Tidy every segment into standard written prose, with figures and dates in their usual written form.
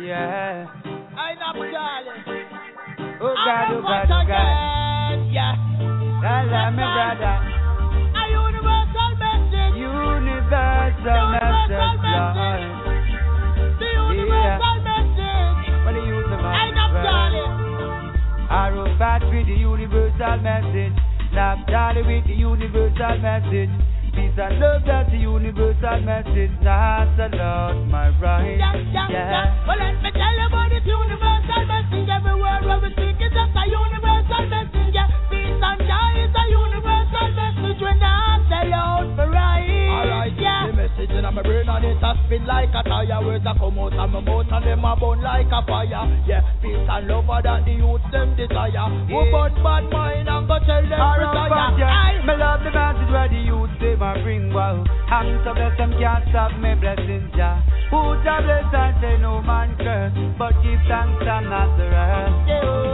Yeah. I'm not Charlie. Oh God, oh God, oh God. Yeah. Tell me, brother. A universal message. Universal message, Lord. The universal message. For the youth of my I'm not Charlie. Arafat with the universal message. Naphtali with the universal message. Peace and love, that's the universal message. That's the Lord, my right. Yeah. Well, let me tell you about this universal message. Every word where we speak is just a universal message. Yeah. Peace and joy is a universal message. We're not sell out for right. Alright, yeah. the message in my brain and it a spin like a tire. Words a come out of my mouth and them a burn like a fire. Yeah, peace and love are that the youth them desire. Who burn bad mind and go tell them retire. Me love the message where the youth say my bring wow. I'm so blessed them can't stop me blessings, yeah. Who to bless and say no man curse, but give thanks and not the rest.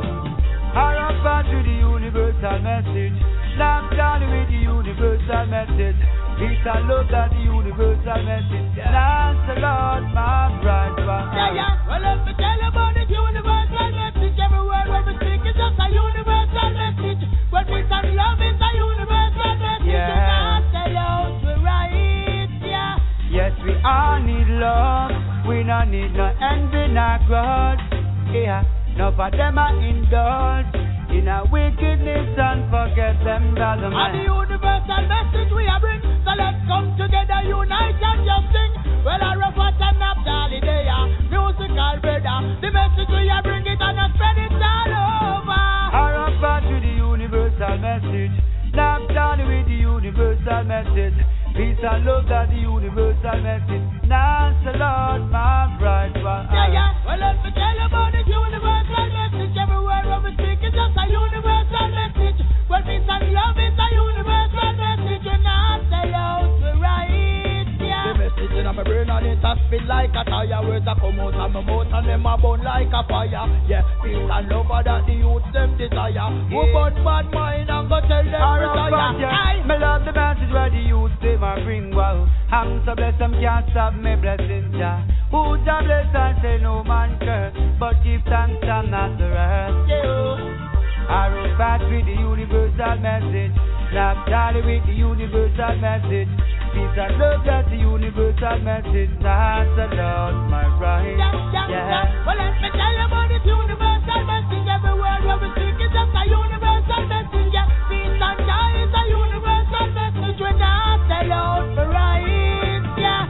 Arafat to the universal message. Naphtali with the universal message. Peace and love, that's the universal message. That's the Lord, my bright one. Yeah. Well, let me tell you about this universal message. Every word when we speak is just a universal message. When peace and love is a universal message. Yeah. We're not sell out, we're right, yeah. Yes, we all need love. We don't need no envy, no grudge. Yeah, none of them are indulged in a wickedness and forget them doesn't And the universal message we are bring. So let's come together, unite and just sing. Well, Arafat and Naphtali, they are musical brother. The message we are bring it and spread it all over. Arafat with the universal message. Naphtali with the universal message. Peace and love, that's the universal message. Now the Lord, my bright one. Yeah. Well, let me tell you about this universal message. Every word when we speak is just a universal message. Well, peace and love is a universal message. We're not sell out, we're right, yeah. The message in my brain and it a spin like a tire. Words a come out of my mouth and them a burn like a fire. Yeah, peace and love are that the youth them desire. Who burn bad mind and go tell them retire. Me love the message where the youth say my bring wow. I'm so blessed them can't stop me blessings, yeah. Who to bless and say no man curse, but give thanks and not the rest. Arafat with the universal message. Naphtali with the universal message. Peace and love, that's the universal message. That's the Lord, my right. Yeah. Well, let me tell you about this universal message. Every word when we speak is just a universal message. Yeah. Peace and joy is a universal message. We're not sell out for right. Yeah.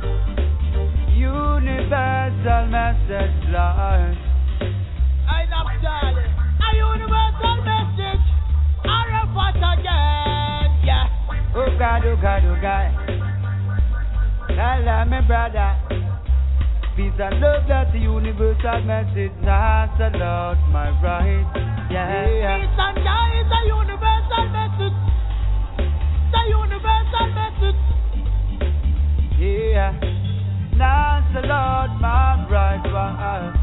Universal message, Lord. I'm not Charlie. A universal message. Arafat again. Yeah. Oh God, oh God, oh God. Tell me, brother. Peace and love, that's the universal message. That's the Lord, my right. Yeah. Peace and joy is a universal message. It's a universal message. Yeah. That's the Lord, my right one.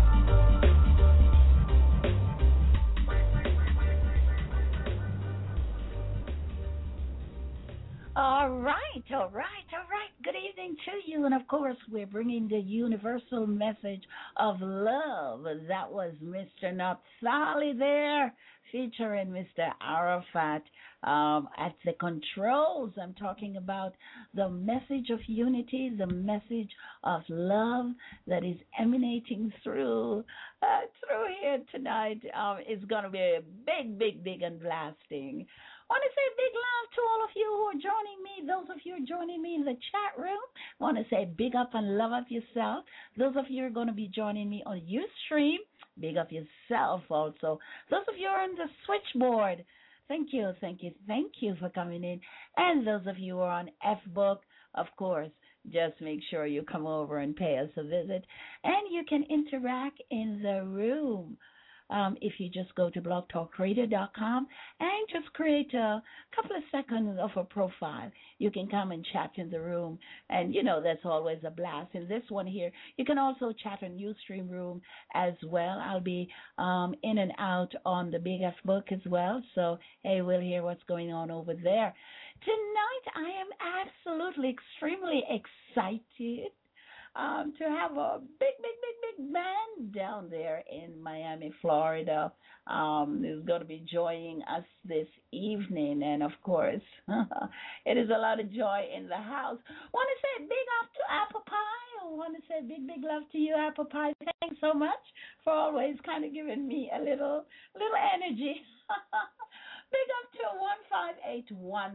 All right. Good evening to you. And of course, we're bringing the universal message of love. That was Mr. Naphtali there, featuring Mr. Arafat at the controls. I'm talking about the message of unity, the message of love that is emanating through here tonight. Is going to be big and blasting. I want to say big love to all of you who are joining me. Those of you who are joining me in the chat room, I want to say big up and love up yourself. Those of you who are going to be joining me on Ustream, big up yourself also. Those of you who are on the switchboard, thank you for coming in. And those of you who are on Fbook, of course, just make sure you come over and pay us a visit. And you can interact in the room. If you just go to blogtalkradio.com and just create a couple of seconds of a profile, you can come and chat in the room. And, that's always a blast. In this one here, you can also chat in Ustream room as well. I'll be in and out on the Big F Book as well. So, hey, we'll hear what's going on over there. Tonight, I am absolutely extremely excited to have a big band down there in Miami, Florida. Is going to be joining us this evening, and of course, it is a lot of joy in the house. Want to say big up to Apple Pie. I want to say big love to you, Apple Pie. Thanks so much for always kind of giving me a little energy. Big up to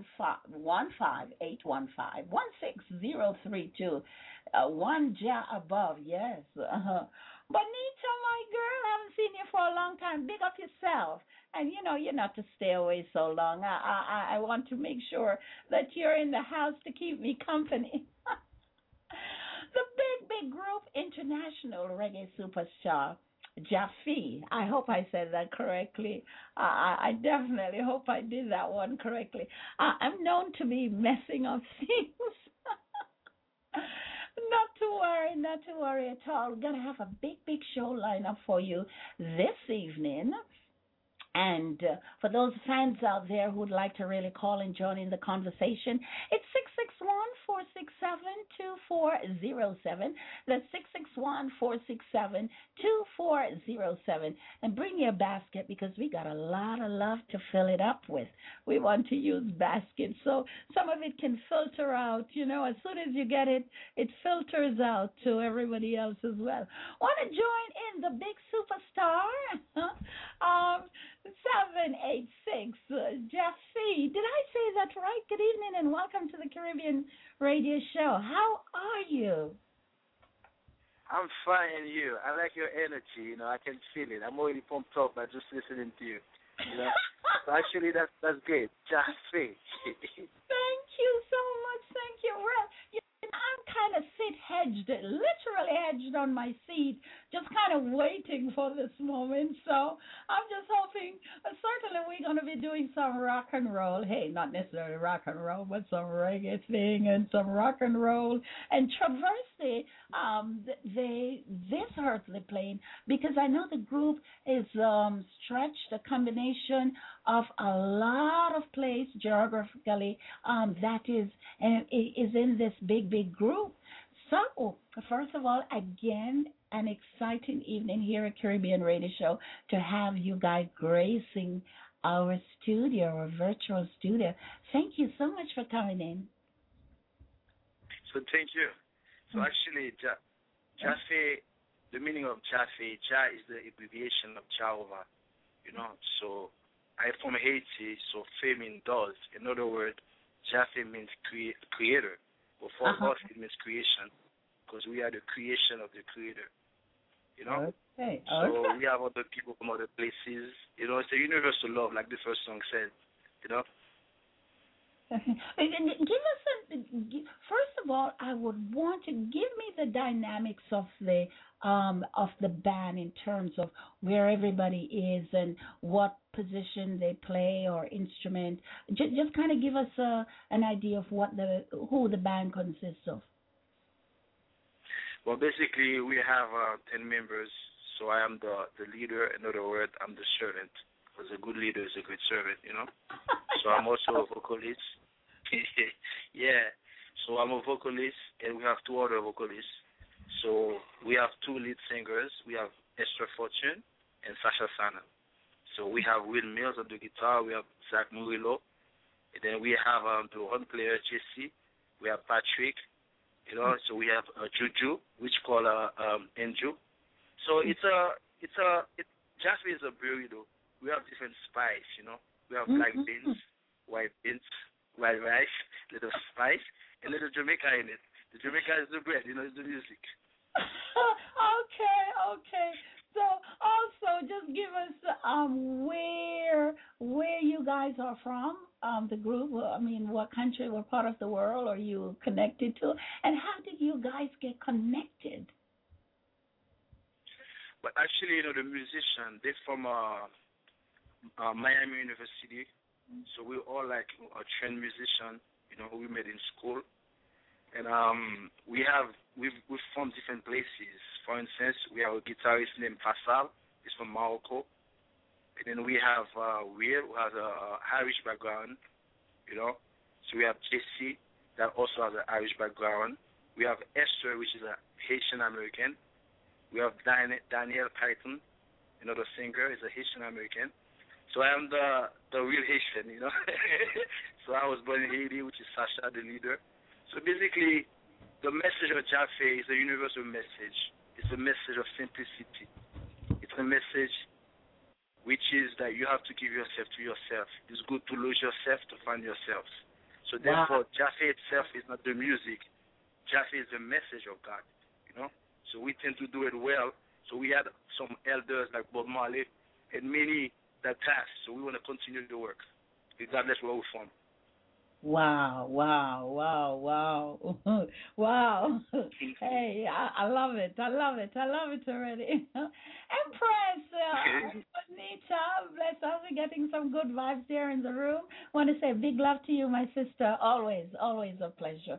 15815 one ja above, yes. Bonita, my girl, haven't seen you for a long time. Big up yourself. And you're not to stay away so long. I want to make sure that you're in the house to keep me company. The big group, international reggae superstar, Jaffe. I hope I said that correctly. I definitely hope I did that one correctly. I'm known to be messing up things. Not to worry at all. We're going to have a big show lineup for you this evening. And for those fans out there who would like to really call and join in the conversation, it's 661-467-2407. That's 661-467-2407. And bring your basket because we got a lot of love to fill it up with. We want to use baskets so some of it can filter out. As soon as you get it, it filters out to everybody else as well. Want to join in the big superstar? 786, Jaffe. Did I say that right? Good evening and welcome to the Caribbean Radio Show. How are you? I'm fine, and you? I like your energy. I can feel it. I'm already pumped up by just listening to you. So actually, that's great. Jaffe. Thank you so much. Thank you. Well, I'm kind of literally hedged on my seat, just kind of waiting for this moment. So I'm just hoping, certainly we're going to be doing some rock and roll. Hey, not necessarily rock and roll, but some reggae thing and some rock and roll. And Traverse, this Earthly Plane, because I know the group is stretched, a combination of a lot of place geographically that is in this big group. So, first of all, again, an exciting evening here at Caribbean Radio Show to have you guys gracing our studio, our virtual studio. Thank you so much for coming in. So, thank you. So, actually, Jaffe, the meaning of Jaffe, Ja is the abbreviation of Jehovah, So, I'm from Haiti, so Fe means does. In other words, Jaffe means creator. But for us, it means creation, because we are the creation of the Creator. Okay. So we have other people from other places. It's a universal love, like the first song said. First of all, I would want to give me the dynamics of the band in terms of where everybody is and what position they play or instrument. Just kind of give us an idea of who the band consists of. Well, basically, we have 10 members. So I am the leader. In other words, I'm the servant. Because a good leader is a good servant, So I'm also a vocalist. Yeah. So I'm a vocalist, and we have two other vocalists. So we have two lead singers. We have Esther Fortune and Sasha Sana. So we have Will Mills on the guitar. We have Zach Murillo. And then we have the horn player, Jesse. We have Patrick. So we have Juju, which call Andrew. So Jaffe is a burrito. We have different spice, We have black beans, white rice, little spice, and little Jamaica in it. The Jamaica is the bread, it's the music. Okay. So also just give us where you guys are from, the group. What country, what part of the world are you connected to, and how did you guys get connected? But actually, the musician, they're from Miami University, so we're all like a trained musician, who we met in school. And we've from different places. For instance, we have a guitarist named Fassal. He's from Morocco. And then we have Will, who has a Irish background, So we have Jesse, that also has an Irish background. We have Esther, which is a Haitian American. We have Daniel Python, another singer, is a Haitian American. So I am the real Haitian, you know. So I was born in Haiti, which is Sasha, the leader. So basically, the message of Jaffe is a universal message. It's a message of simplicity. It's a message which is that you have to give yourself to yourself. It's good to lose yourself to find yourself. So therefore, Jaffe itself is not the music. Jaffe is the message of God, you know. So we tend to do it well. So we had some elders like Bob Marley and many that passed. So we want to continue the work, regardless where we're from. Wow, wow, wow, wow, wow. Hey, I love it. I love it. I love it already. Empress, Nita, bless us. We're getting some good vibes there in the room. Want to say big love to you, my sister. Always, always a pleasure.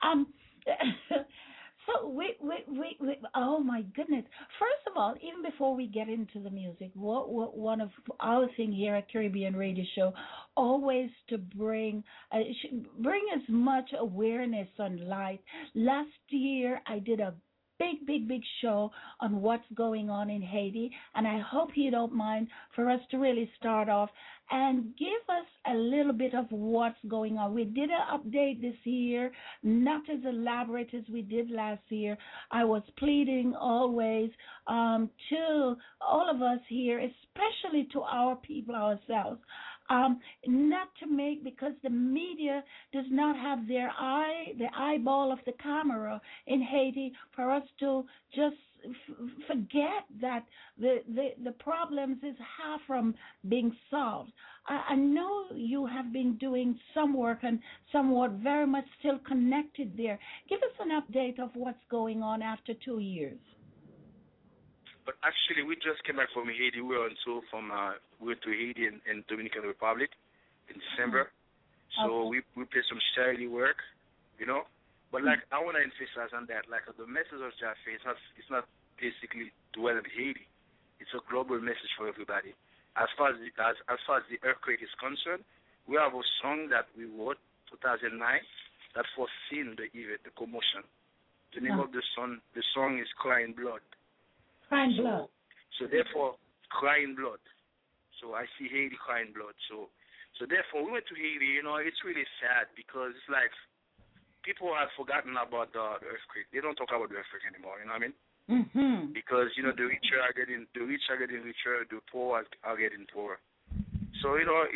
So we oh my goodness. First of all, even before we get into the music, one of our thing here at Caribbean Radio Show, always to bring as much awareness and light. Last year I did a big show on what's going on in Haiti, and I hope you don't mind for us to really start off and give us a little bit of what's going on. We did an update this year, not as elaborate as we did last year. I was pleading always to all of us here, especially to our people ourselves, not to make, because the media does not have the eyeball of the camera in Haiti, for us to just forget that the problems is half from being solved. I know you have been doing some work and somewhat very much still connected there. Give us an update of what's going on after 2 years. But actually, we just came back from Haiti. We were on tour we went to Haiti and Dominican Republic in December. So we played some charity work, you know. But like I want to emphasize on that, like the message of Jaffe, it's not basically dwell in Haiti. It's a global message for everybody. As far as the earthquake is concerned, we have a song that we wrote 2009 that foreseen the event, the commotion. The name of the song is Crying Blood. Crying Blood. So therefore, Crying Blood. So I see Haiti crying blood. So therefore, we went to Haiti. You know, it's really sad because it's like people have forgotten about the earthquake. They don't talk about the earthquake anymore. You know what I mean? Mm-hmm. Because you know the rich are getting richer, the poor are getting poorer. So you know,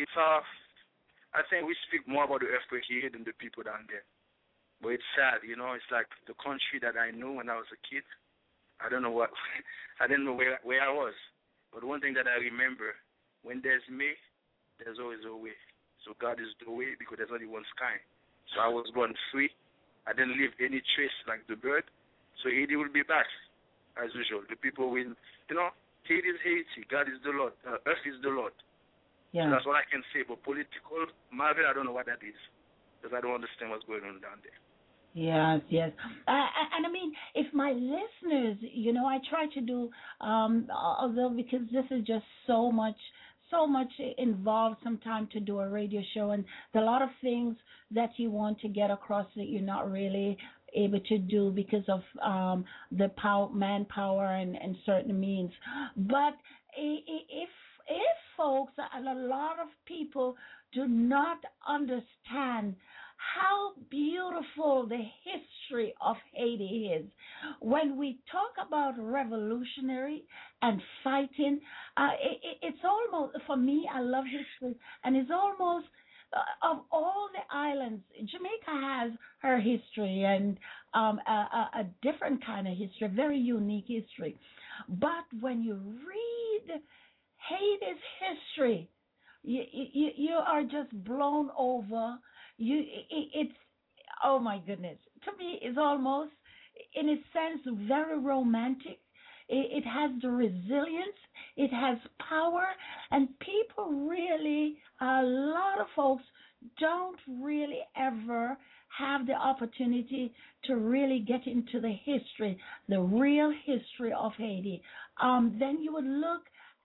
I think we speak more about the earthquake here than the people down there. But it's sad. You know, it's like the country that I knew when I was a kid. I don't know I didn't know where I was. But one thing that I remember, when there's me, there's always a way. So God is the way because there's only one sky. So I was born free. I didn't leave any trace like the bird. So Haiti will be back, as usual. The people will, you know, Haiti is Haiti. God is the Lord. Earth is the Lord. Yeah. So that's what I can say. But political, Marvel, I don't know what that is because I don't understand what's going on down there. Yes. And I mean, if my listeners, you know, I try to do, although because this is just so much involved sometimes to do a radio show, and there are a lot of things that you want to get across that you're not really able to do because of the manpower and certain means. But if folks, and a lot of people do not understand how beautiful the history of Haiti is. When we talk about revolutionary and fighting, it's almost, for me, I love history, and it's almost, of all the islands, Jamaica has her history and a different kind of history, very unique history. But when you read Haiti's history, you are just blown over. It's oh my goodness. To me, it's almost, in a sense, very romantic. It has the resilience. It has power, and people really, a lot of folks don't really ever have the opportunity to really get into the history, the real history of Haiti. Then you would look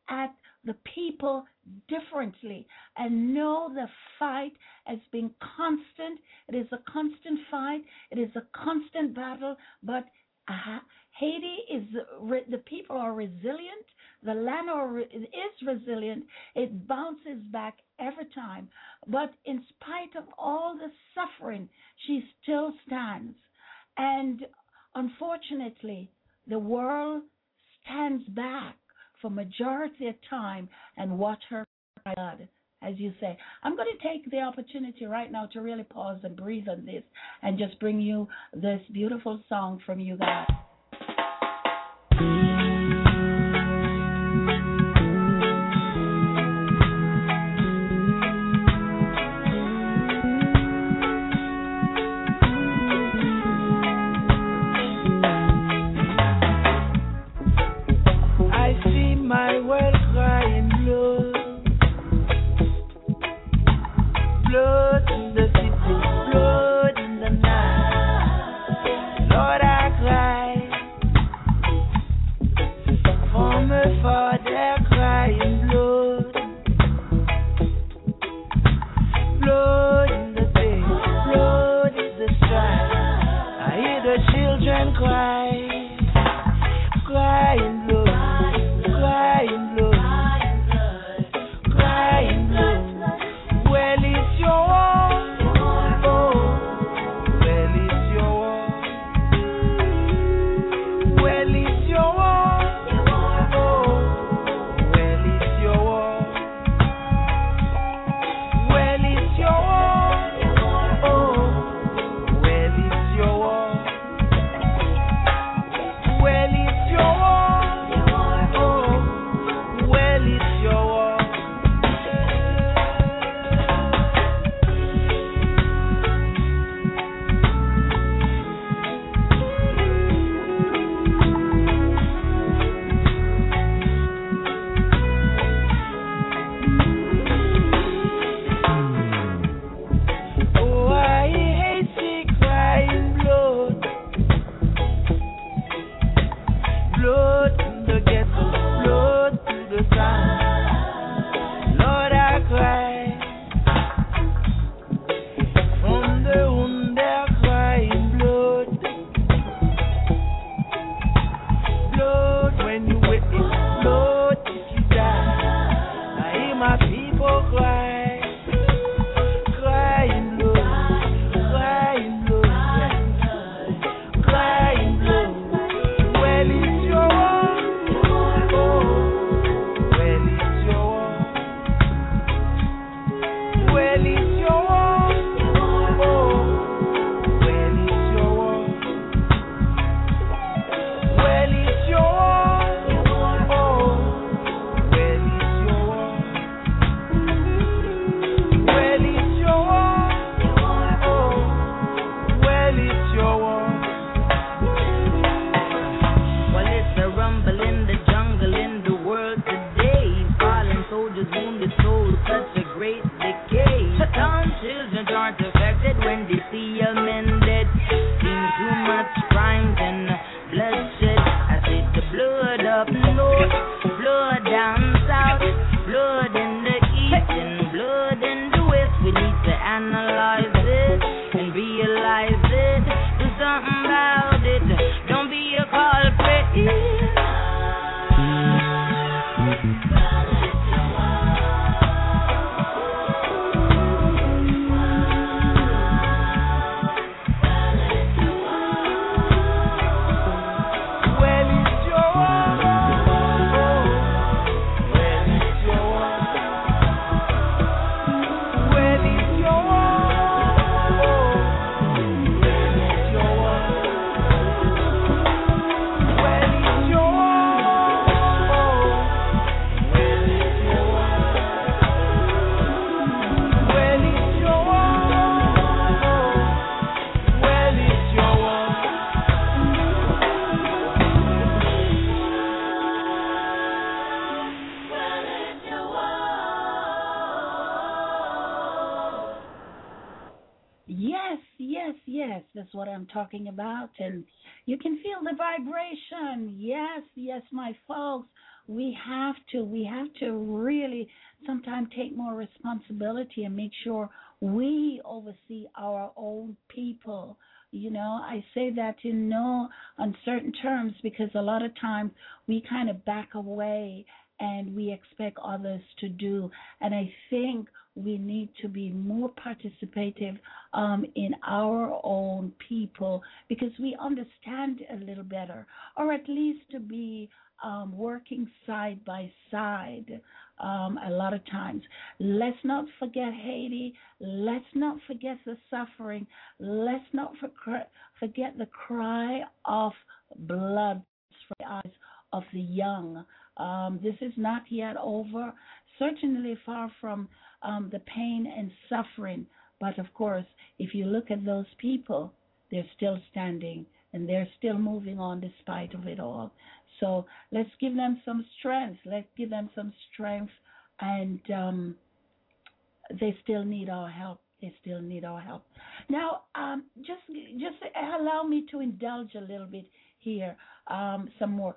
at the people differently and know the fight as being constant. It is a constant fight. It is a constant battle. But Haiti is the people are resilient. The land is resilient. It bounces back every time. But in spite of all the suffering, she still stands. And unfortunately, the world stands back for majority of time and watch her blood, as you say. I'm going to take the opportunity right now to really pause and breathe on this and just bring you this beautiful song from you guys. My world crying blood, blood in the city, blood in the night. Lord, I cry for my father crying blood, blood in the day, blood in the strife. I hear the children cry, crying blood. Crying blood, crying blood. Well, it's your war, oh. Well, it's your war. Well, it's your war, oh. Well, it's your war. Well, it's your war, oh. Well, it's your war. Well, it's your war. That's what I'm talking about. And you can feel the vibration. Yes, my folks. we have to really sometimes take more responsibility and make sure we oversee our own people. I say that in no uncertain terms because a lot of times we kind of back away and we expect others to do. And I think we need to be more participative in our own people because we understand a little better, or at least to be working side by side a lot of times. Let's not forget Haiti. Let's not forget the suffering. Let's not forget the cry of blood from the eyes of the young. This is not yet over. Certainly far from the pain and suffering. But of course, if you look at those people, they're still standing and they're still moving on despite of it all. So let's give them some strength. Let's give them some strength, and they still need our help. They still need our help. Now, just allow me to indulge a little bit here, some more.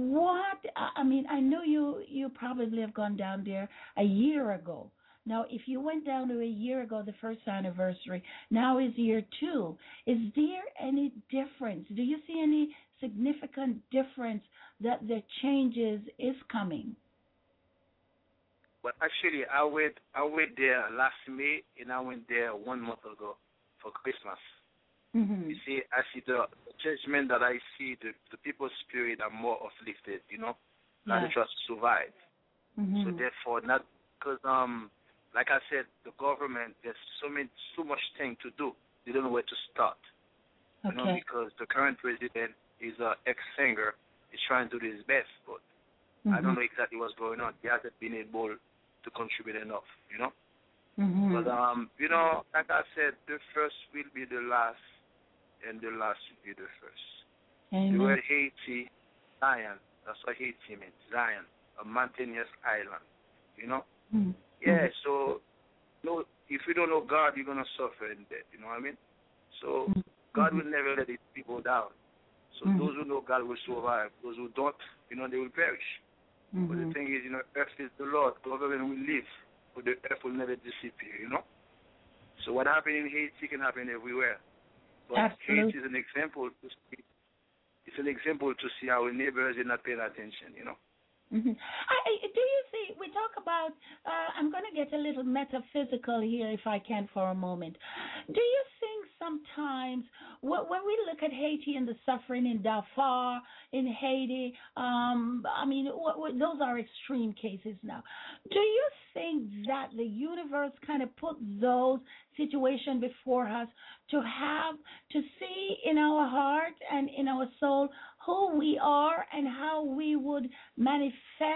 I know you probably have gone down there a year ago. Now, if you went down to a year ago, the first anniversary, now is year 2. Is there any difference? Do you see any significant difference that the changes is coming? Well, actually, I went there last May, and I went there 1 month ago for Christmas. Mm-hmm. You see, I see the judgment that I see, the people's spirit are more uplifted, not just survive. Mm-hmm. So therefore, not because like I said, the government, there's so much thing to do. They don't know where to start. Okay. Because the current president is an ex-singer. He's trying to do his best, but mm-hmm. I don't know exactly what's going on. He hasn't been able to contribute enough, Mm-hmm. But, like I said, the first will be the last, and the last will be the first. Amen. The word Haiti, Zion, that's what Haiti means, Zion, a mountainous island, Mm-hmm. Yeah, so if you don't know God, you're going to suffer in death, you know what I mean? So God will never let his people down. So those who know God will survive. Those who don't, they will perish. Mm-hmm. But the thing is, earth is the Lord. Government will live, but the earth will never disappear, So what happened in Haiti can happen everywhere. But Absolutely. Haiti is an example to see. It's an example to see our neighbors are not paying attention, Mm-hmm. Do you see, we talk about, I'm going to get a little metaphysical here if I can for a moment. Do you think sometimes when we look at Haiti and the suffering in Darfur, in Haiti, those are extreme cases now. Do you think that the universe kind of put those situations before us to see in our heart and in our soul who we are and how we would manifest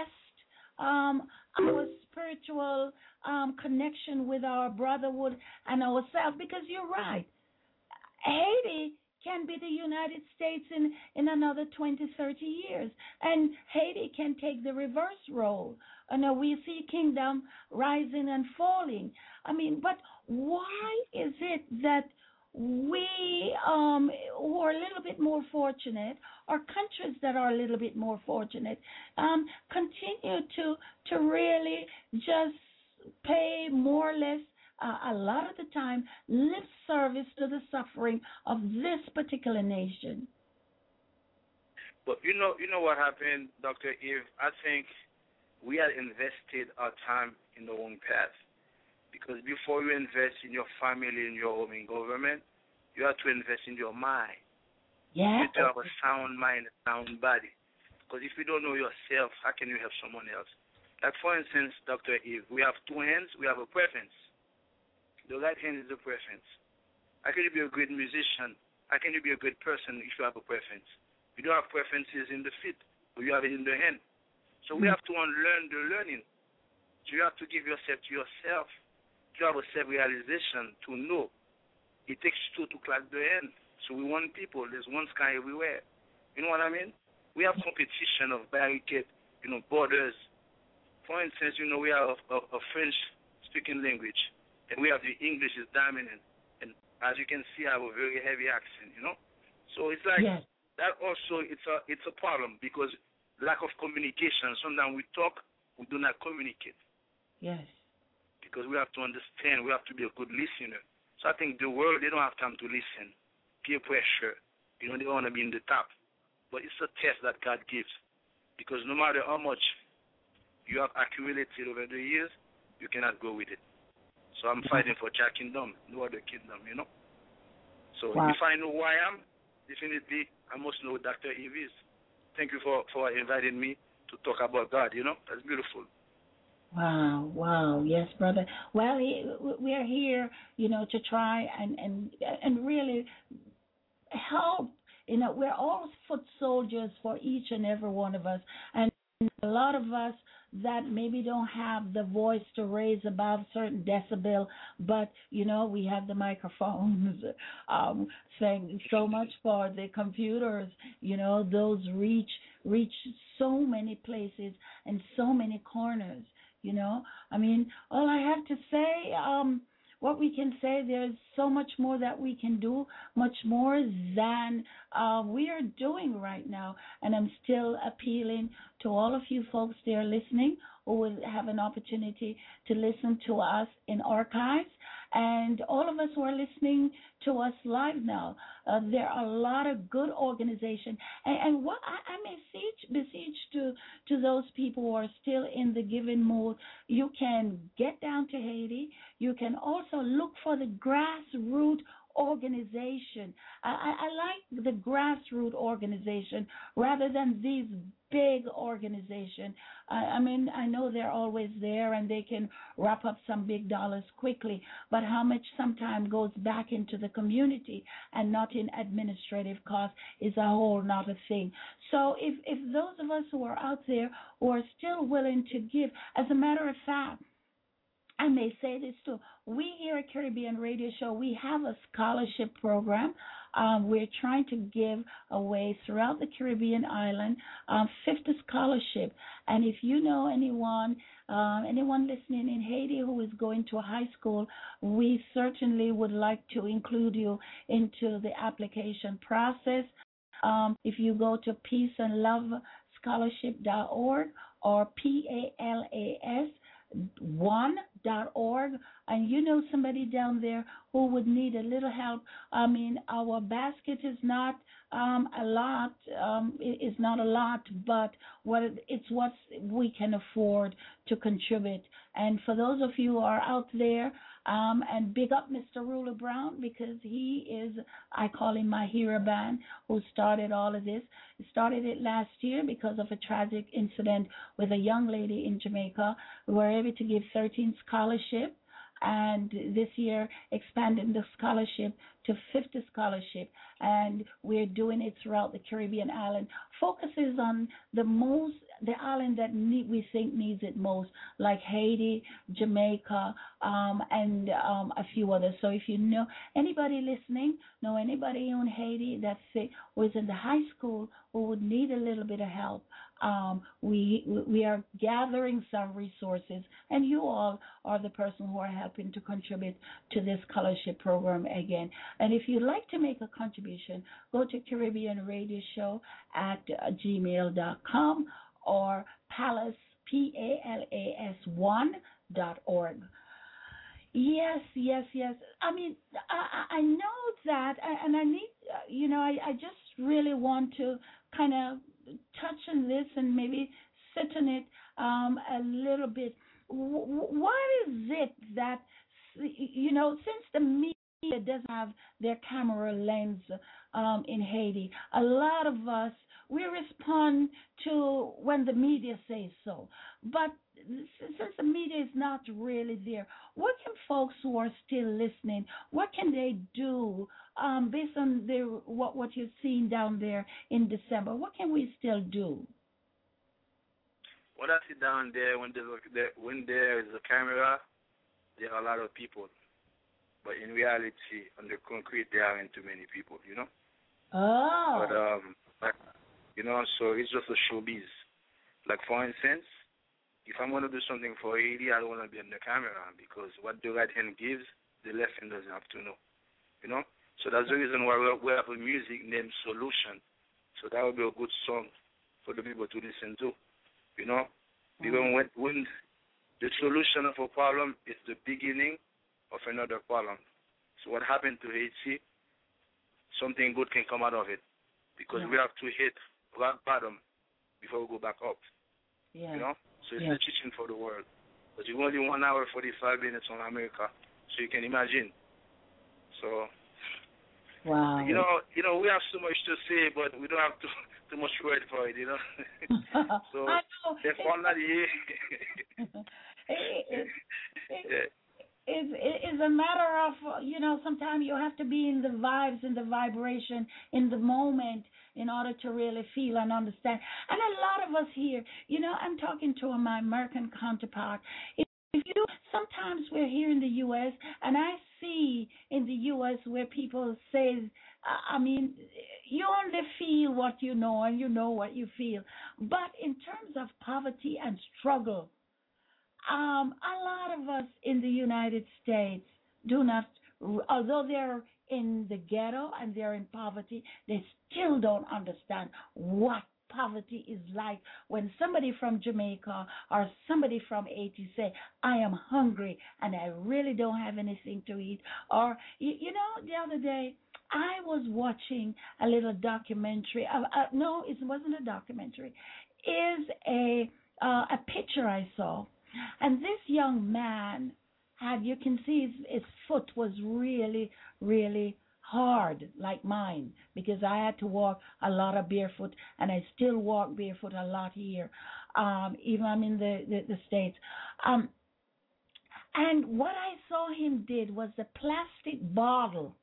our spiritual connection with our brotherhood and ourselves? Because you're right, Haiti can be the United States in another 20, 30 years. And Haiti can take the reverse role. We see kingdom rising and falling. But why is it that we who are a little bit more fortunate, or countries that are a little bit more fortunate, continue to really just pay more or less a lot of the time lip service to the suffering of this particular nation? But you know what happened, Dr. Eve? I think we had invested our time in the wrong path. Because before you invest in your family, in your home, in government, you have to invest in your mind. Yeah. You have to have a sound mind, a sound body. Because if you don't know yourself, how can you help someone else? Like, for instance, Dr. Eve, we have two hands, we have a preference. The right hand is a preference. How can you be a great musician? How can you be a great person if you have a preference? You don't have preferences in the feet, but you have it in the hand. So we have to unlearn the learning. So you have to give yourself to yourself. You have a self-realization to know. It takes two to clap the hand. So we want people. There's one sky everywhere. You know what I mean? We have competition of barricade, borders. For instance, we have a French-speaking language, and we have the English is dominant. And as you can see, I have a very heavy accent, So it's like that also, it's a problem because lack of communication. Sometimes we talk, we do not communicate. Yes. Because we have to understand, we have to be a good listener. So I think the world, they don't have time to listen. Peer pressure, they want to be in the top. But it's a test that God gives. Because no matter how much you have accumulated over the years, you cannot go with it. So I'm fighting for Jah kingdom, no other kingdom, So if I know who I am, definitely I must know who Dr. Eve is. Thank you for inviting me to talk about God, That's beautiful. Wow. Yes, brother. Well, we are here, to try and really help. We're all foot soldiers for each and every one of us. And a lot of us that maybe don't have the voice to raise above certain decibel, but we have the microphones. Saying so much for the computers. Those reach so many places and so many corners. All I have to say, what we can say, there's so much more that we can do, much more than we are doing right now. And I'm still appealing to all of you folks there listening who will have an opportunity to listen to us in archives. And all of us who are listening to us live now, there are a lot of good organizations. And what I may beseech to those people who are still in the giving mode, you can get down to Haiti. You can also look for the grassroots organization. I like the grassroots organization rather than these big organizations. I know they're always there and they can wrap up some big dollars quickly, but how much sometimes goes back into the community and not in administrative costs is a whole nother thing. So if those of us who are out there who are still willing to give, as a matter of fact, I may say this too. We here at Caribbean Radio Show, we have a scholarship program. We're trying to give away throughout the Caribbean island 50 scholarship. And if you know anyone listening in Haiti who is going to a high school, we certainly would like to include you into the application process. If you go to peaceandlovescholarship.org or PALAS1.org, and you know somebody down there who would need a little help. Our basket is not a lot. It's not a lot, but it's what we can afford to contribute. And for those of you who are out there, and big up Mr. Ruler Brown, because he is, I call him my hero band, who started all of this. He started it last year because of a tragic incident with a young lady in Jamaica. We were able to give 13 scholarships, and this year expanding the scholarship to 50 scholarship, and we're doing it throughout the Caribbean island. Focuses on the island that we think needs it most, like Haiti, Jamaica, and a few others. So if you know anybody listening, know anybody in Haiti that's sick or is in the high school who would need a little bit of help, we are gathering some resources, and you all are the person who are helping to contribute to this scholarship program again. And if you'd like to make a contribution, go to Caribbean Radio Show at gmail.com or PALAS, PALAS1.org. Yes. I know that, and I need, I just really want to kind of touch on this and maybe sit on it a little bit. What is it that, since the media doesn't have their camera lens in Haiti, a lot of us, we respond to when the media says so. But since the media is not really there, what can folks who are still listening, what can they do based on what you've seen down there in December? What can we still do? What I see down there, when there is a camera, there are a lot of people. But in reality, on the concrete, there aren't too many people, Oh. But, so it's just a showbiz. Like, for instance, if I'm going to do something for Haiti, I don't want to be on the camera because what the right hand gives, the left hand doesn't have to know, So that's the reason why we have a music named Solution. So that would be a good song for the people to listen to. You know, because when the solution of a problem is the beginning of another problem. So what happened to Haiti? Something good can come out of it, because we have to hit rock bottom before we go back up. You know, so it's a teaching for the world. But you only 1 hour 45 minutes on America, so you can imagine. So, wow. You know, we have so much to say, but we don't have too much word for it. You know. So therefore, not here. It's a matter of, you know, sometimes you have to be in the vibes, in the vibration, in the moment in order to really feel and understand. And a lot of us here, you know, I'm talking to my American counterpart. Sometimes we're here in the U.S., and I see in the U.S. where people say, I mean, you only feel what you know, and you know what you feel. But in terms of poverty and struggle, a lot of us in the United States do not, although they're in the ghetto and they're in poverty, they still don't understand what poverty is like when somebody from Jamaica or somebody from Haiti say, I am hungry and I really don't have anything to eat. Or, you know, the other day, I was watching a little documentary. No, it wasn't a documentary. It's a picture I saw. And this young man had, you can see his foot was really, really hard like mine, because I had to walk a lot of barefoot, and I still walk barefoot a lot here, even I'm in the States. And what I saw him did was the plastic bottle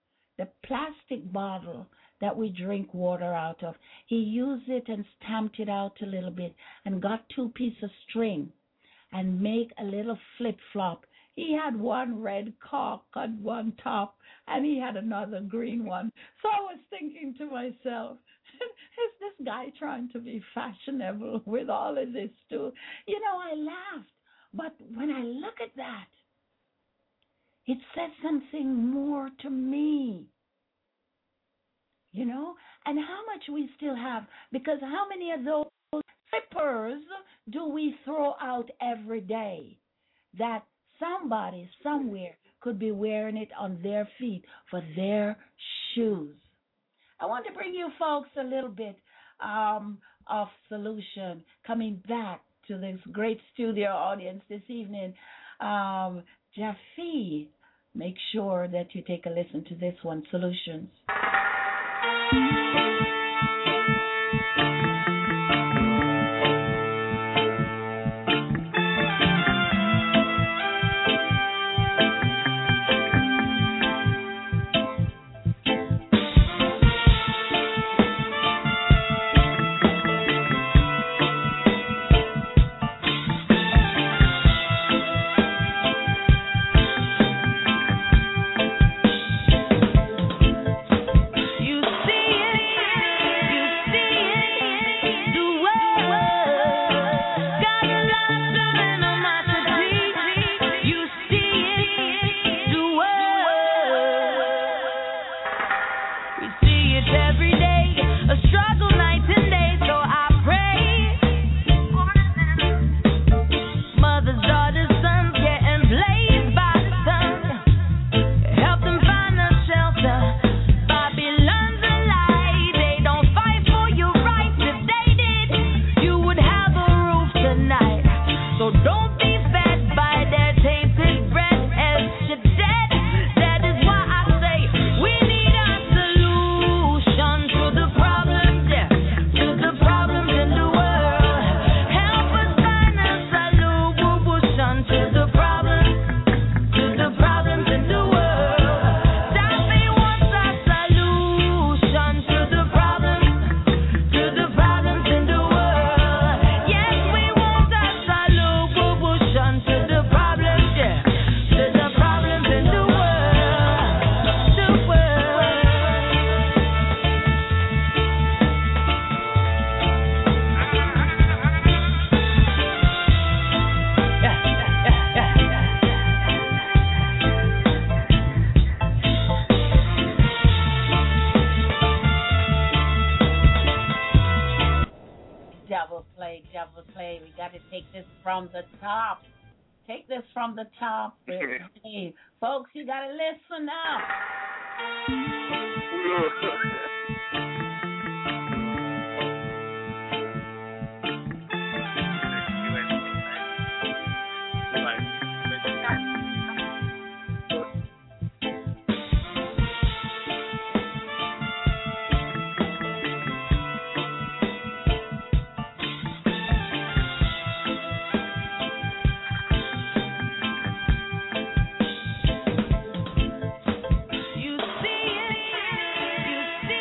that we drink water out of. He used it and stamped it out a little bit and got 2 pieces of string and make a little flip-flop. He had one red cork on one top, and he had another green one. So I was thinking to myself, is this guy trying to be fashionable with all of this too? You know, I laughed. But when I look at that, it says something more to me. You know, and how much we still have, because how many of those slippers do we throw out every day that somebody somewhere could be wearing it on their feet for their shoes? I want to bring you folks a little bit of solution, coming back to this great studio audience this evening. Jaffe, make sure that you take a listen to this one, Solutions. You see it. Devil Play. We got to take this from the top. Take this from the top. Hey, folks, you got to listen up. You see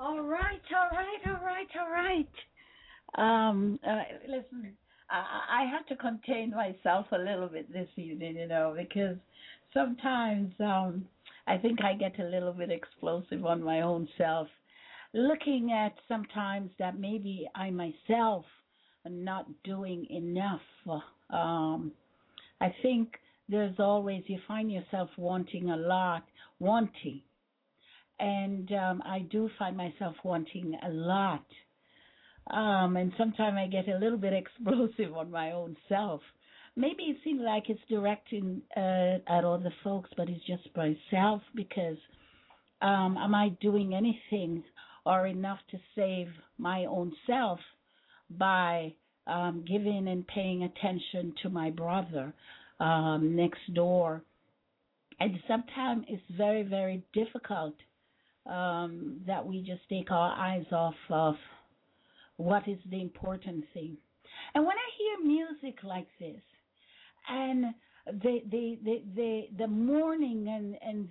All right. Listen, I have to contain myself a little bit this evening, because sometimes I think I get a little bit explosive on my own self, looking at sometimes that maybe I myself am not doing enough. I think there's always, you find yourself wanting a lot, and I do find myself wanting a lot. And sometimes I get a little bit explosive on my own self. Maybe it seems like it's directing at other folks, but it's just myself because am I doing anything or enough to save my own self by giving and paying attention to my brother next door? And sometimes it's very, very difficult that we just take our eyes off of what is the important thing. And when I hear music like this, and the mourning and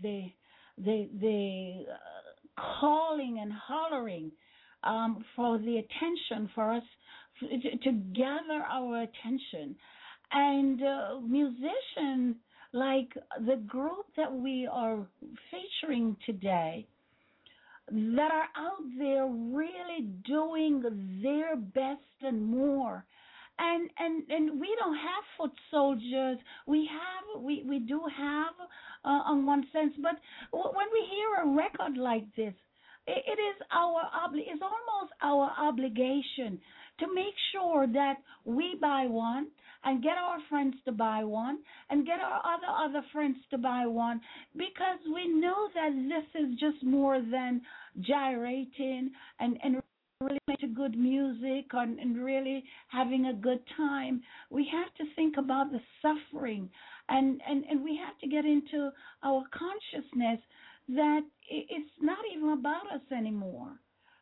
the calling and hollering for the attention, for us to gather our attention, and musicians like the group that we are featuring today, that are out there really doing their best and more. And we don't have foot soldiers. We do have on one sense, but when we hear a record like this, it is it's almost our obligation to make sure that we buy one and get our friends to buy one and get our other friends to buy one, because we know that this is just more than gyrating and really making good music and really having a good time. We have to think about the suffering, and we have to get into our consciousness that it's not even about us anymore.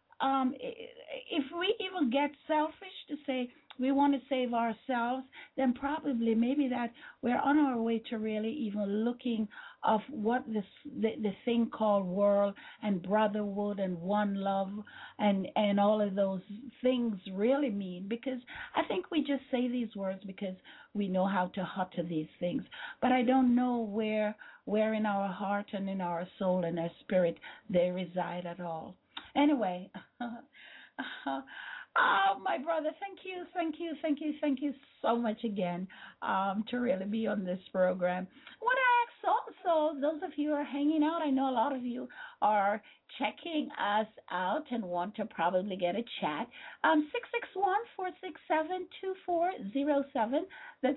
If we even get selfish to say we want to save ourselves, then probably maybe that we're on our way to really even looking of what the thing called world and brotherhood and one love and all of those things really mean. Because I think we just say these words because we know how to utter these things, but I don't know where in our heart and in our soul and our spirit they reside at all. Anyway, my brother, thank you so much again to really be on this program. I want to ask also, those of you who are hanging out, I know a lot of you are checking us out and want to probably get a chat. 661-467-2407. That's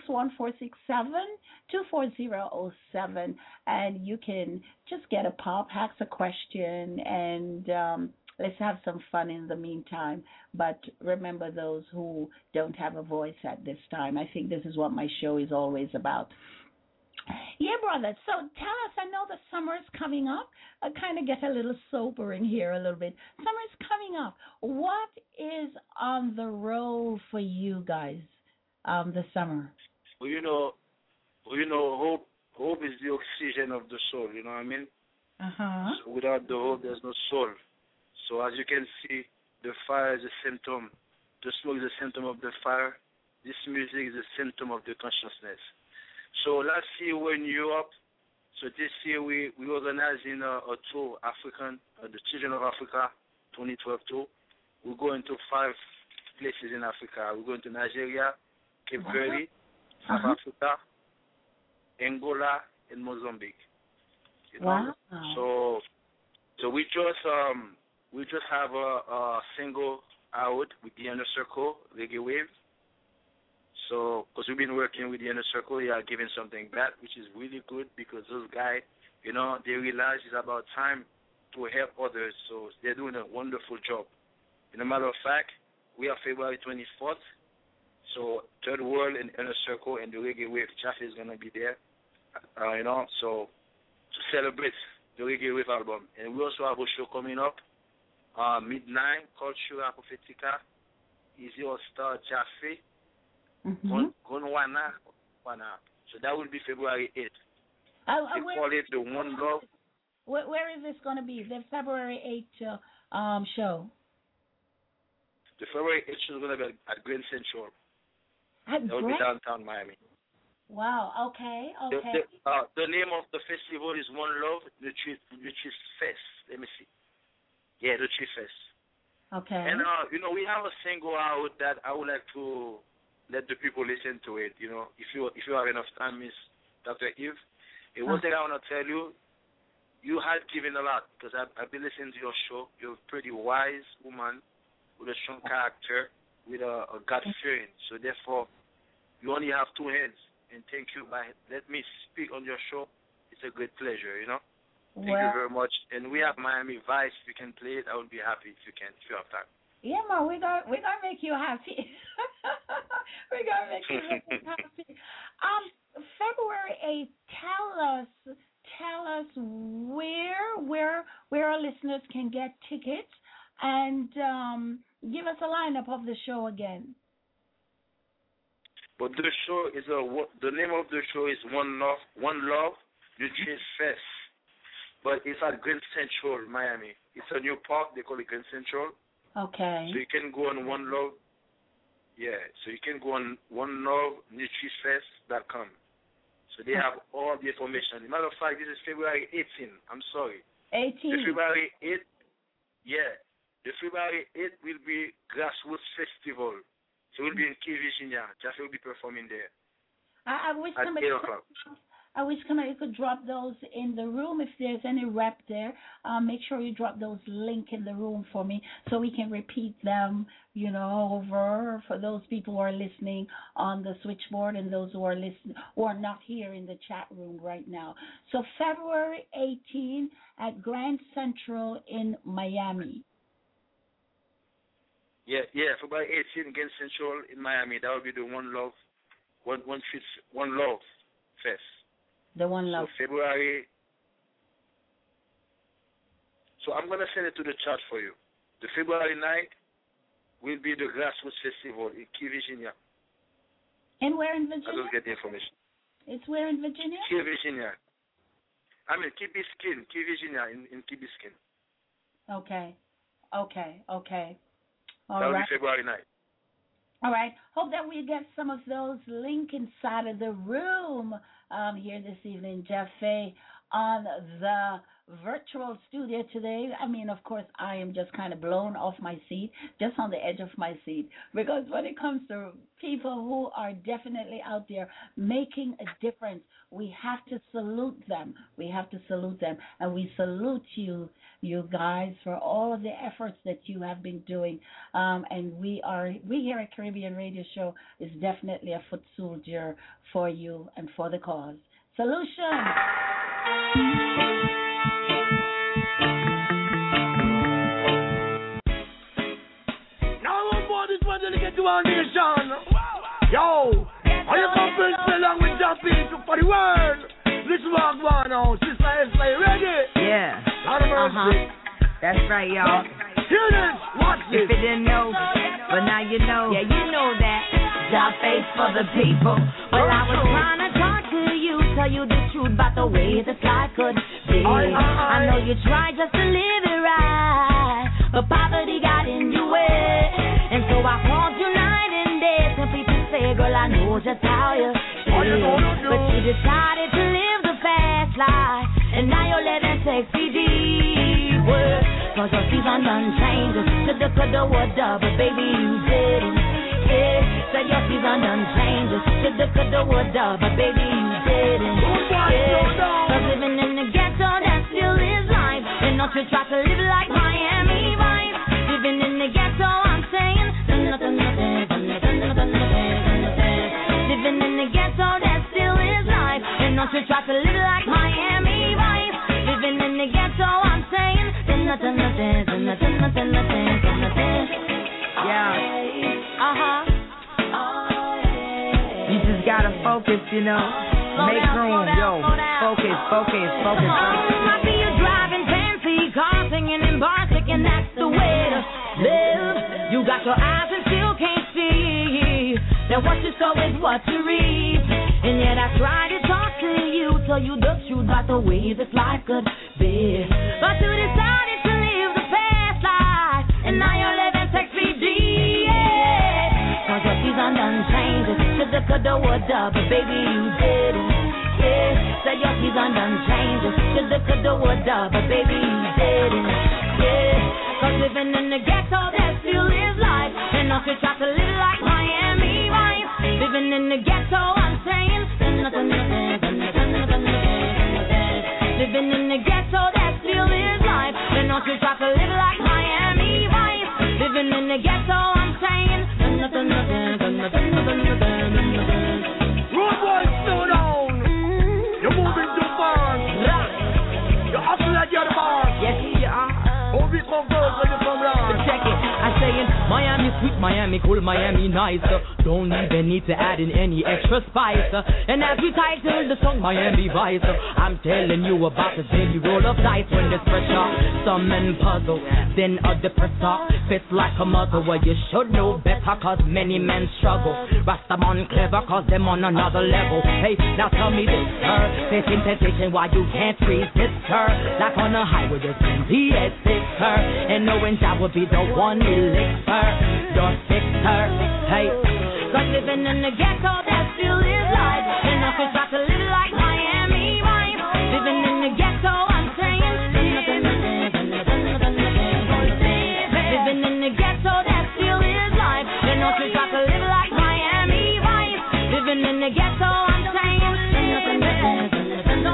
661-467-24007. And you can just get a pop, ask a question, and let's have some fun in the meantime. But remember those who don't have a voice at this time. I think this is what my show is always about. Yeah, brother. So tell us, I know the summer's coming up. I kind of get a little sobering here a little bit. Summer's coming up. What is on the road for you guys this summer? Well, hope is the oxygen of the soul, you know what I mean? Uh-huh. So without the hope, there's no soul. So as you can see, the fire is a symptom. The smoke is a symptom of the fire. This music is a symptom of the consciousness. So last year we were in Europe. So this year we organizing a tour, the Children of Africa 2012 tour. We're going to 5 places in Africa. We're going to Nigeria, Cape Verde, South Africa, Angola, and Mozambique. You know? Wow. So we just have a single out with the Inner Circle, Reggae Wave. So, because we've been working with the Inner Circle, they are giving something back, which is really good, because those guys, they realize it's about time to help others. So they're doing a wonderful job. In a matter of fact, we are February 24th. So Third World and Inner Circle and the Reggae Wave Chaffee is going to be there, so to celebrate the Reggae Wave album. And we also have a show coming up, midnight, called Shura Prophetica, Easy All Star Chaffee, Gonwana. So that will be February 8th. They call it the One Love. Where is this going to be? The February 8th show? The February 8th show is going to be at Grand Central. That will be downtown Miami. Wow. Okay. The name of the festival is One Love Nutri Fest. Let me see. Yeah, Nutri Fest. Okay. And we have a single out that I would like to let the people listen to it. You know, if you have enough time, Miss Dr. Eve. And one thing I want to tell you, you have given a lot because I've been listening to your show. You're a pretty wise woman with a strong character, with a God-fearing. So therefore, you only have two hands. And thank you by let me speak on your show. It's a great pleasure, you know. Thank you very much. And we have Miami Vice. If you can play it, I would be happy if you have time. Yeah, man, we're gonna make you happy. We're gonna make you happy. February 8th, tell us where our listeners can get tickets, and give us a lineup of the show again. But the show is the name of the show is One Love Nutri Fest. But it's at Grand Central, Miami. It's a new park. They call it Grand Central. Okay. So you can go on One Love. Yeah. So you can go on OneLoveNutriFest.com. So they have all the information. As a matter of fact, this is February 18th. I'm sorry. 18th. The February 8th. Yeah. The February 8th will be Grassroots Festival. So we'll be in Key, Virginia. Jeff will be performing there. I wish at somebody 8 o'clock. I wish somebody could drop those in the room. If there's any rep there, make sure you drop those link in the room for me so we can repeat them, over for those people who are listening on the switchboard and those who are listening who are not here in the chat room right now. So February 18 at Grand Central in Miami. Yeah, February 18 Grand Central in Miami. That will be the One Love Fest. The One Love. So February. So I'm gonna send it to the chat for you. The February 9th will be the Grassroots Festival in Key, Virginia. And where in Virginia? I don't get the information. It's where in Virginia? Key, Virginia. I mean Key Biscayne, Key, Virginia, in Key Biscayne. Okay. All That'll right. be February 9th. All right. Hope that we get some of those link inside of the room here this evening, Jeff Fay, on the virtual studio today. I mean, of course, I am just kind of blown off my seat, just on the edge of my seat, because when it comes to people who are definitely out there making a difference, we have to salute them. And we salute you guys, for all of the efforts that you have been doing. And we here at Caribbean Radio Show is definitely a foot soldier for you and for the cause. Solution. Get to our nation. Yo, are you coming along with jumping for the world? Let's walk one now. Sister Esther, ready? Yeah. Lord of mercy. That's right, y'all. Students, watch this. If you didn't know, but now you know. Yeah, you know that. Job face for the people. Well, I was trying to talk to you, tell you the truth about the way this life could be. I know you tried just to live it right, but poverty got in your way. And so I called you night and day, simply to say, girl, I know just how you feel. But you decided to live the fast life, and now you're living sexy deep. Cause your season done changes, coulda, woulda, but baby, you didn't. Yeah, said your season done changes, coulda, woulda, but baby, you didn't. Yeah, cause living in the ghetto, that still is life. And don't you try to live like Miami Vice. Living in the ghetto, I'm saying, nothing. Living in the ghetto, that still is life. And don't you try to live like Miami Vice. Living in the ghetto, I'm saying, nothing. Yeah. You just gotta focus, Make room, yo. Focus. I see you driving fancy cars, singing and bar singing, that's the way to live. You got your eyes and still can't see that what you sow is what you reap. And yet I try to talk to you, tell you the truth about the way this life could be. But you decided to live the past life. could do would but baby you didn't. Yeah, say your season done changed. Could do would but baby you didn't. Yeah, cause living in the ghetto that still is life, and not to try to live like Miami vibe. Living in the ghetto, I'm saying, living in the ghetto that still is life, and not to try to live like Miami vibe. Living in the ghetto, I'm saying, Road boys, slow down. You're moving too fast. You're acting like you're the boss. yes you are. Who become girls when you come round? Check it, I'm saying Miami sweet, Miami cool, Miami nice. Don't even need to add in any extra spice. And as we title the song Miami Vice, I'm telling you about the daily roll of dice. When there's pressure, some men puzzle, then a depressor fits like a mother. Well, you should know better, cause many men struggle. Rastaman clever, cause them on another level. Hey, now tell me this, sir, facing temptation, why you can't resist her? Like on a highway, there's plenty at her, and knowing that would be the one who licks her, don't fix her. Hey, cause living in the ghetto that still is life, and I could try to live like Miami vibe. Living in the ghetto, I'm saying, living in the ghetto that still is life, and I could try to live like Miami vibe. Living in the ghetto, I'm saying, no,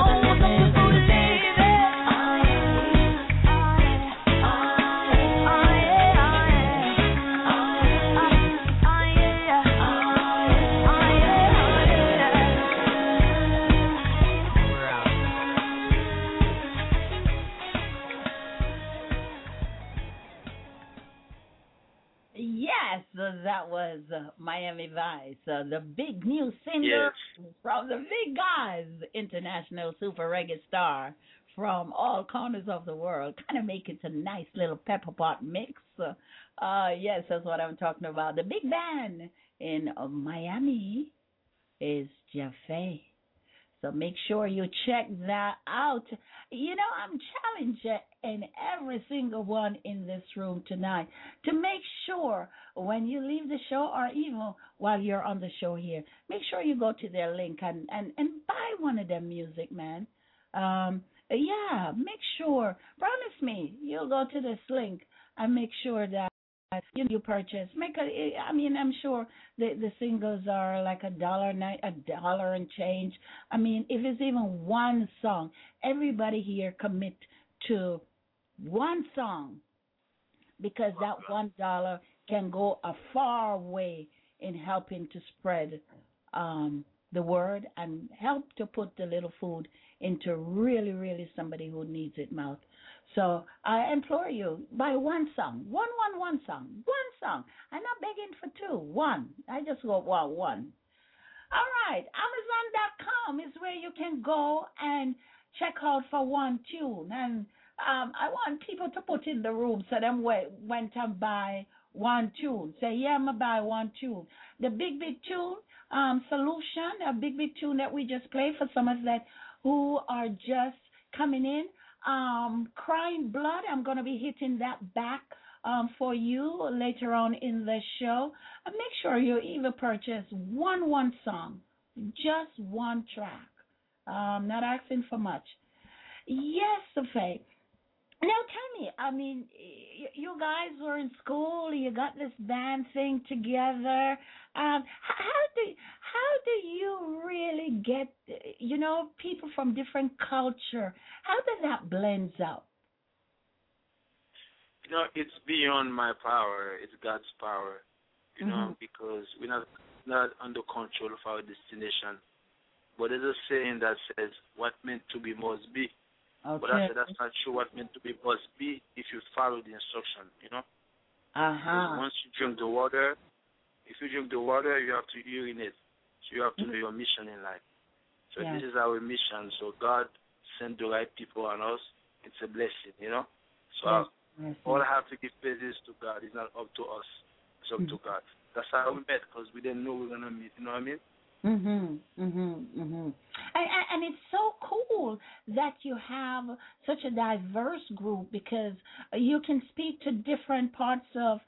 Yes, that was Miami Vice, the big new singer from the big guys, international super reggae star from all corners of the world. Kind of make it a nice little pepper pot mix. Yes, that's what I'm talking about. The big band in Miami is Jaffe. So make sure you check that out. You know, I'm challenging every single one in this room tonight to make sure when you leave the show or even while you're on the show here, make sure you go to their link and buy one of their music, man. Yeah, make sure. Promise me you'll go to this link and make sure that you purchase. I'm sure the singles are like $1 and change. I mean, if it's even one song, everybody here commit to one song because that $1 can go a far way in helping to spread the word and help to put the little food into really, really somebody who needs it mouth. So I implore you, buy one song, one song. I'm not begging for two, one. I just go, well, one. All right, Amazon.com is where you can go and check out for one tune. And I want people to put in the room so them went and buy one tune. Say, yeah, I'm going to buy one tune. The big tune solution, a big tune that we just played for some of that who are just coming in. Crying Blood, I'm going to be hitting that back for you later on in the show. And make sure you even purchase one song, just one track. Not asking for much. Yes, Sophie. Now tell me, I mean, you guys were in school, you got this band thing together. How do you really get, people from different culture? How does that blends out? It's beyond my power. It's God's power, because we're not under control of our destination. But there's a saying that says, what meant to be must be. Okay. But I said that's not true. What meant to be must be if you follow the instruction, Once you drink the water, if you drink the water, you have to urinate. So you have to know your mission in life. So this is our mission. So God sent the right people on us. It's a blessing, So all I have to give praises to God. It's not up to us. It's up to God. That's how we met, because we didn't know we were going to meet, you know what I mean? Mhm, mhm, mhm. And it's so cool that you have such a diverse group because you can speak to different parts of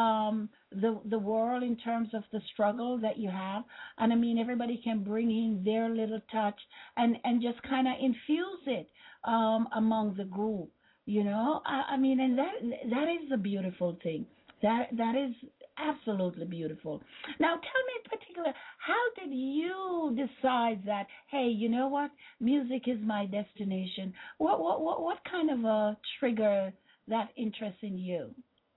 the world in terms of the struggle that you have, and I mean everybody can bring in their little touch and just kind of infuse it among the group. I mean, and that is a beautiful thing. That is absolutely beautiful. Now, tell me in particular, how did you decide that? Hey, you know what? Music is my destination. What kind of a trigger that interest in you?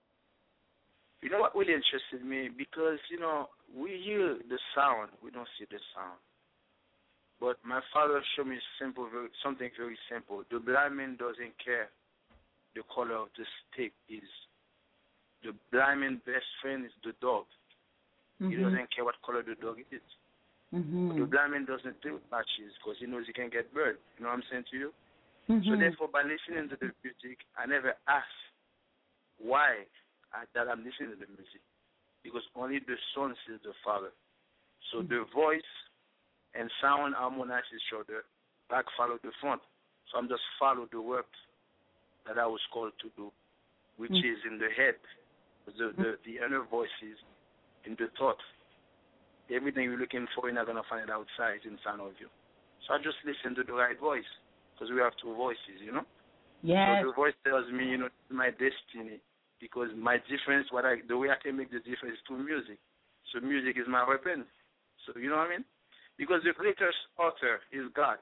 You know what really interested me? Because, we hear the sound, we don't see the sound. But my father showed me something very simple. The blind man doesn't care the color of the stick is. The blind man's best friend is the dog. He doesn't care what color the dog is. The blind man doesn't do matches because he knows he can get burned. You know what I'm saying to you? So therefore, by listening to the music, I never ask why that I'm listening to the music. Because only the son sees the father. So the voice and sound harmonize each other. Back follow the front. So I'm just follow the work that I was called to do, which is in the head. The inner voices in the thought. Everything you're looking for, you're not going to find it outside, inside of you. So I just listen to the right voice, because we have two voices, Yes. So the voice tells me, my destiny, because my difference, the way I can make the difference is through music. So music is my weapon. So you know what I mean? Because the greatest author is God.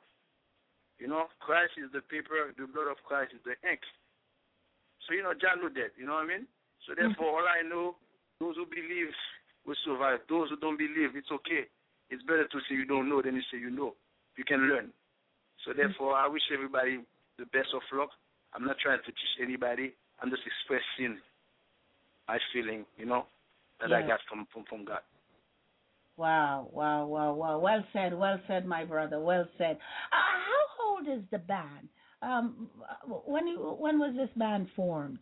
Christ is the paper, the blood of Christ is the ink. So, John knew that, you know what I mean? So therefore, all I know, those who believe will survive. Those who don't believe, it's okay. It's better to say you don't know than you say you know. You can learn. So therefore, I wish everybody the best of luck. I'm not trying to teach anybody. I'm just expressing my feeling, that I got from God. Wow. Well said, my brother. Well said. How old is the band? When was this band formed?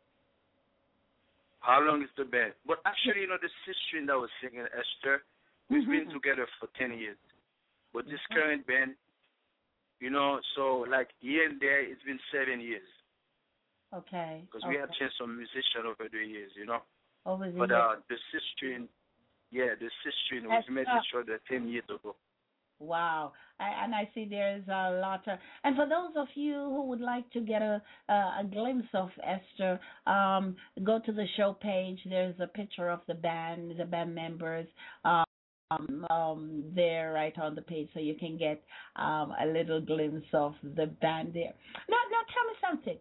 How long is the band? But actually, the sister that was singing, Esther, we've been together for 10 years. But this current band, so like here and there, it's been 7 years. Okay. Because we have changed some musicians over the years, Over the but years. the sister, we met each other 10 years ago. Wow. And I see there's a lot of, and for those of you who would like to get a glimpse of Esther, go to the show page. There's a picture of the band members there right on the page, so you can get a little glimpse of the band there. Now tell me something.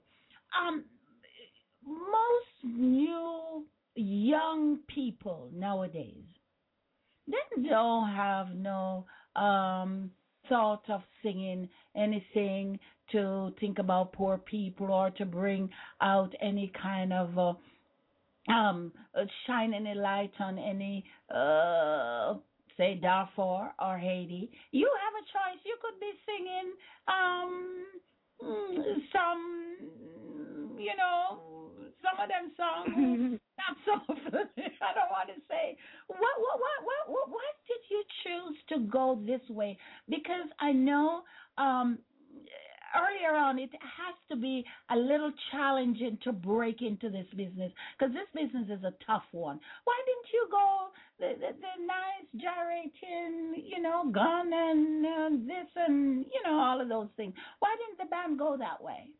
Most new young people nowadays, they don't have no thought of singing anything to think about poor people or to bring out any kind of shine any light on any say Darfur or Haiti. You have a choice. You could be singing some of them songs. Not so. I don't want to say. What did you choose to go this way? Because I know earlier on it has to be a little challenging to break into this business, because this business is a tough one. Why didn't you go the nice gyrating, gun and this and all of those things? Why didn't the band go that way?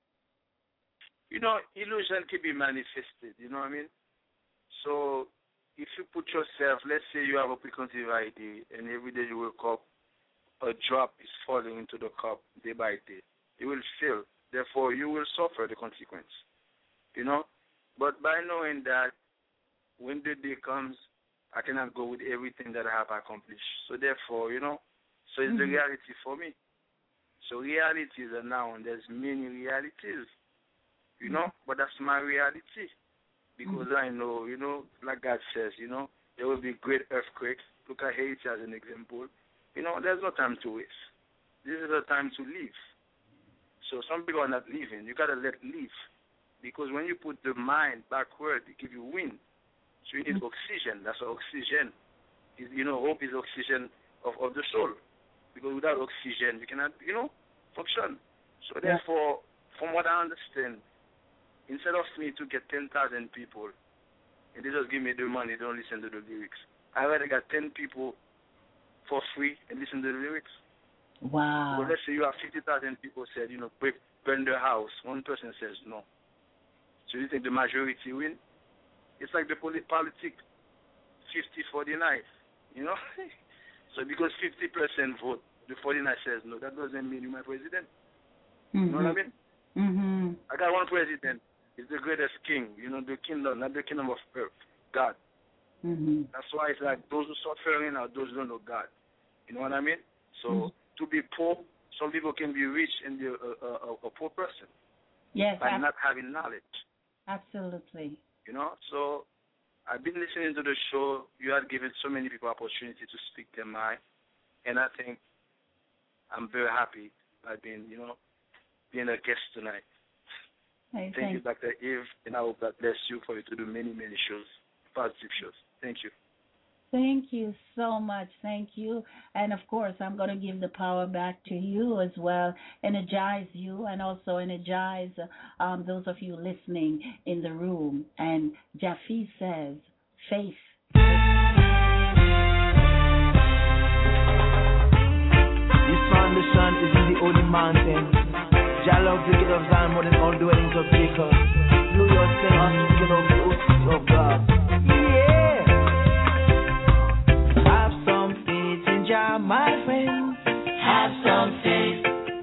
Illusion can be manifested, you know what I mean? So if you put yourself, let's say you have a preconceived idea, and every day you wake up, a drop is falling into the cup day by day. You will fail. Therefore, you will suffer the consequence, But by knowing that when the day comes, I cannot go with everything that I have accomplished. So therefore, so it's the reality for me. So reality is a noun. There's many realities. But that's my reality. Because I know, like God says, there will be great earthquakes. Look at Haiti as an example. There's no time to waste. This is a time to live. So some people are not living. You got to let live. Because when you put the mind backward, it gives you wind. So you need oxygen. That's oxygen. Hope is oxygen of the soul. Because without oxygen, you cannot, function. So therefore, from what I understand, instead of me to get 10,000 people, and they just give me the money, they don't listen to the lyrics. I rather got 10 people for free and listen to the lyrics. Wow. Well, let's say you have 50,000 people said, burn their house. One person says no. So you think the majority win? It's like the politics, 50-49, So because 50% vote, the 49 says no, that doesn't mean you're my president. You know what I mean? Mm-hmm. I got one president. He's the greatest king. The kingdom, not the kingdom of earth, God. Mm-hmm. That's why it's like those who suffering are those who don't know God. You know what I mean? So to be poor, some people can be rich and be a poor person. Yes. By not having knowledge. Absolutely. So I've been listening to the show. You had given so many people opportunity to speak their mind, and I think I'm very happy by being a guest tonight. Hey, thank you, Dr. Eve, and I hope God bless you for you to do many, many shows, positive shows. Thank you. Thank you so much. Thank you. And, of course, I'm going to give the power back to you as well. Energize you and also energize those of you listening in the room. And Jaffe says, faith. This foundation is in the holy mountain. Jah love the gate of Zion more than all dwellings of Jacob. Know yourself, speaking of the hosts of God. Yeah. Have some faith in Jah, my friend. Have some faith.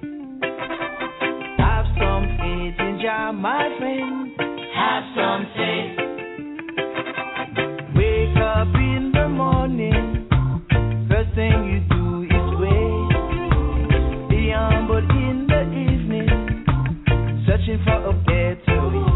Have some faith in Jah, my friend. Have some faith. Wake up in the morning. First thing you do is wait. Be humble in the evening, searching for a better way.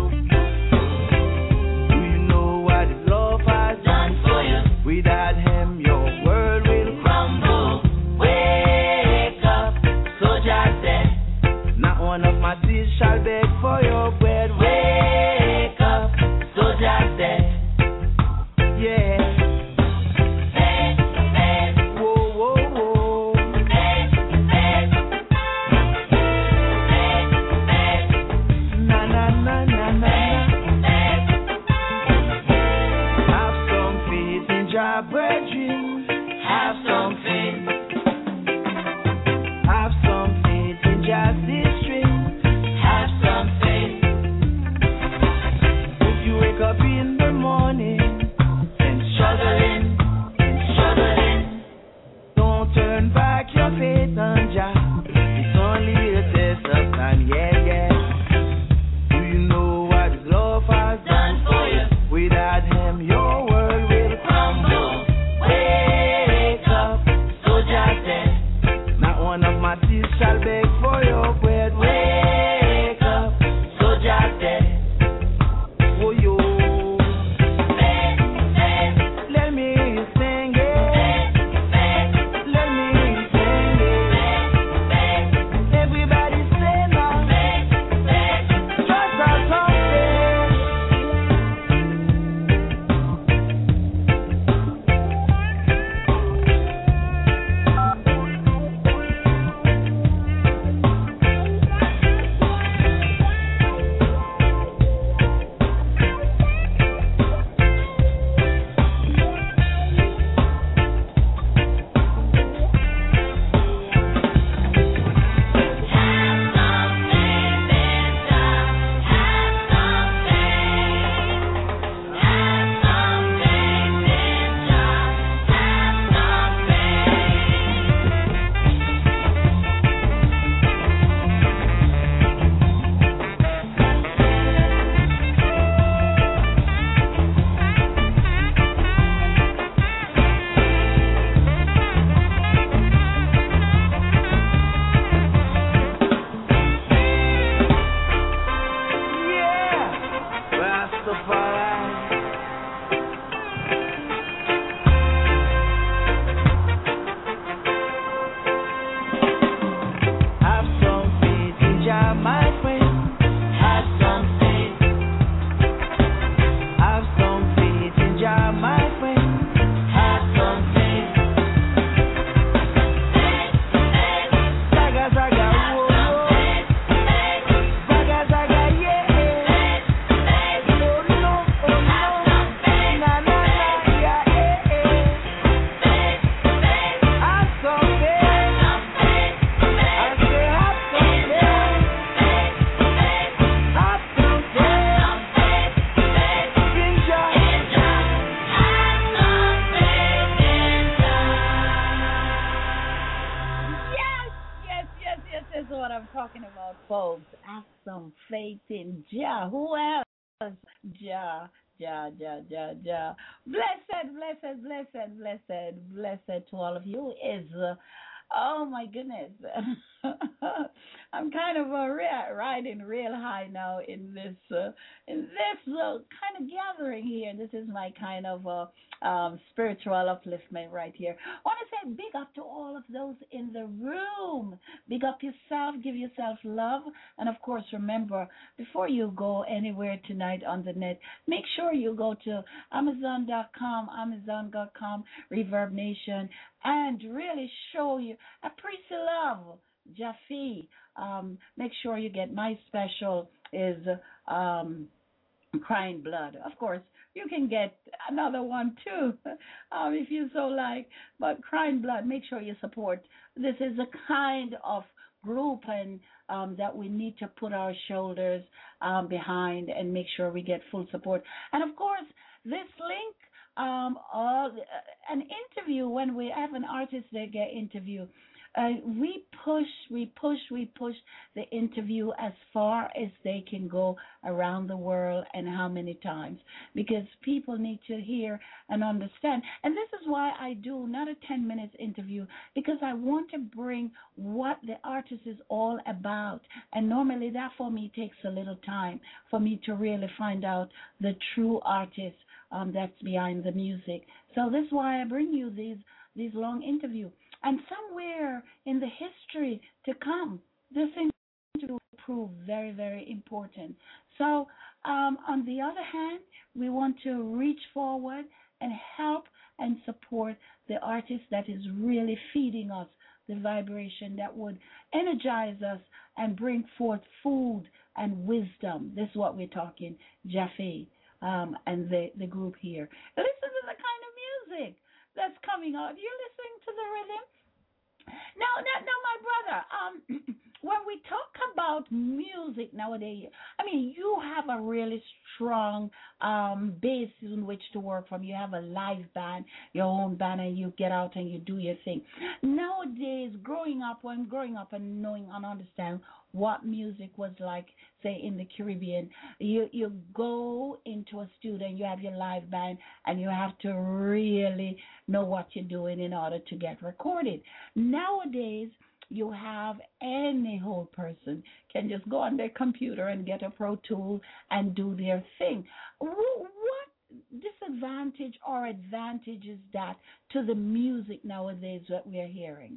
Do you know what His love has done for you? Without Him, your world will crumble. Wake up, soldier said. Not one of my seeds shall beg for your bread. Wake up, soldier said. Yeah. Have some faith in Justice Street. Have some faith. waiting. Ja, who else? Ja. Ja, ja, ja, ja. Blessed, blessed, blessed, blessed, blessed to all of you is, oh my goodness. I'm kind of riding real high now in this kind of gathering here. This is my kind of spiritual upliftment right here. I want to say big up to all of those in the room. Big up yourself, give yourself love, and of course remember, before you go anywhere tonight on the net, make sure you go to Amazon.com, Reverb Nation, and really show you appreciate love. Jaffe, make sure you get my special is Crying Blood. Of course, you can get another one too, if you so like. But Crying Blood, make sure you support. This is a kind of group and that we need to put our shoulders behind and make sure we get full support. And of course, this link, an interview, when we have an artist that get interview, we push the interview as far as they can go around the world and how many times, because people need to hear and understand. And this is why I do not a 10 minutes interview, because I want to bring what the artist is all about. And normally that for me takes a little time for me to really find out the true artist that's behind the music. So this is why I bring you these long interviews. And somewhere in the history to come, this interview will prove very, very important. So on the other hand, we want to reach forward and help and support the artist that is really feeding us the vibration that would energize us and bring forth food and wisdom. This is what we're talking, Jaffe, and the group here. Listen to the kind of music that's coming out. You're listening to the rhythm. Now, my brother, when we talk about music nowadays, I mean, you have a really strong base in which to work from. You have a live band, your own band, and you get out and you do your thing. Nowadays, growing up and knowing and understand what music was like, say, in the Caribbean, you go into a studio and you have your live band and you have to really know what you're doing in order to get recorded. Nowadays, you have any whole person can just go on their computer and get a Pro Tool and do their thing. What disadvantage or advantage is that to the music nowadays that we are hearing?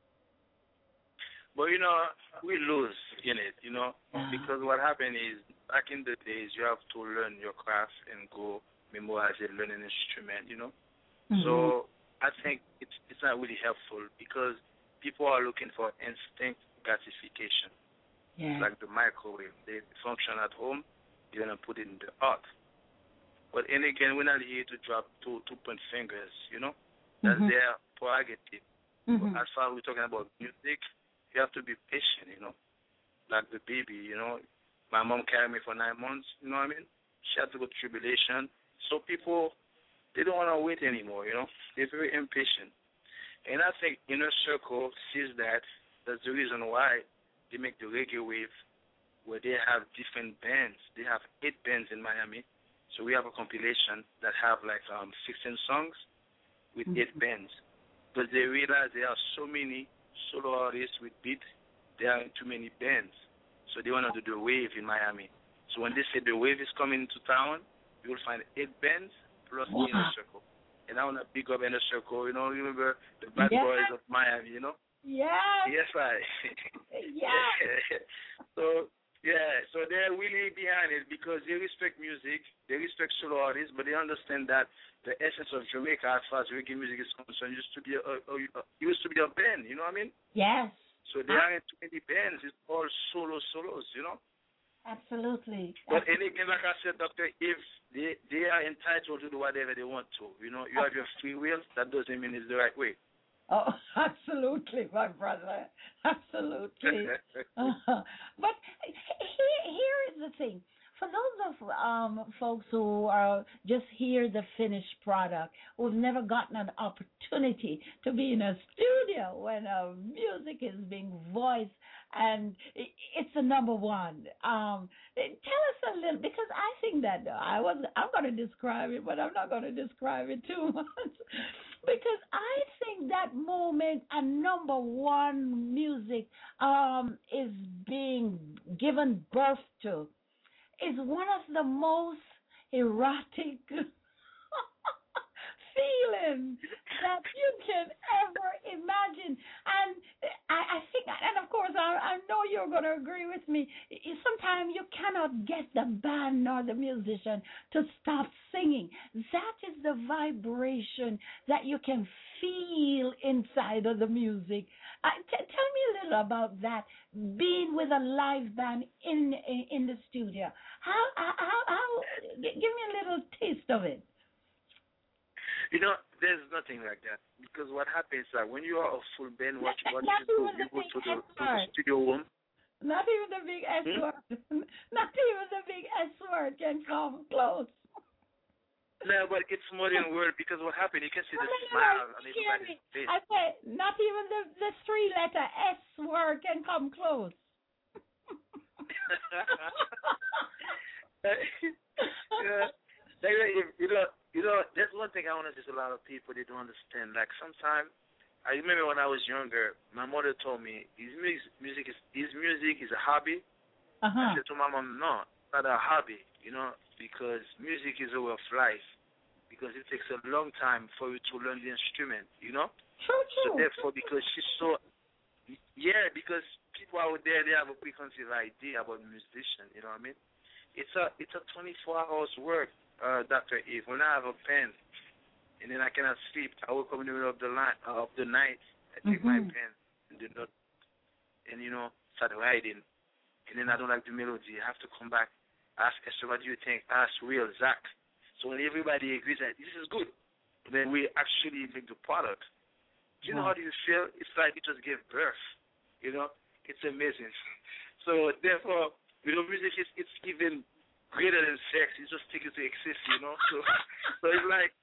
Well, we lose in it, because what happened is, back in the days, you have to learn your craft and go memorize it, learn an instrument, Mm-hmm. So I think it's not really helpful, because people are looking for instant gratification. Yeah. It's like the microwave. They function at home, you're going to put it in the art. But and again, we're not here to drop two-point fingers, That's mm-hmm. their prerogative. Mm-hmm. As far as we're talking about music, you have to be patient, like the baby, My mom carried me for 9 months, you know what I mean? She had to go through tribulation. So people, they don't want to wait anymore, They're very impatient. And I think Inner Circle sees that. That's the reason why they make the reggae wave, where they have different bands. They have 8 bands in Miami. So we have a compilation that have like 16 songs with 8 bands. But they realize there are so many solo artists with beat, there are too many bands. So they want to do the wave in Miami. So when they say the wave is coming to town, you will find 8 bands plus the Inner Circle. And I want to pick up Inner Circle, remember the bad boys of Miami, Yeah. Yes, right. Yeah. So they're really behind it because they respect music, they respect solo artists, but they understand that the essence of Jamaica, as far as reggae music is concerned, used to be a band. You know what I mean? Yes. So there aren't too many bands. It's all solos. Absolutely. But again, like I said, Doctor, if they are entitled to do whatever they want to, you have your free will. That doesn't mean it's the right way. Oh, absolutely, my brother. Absolutely. But here is the thing. For those of folks who are just hear the finished product, who've never gotten an opportunity to be in a studio when music is being voiced and it's the number one. Tell us a little because I think that I'm going to describe it, but I'm not going to describe it too much because I think that moment and number one music is being given birth to is one of the most erotic feeling that you can ever imagine. And I think, and of course, I know you're going to agree with me. Sometimes you cannot get the band nor the musician to stop singing. That is the vibration that you can feel inside of the music. Tell me a little about that, being with a live band in the studio. Give me a little taste of it. There's nothing like that because what happens is that when you are a full band, what you do, you go to the studio room. Not even the big S word. Not even the big S word can come close. No, but it's more than word because what happened, you can see the smile on everybody's face. I say, not even the three-letter S word can come close. There's one thing I want to just a lot of people they don't understand. Like sometimes, I remember when I was younger, my mother told me his music is a hobby. I said to my mom, no, it's not a hobby, because music is a way of life. Because it takes a long time for you to learn the instrument, True. So therefore, because she's because people out there they have a preconceived idea about musician. You know what I mean? It's a 24 hours work, Dr. Eve. When I have a pen, and then I cannot sleep, I wake up in the middle of the night. I take my pen and the note, and start writing. And then I don't like the melody. I have to come back, ask Esther, what do you think? Ask Will, Zach. So when everybody agrees that this is good, then we actually make the product. Do you know how do you feel? It's like you just gave birth. It's amazing. So therefore, music it's even greater than sex. It just takes it to exist. So it's like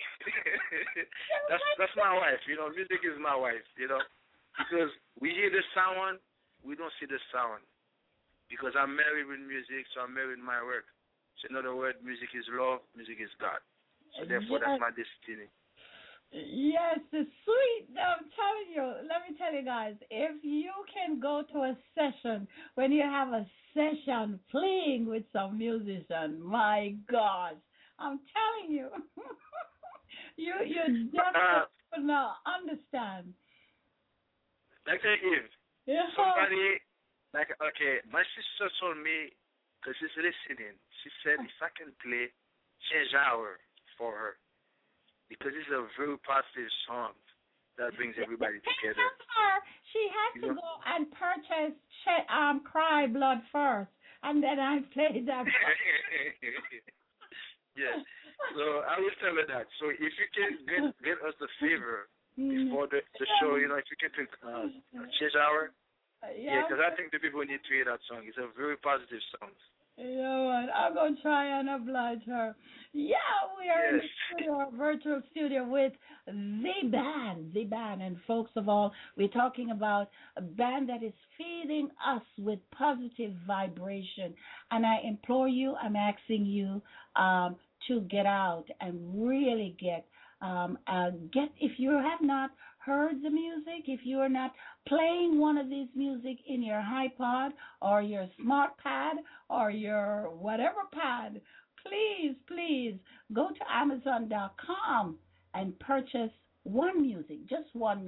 that's my wife. Music is my wife. Because we hear the sound, we don't see the sound. Because I'm married with music, so I'm married with my work. So in other words, music is love, music is God. So therefore, that's my destiny. Yes, it's sweet. I'm telling you, let me tell you guys, if you can go to a session, when you have a session playing with some musician, my gosh, I'm telling you, you definitely would not understand. Like Eve, somebody, my sister told me, because she's listening, she said if I can play Change Hour for her, because it's a very positive song that brings everybody together. She has to go and purchase Cry Blood first, and then I play that. Yes. So I will tell her that. So if you can get us the favor before the show, if you can play Change Hour. Yeah, because I think the people need to hear that song. It's a very positive song. You know what? I'm going to try and oblige her. Yeah, we are in the studio, virtual studio with The Band. And folks of all, we're talking about a band that is feeding us with positive vibration. And I implore you, I'm asking you to get out and really get, if you have not heard the music, if you are not playing one of these music in your iPod or your smart pad or your whatever pad, please go to Amazon.com and purchase just one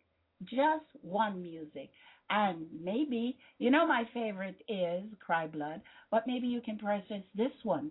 music. And maybe, my favorite is Cry Blood, but maybe you can purchase this one.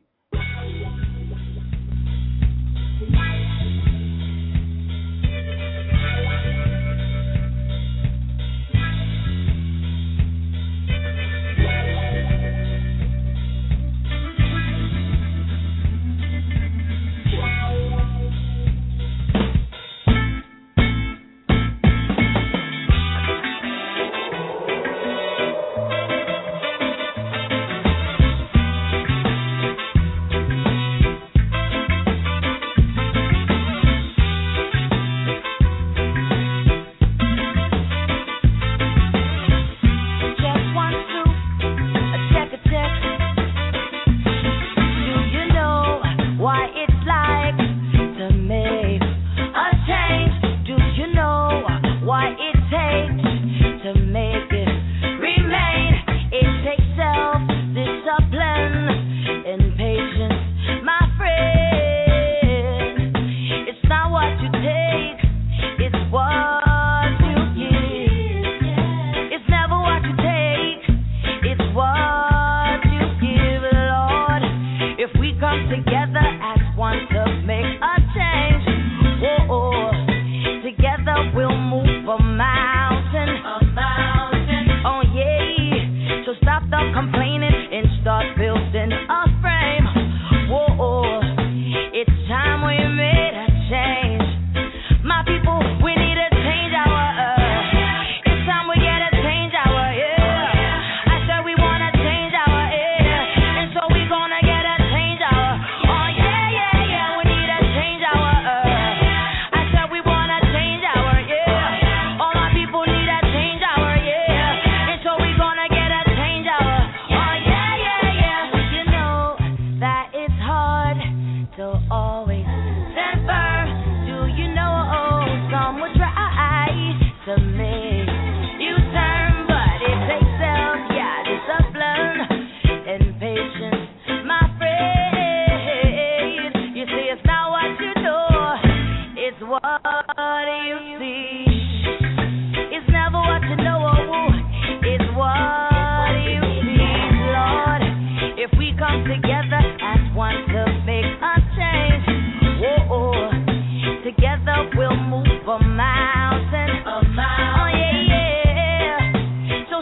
come together as one to make a change, whoa, together we'll move a mountain. Oh yeah, so stop the complaining and start building a frame. Whoa, it's time we made a change. My people, we need to change our it's time we get a change our I said we wanna change our and so we gonna get a change our oh yeah, we need to change our I said we wanna change our all my people need to change our and so we gonna get a change our oh yeah. You know that it's hard to always stand firm. Do you know some would try to make you turn, but it takes self-discipline and patience, my friend. You see, it's not what you do, it's what you see. It's never what you know, it's what you see. Lord, if we come together as one to make a change, whoa, together we'll move a mountain. Oh yeah. So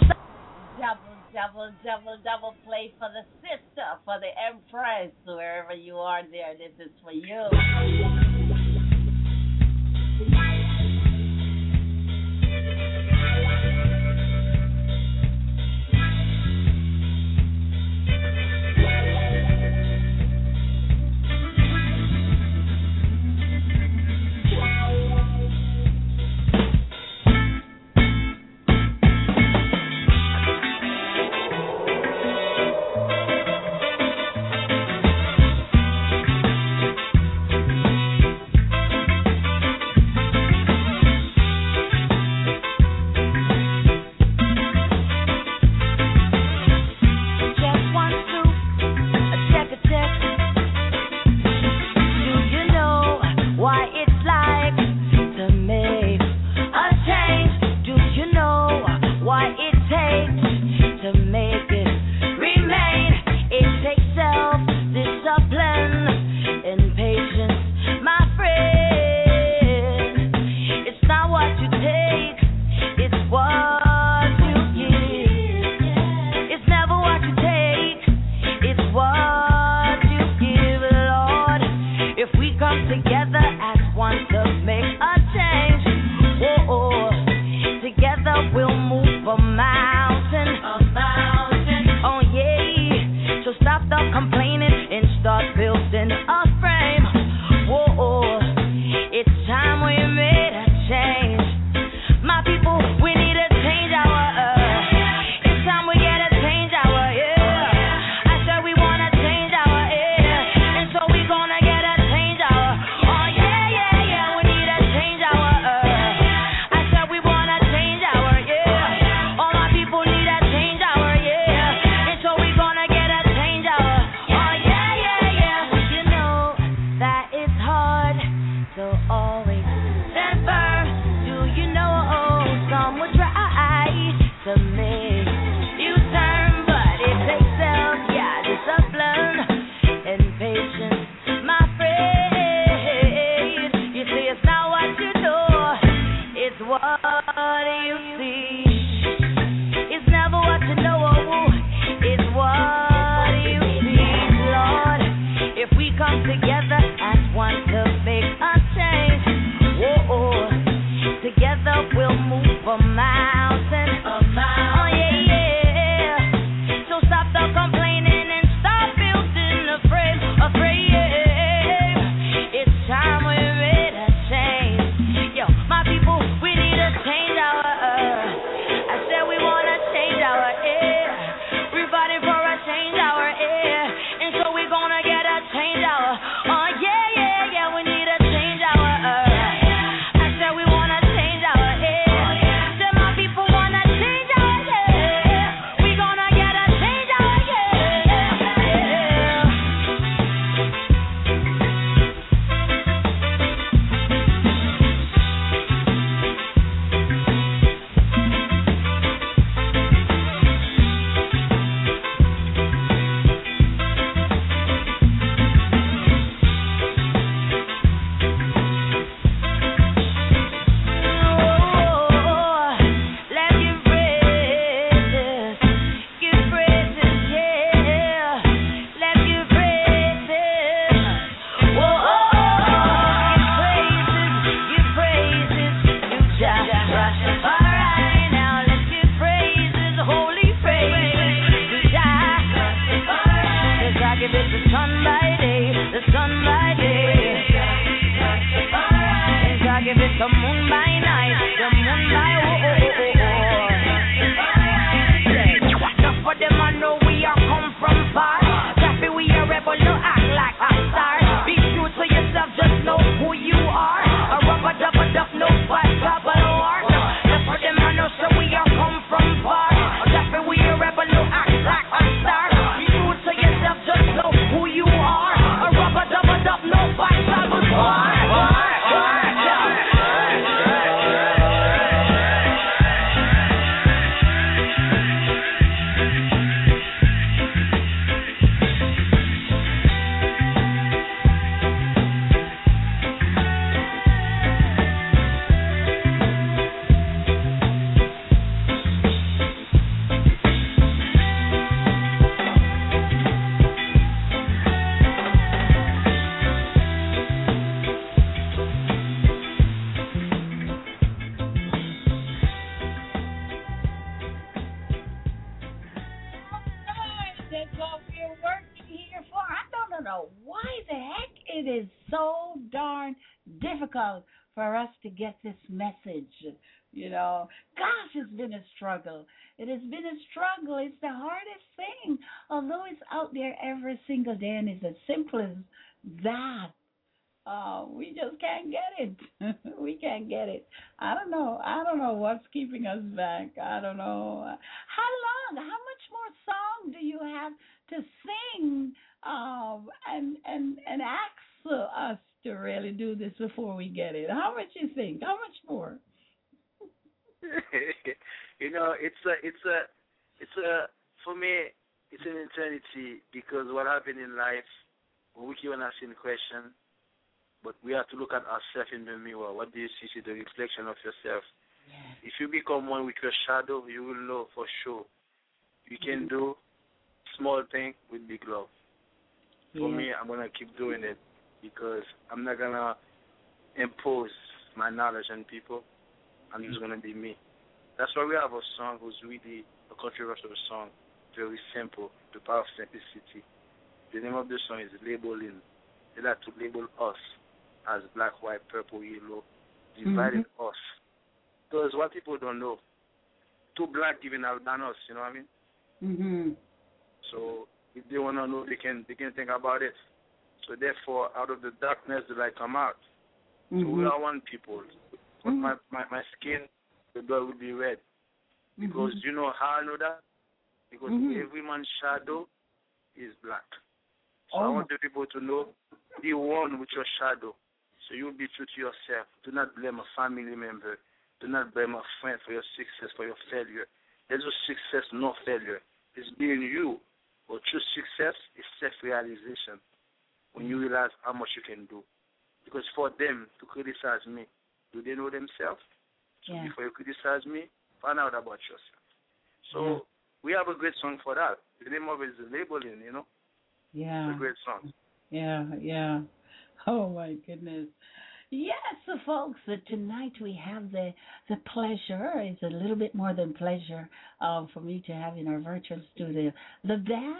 double play for the sister, for the empress, wherever you are there. This is for you. change our air, and so we're gonna get a change our give it the sun by day, the sun by day. And I give it the moon by night, the moon by Enough for them I know we are come from far. Happy we are rebel, no act like a star. Be true to yourself, just know who you are. A rubber double duck, no fight, trouble war. Enough for them I know so we are come from far. Happy we are rebel, no act like a star. Be true to yourself, just know who you are. A rubber double duck, no fight, trouble war. That's what we're working here for. I don't know why the heck it is so darn difficult for us to get this message. You know, gosh, it's been a struggle. It has been a struggle. It's the hardest thing. Although it's out there every single day and it's as simple as that. We just can't get it. We can't get it. I don't know. I don't know what's keeping us back. I don't know. How long? How much more song do you have to sing and ask us to really do this before we get it? How much you think? How much more? You know, it's a for me it's an eternity because what happened in life we keep on asking questions. But we have to look at ourselves in the mirror. What do you see? See the reflection of yourself. Yeah. If you become one with your shadow, you will know for sure you can do small things with big love. For me, I'm going to keep doing it because I'm not going to impose my knowledge on people. I'm just going to be me. That's why we have a song who's really a controversial song, very simple, the power of simplicity. The name of the song is Labeling. They like to label us as black, white, purple, yellow, divided us. Because what people don't know, two black giving out than us, you know what I mean? So if they want to know, they can think about it. So therefore, out of the darkness, the light come out. So we are one people. But my skin, the blood will be red. Because you know how I know that? Because every man's shadow is black. So I want the people to know, be one with your shadow. So you will be true to yourself. Do not blame a family member. Do not blame a friend for your success, for your failure. There's no success, no failure. It's being you. But true success is self-realization. When you realize how much you can do. Because for them to criticize me, do they know themselves? So before you criticize me, find out about yourself. So we have a great song for that. The name of it is Labeling, you know? Yeah. It's a great song. Yeah. Oh, my goodness. Yes, so folks, tonight we have the pleasure, it's a little bit more than pleasure for me to have in our virtual studio the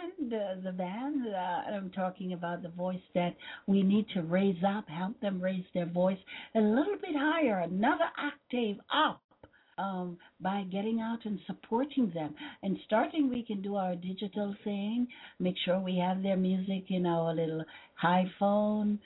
band, I'm talking about the voice that we need to raise up, help them raise their voice a little bit higher, another octave up. By getting out and supporting them. And starting, we can do our digital thing, make sure we have their music in our little iPhone,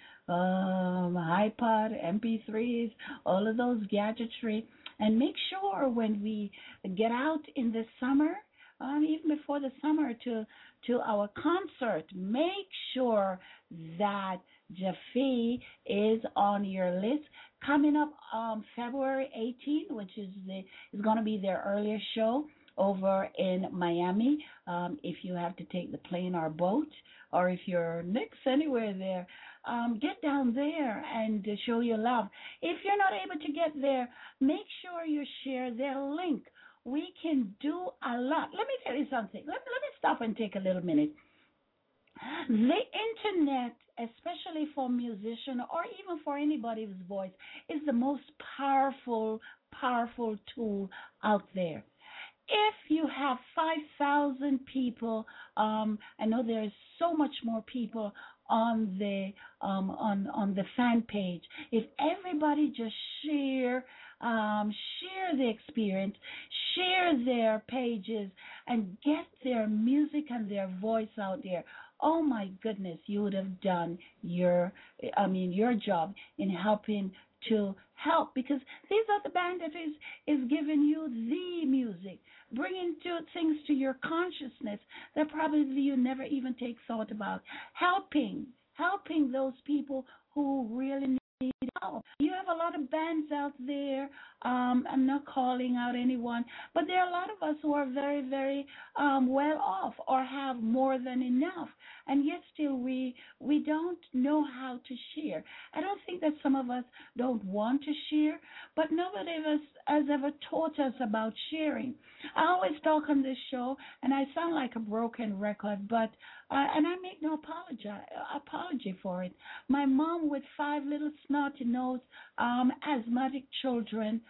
iPod, MP3s, all of those gadgetry. And make sure when we get out in the summer, even before the summer, to our concert, make sure that Jaffe is on your list. Coming up February 18th, which is going to be their earlier show over in Miami. If you have to take the plane or boat, or if you're next anywhere there, get down there and show your love. If you're not able to get there, make sure you share their link. We can do a lot. Let me tell you something. Let me stop and take a little minute. The internet, especially for musicians or even for anybody's voice, is the most powerful tool out there. if you have 5,000 people, I know there's so much more people on the fan page. If everybody just share the experience, share their pages, and get their music and their voice out there. Oh my goodness, you would have done your job in helping to help, because these are the band that is giving you the music, bringing things to your consciousness that probably you never even take thought about, helping those people who really need help. You have a lot of bands out there. I'm not calling out anyone, but there are a lot of us who are very, very well off or have more than enough, and yet still we don't know how to share. I don't think that some of us don't want to share, but nobody of us has ever taught us about sharing. I always talk on this show, and I sound like a broken record, but and I make no apology for it. My mom with 5 little snotty nose asthmatic children,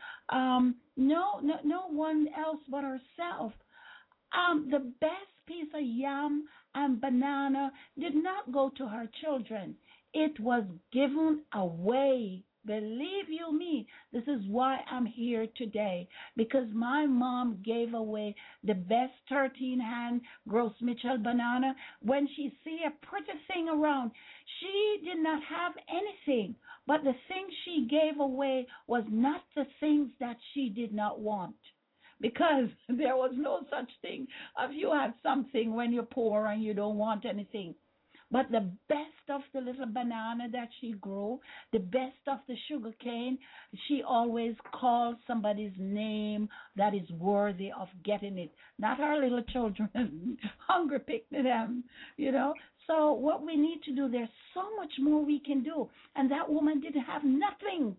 no one else but herself. The best piece of yam and banana did not go to her children. It was given away. Believe you me, this is why I'm here today, because my mom gave away the best 13-hand Gross Mitchell banana. When she see a pretty thing around, she did not have anything, but the things she gave away was not the things that she did not want, because there was no such thing if you have something when you're poor and you don't want anything. But the best of the little banana that she grew, the best of the sugar cane, she always called somebody's name that is worthy of getting it. Not our little children, hungry picking them, So what we need to do, there's so much more we can do. And that woman didn't have nothing.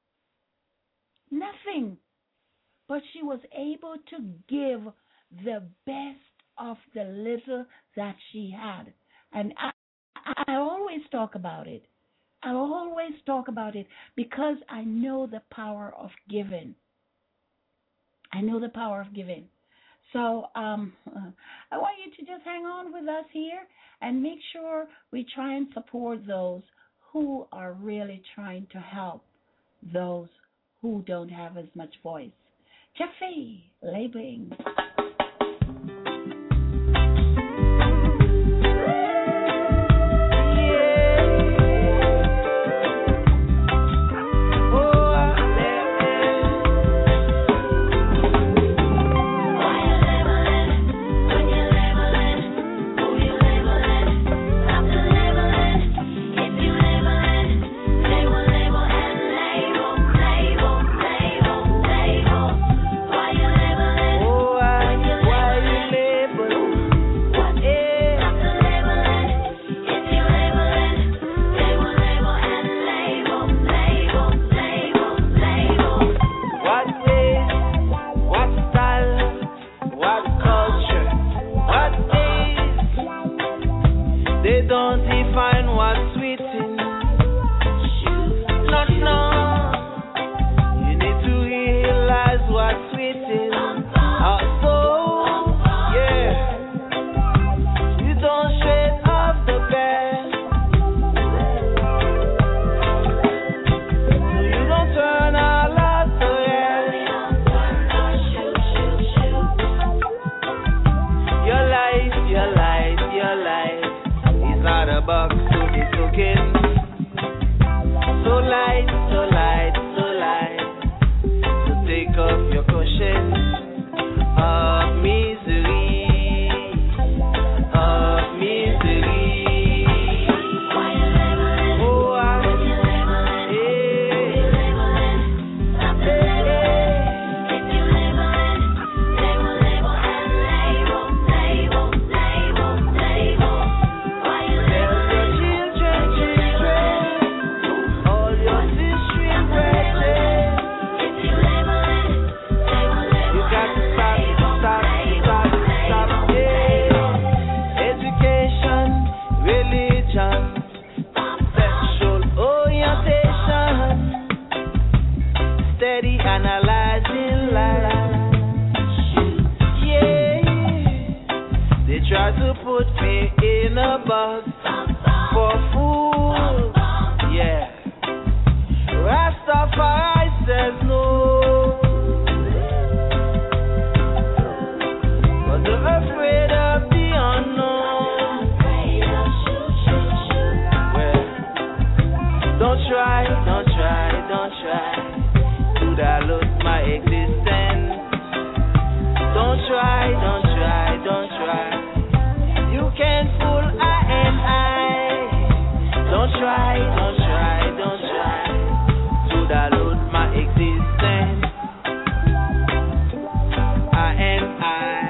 Nothing. But she was able to give the best of the little that she had. And I always talk about it. I always talk about it because I know the power of giving. I know the power of giving. So I want you to just hang on with us here and make sure we try and support those who are really trying to help those who don't have as much voice. Jeffy Labeling. try to dilute my existence. Don't try. You can't fool I and I. Don't try to dilute my existence. I and I.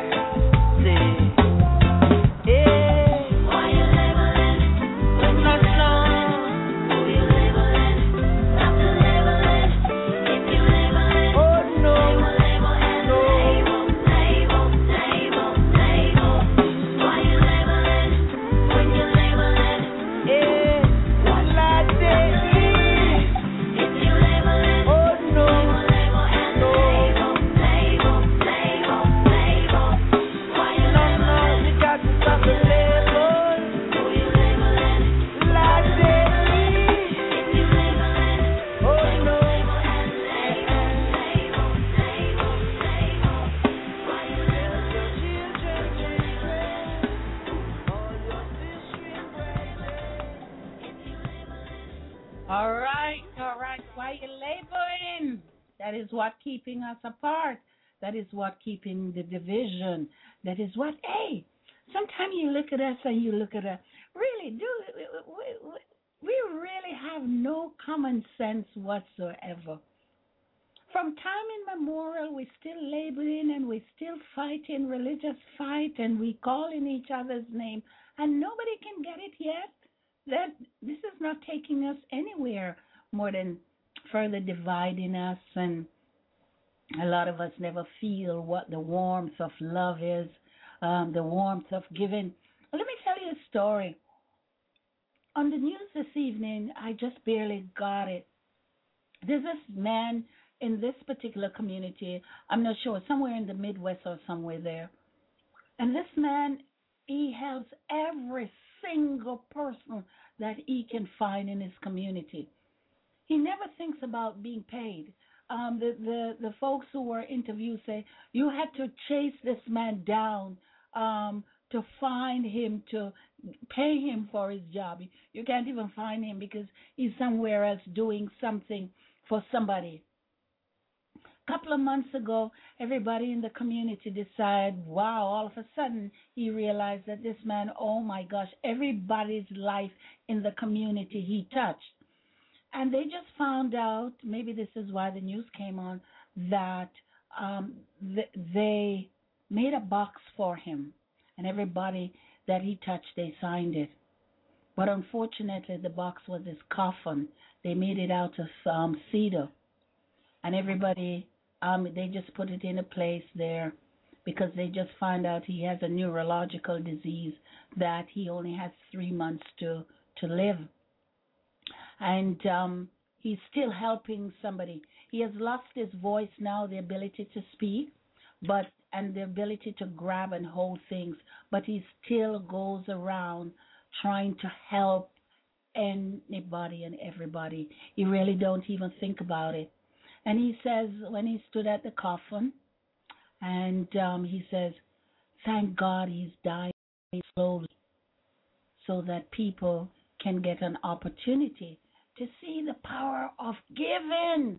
That is what keeping us apart. That is what keeping the division. That is what, hey, sometimes you look at us and you look at us, really, we really have no common sense whatsoever. From time immemorial, we still labeling and we still fighting religious fight and we calling each other's name and nobody can get it yet. That this is not taking us anywhere more than further dividing us, and a lot of us never feel what the warmth of love is, the warmth of giving. Let me tell you a story. On the news this evening, I just barely got it. There's this man in this particular community, I'm not sure, somewhere in the Midwest or somewhere there. And this man, he helps every single person that he can find in his community. He never thinks about being paid. The folks who were interviewed say you had to chase this man down to find him, to pay him for his job. You can't even find him because he's somewhere else doing something for somebody. A couple of months ago, everybody in the community decided, wow, all of a sudden he realized that this man, oh my gosh, everybody's life in the community he touched. And they just found out, maybe this is why the news came on, that they made a box for him. And everybody that he touched, they signed it. But unfortunately, the box was his coffin. They made it out of cedar. And everybody, they just put it in a place there because they just found out he has a neurological disease that he only has 3 months to live. And he's still helping somebody. He has lost his voice now, the ability to speak, and the ability to grab and hold things, but he still goes around trying to help anybody and everybody. He really don't even think about it. And he says when he stood at the coffin, and he says, thank God he's dying slowly so that people can get an opportunity to see the power of giving.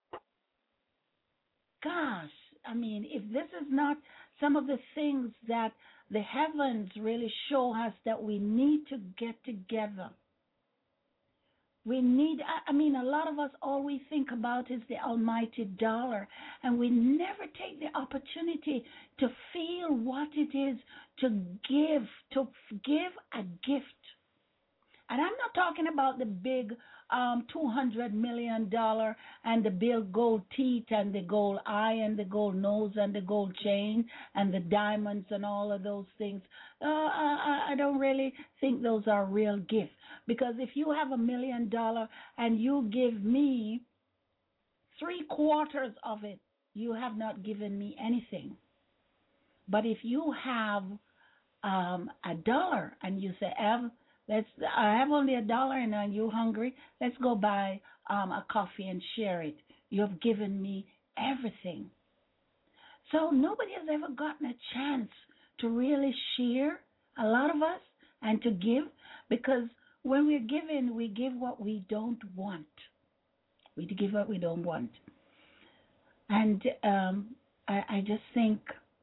Gosh, I mean, if this is not some of the things that the heavens really show us that we need to get together. We need, I mean, a lot of us, all we think about is the almighty dollar, and we never take the opportunity to feel what it is to give a gift. And I'm not talking about the big $200 million and the big gold teeth and the gold eye and the gold nose and the gold chain and the diamonds and all of those things. I don't really think those are real gifts. Because if you have $1 million and you give me 3/4 of it, you have not given me anything. But if you have $1 and you say, Ev, I have only $1 and are you hungry? Let's go buy a coffee and share it. You have given me everything. So nobody has ever gotten a chance to really share, a lot of us, and to give, because when we're giving, we give what we don't want. We give what we don't want. And I just think,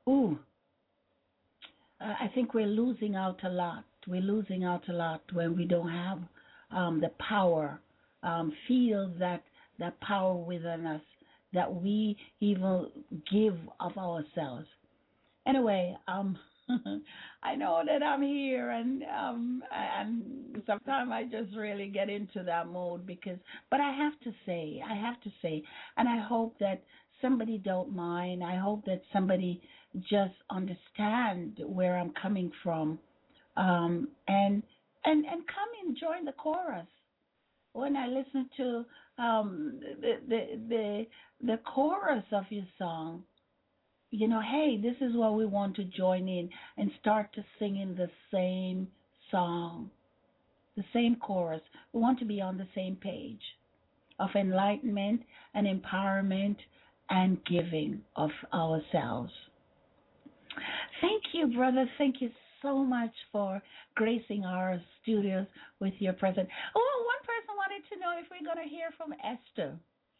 I think we're losing out a lot. We're losing out a lot when we don't have the power, feel that power within us, that we even give of ourselves. Anyway, I know that I'm here, and sometimes I just really get into that mode but I have to say, and I hope that somebody don't mind. I hope that somebody just understand where I'm coming from, and come and join the chorus. When I listen to the chorus of your song, hey, this is what we want to join in and start to sing in the same song, the same chorus. We want to be on the same page of enlightenment and empowerment and giving of ourselves. Thank you, brother. Thank you so much for gracing our studios with your presence. Oh, one person wanted to know if we're going to hear from Esther.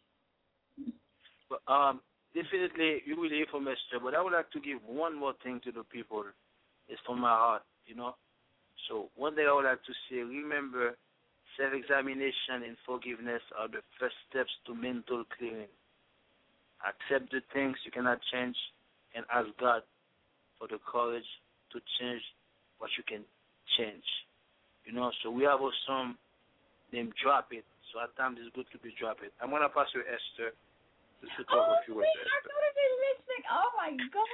Definitely, you will hear from Esther, but I would like to give one more thing to the people. It's from my heart, So one thing I would like to say, remember, self-examination and forgiveness are the first steps to mental clearing. Accept the things you cannot change and ask God for the courage to change what you can change. So we have a song named Drop It. So at times it's good to be Drop It. I'm going to pass you Esther. To talk a few words, I'm going to be listening. Oh, my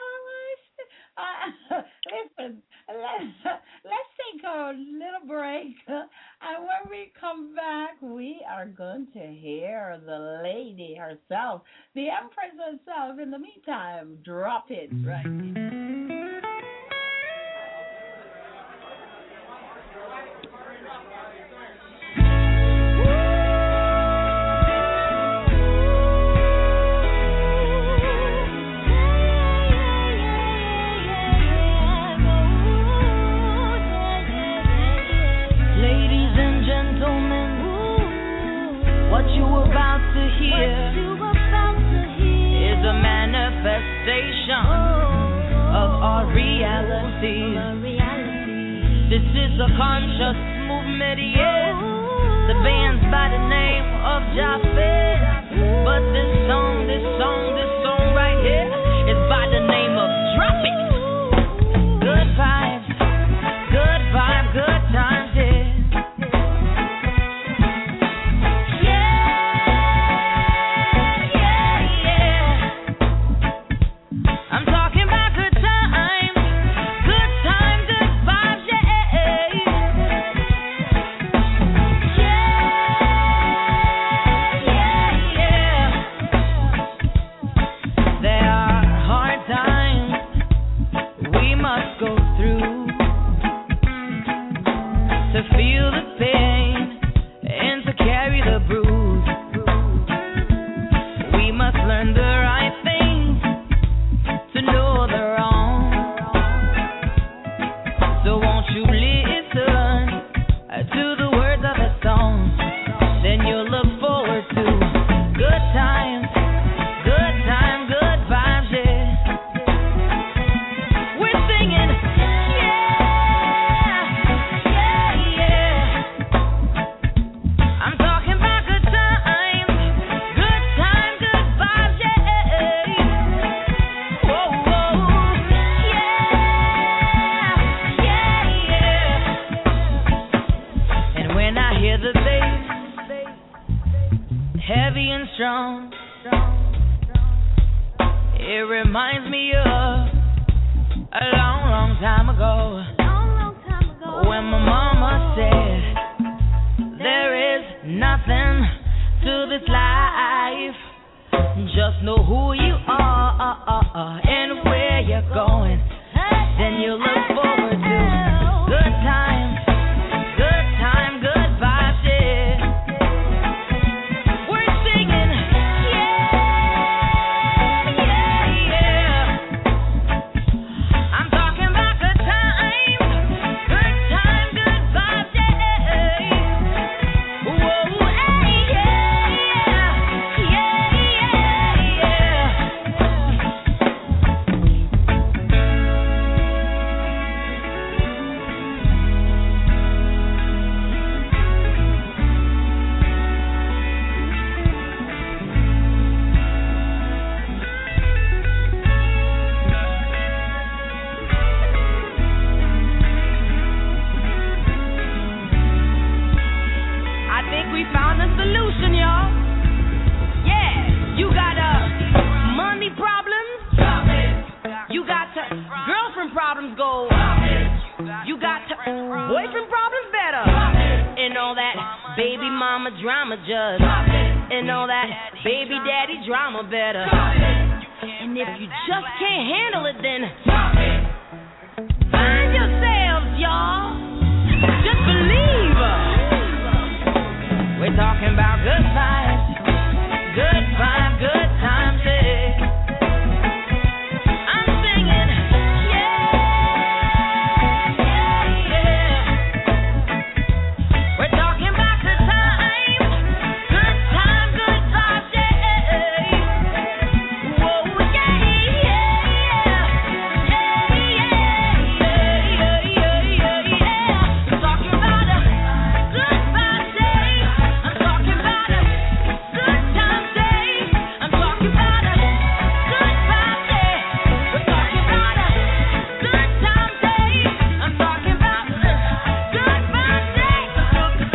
gosh. Listen, let's take a little break. And when we come back, we are going to hear the lady herself, the Empress herself. In the meantime, drop it right here. Is a manifestation of our reality. This is a conscious movement, yes. The band's by the name of Japheth. But this song right here is by the name of Drop It. Good vibes, good times, yeah. we found a solution, y'all. Yeah, you got money problems. Stop it. You got girlfriend problems. Go. Stop it. You got boyfriend problems. Better. Stop it. And all that baby mama drama, just. Stop it. And all that baby daddy drama, better. Stop it. And if you just can't handle it, then stop it. Find yourselves, y'all. Just believe. We're talking about good vibes, good times, yeah. I'm singing, yeah, yeah, yeah. We're talking about good time, good vibes, yeah. Whoa, yeah, yeah, yeah, yeah, yeah, yeah, yeah. I'm talking about a good vibes, yeah. I'm talking about a good times, yeah. I'm talking about a good vibes, yeah. We're talking about a good times, yeah. I'm talking about good vibes, yeah. Good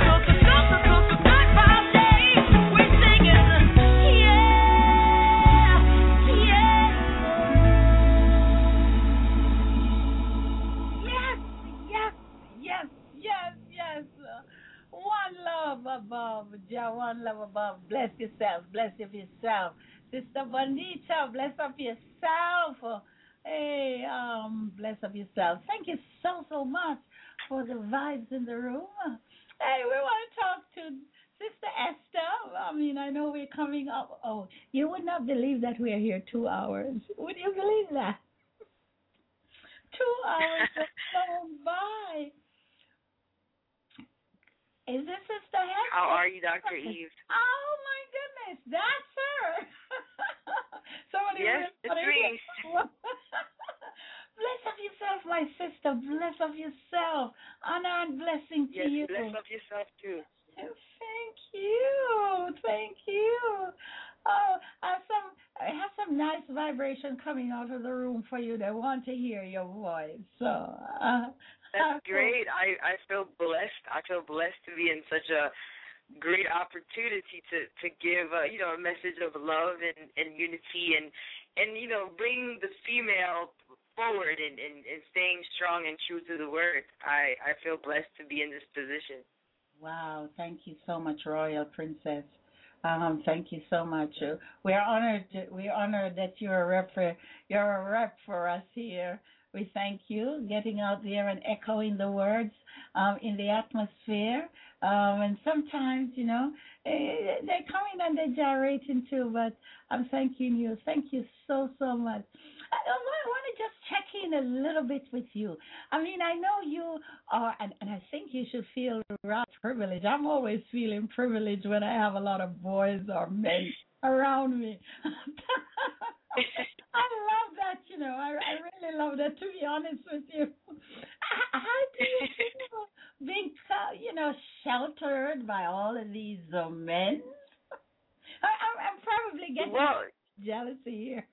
vibes, yeah. We're singing, yeah, Yes, yes, yes, yes, yes. One love above, Jah, one love above. Bless yourself, bless yourself. Sister Bonita, bless up yourself. Hey, bless up yourself. Thank you so much for the vibes in the room. Hey, we want to talk to Sister Esther. I mean, I know we're coming up. Oh, you would not believe that we're here 2 hours. Would you believe that? 2 hours have flown by. Is this Sister Hester? How are you, Dr. Eve? Oh, my goodness. That's her. Somebody yes, it's me. Bless of yourself, my sister. Bless of yourself. Honor and blessing to you. Yes, bless of yourself, too. Thank you. Thank you. Oh, I have some nice vibration coming out of the room for you. They want to hear your voice. So, that's great. I feel blessed. I feel blessed to be in such a great opportunity to give a message of love and unity and bring the female forward and staying strong and true to the word. I feel blessed to be in this position. Wow, thank you so much, Royal Princess. Thank you so much. We're honored that you're a rep for us here. We thank you getting out there and echoing the words in the atmosphere. And sometimes, they come in and they're gyrating too, but I'm thanking you. Thank you so much. I want to just check in a little bit with you. I mean, I know you are, and I think you should feel rather privileged. I'm always feeling privileged when I have a lot of boys or men around me. I love that, I really love that, to be honest with you. How do you feel being, sheltered by all of these men? I'm probably getting jealousy here.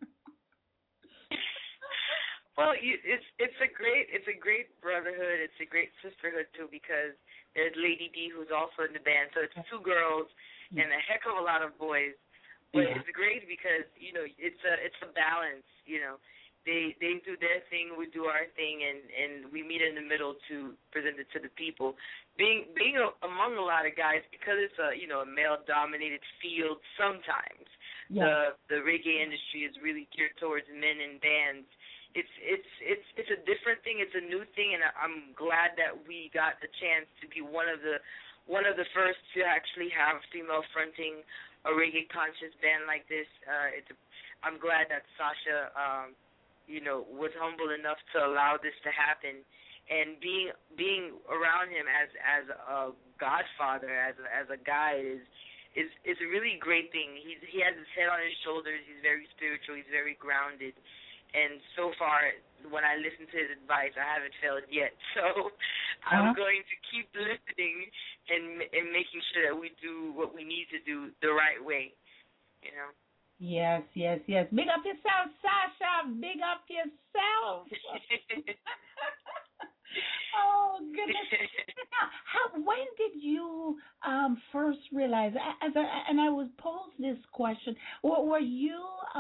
Well, it's a great brotherhood. It's a great sisterhood too, because there's Lady D, who's also in the band. So it's 2 girls and a heck of a lot of boys. But it's great because it's a balance. They do their thing, we do our thing, and we meet in the middle to present it to the people. Being among a lot of guys, because it's a male dominated field. Sometimes the reggae industry is really geared towards men in bands. It's a different thing. It's a new thing, and I'm glad that we got the chance to be one of the first to actually have female fronting a reggae conscious band like this. I'm glad that Sasha, was humble enough to allow this to happen, and being around him as a godfather, as a guide is a really great thing. He has his head on his shoulders. He's very spiritual. He's very grounded. And so far, when I listen to his advice, I haven't failed yet. So I'm going to keep listening and making sure that we do what we need to do the right way, Yes. Big up yourself, Sasha. Big up yourself. Oh, goodness. Now, when did you first realize? And I was posed this question: were you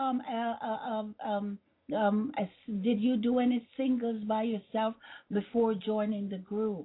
did you do any singles by yourself before joining the group?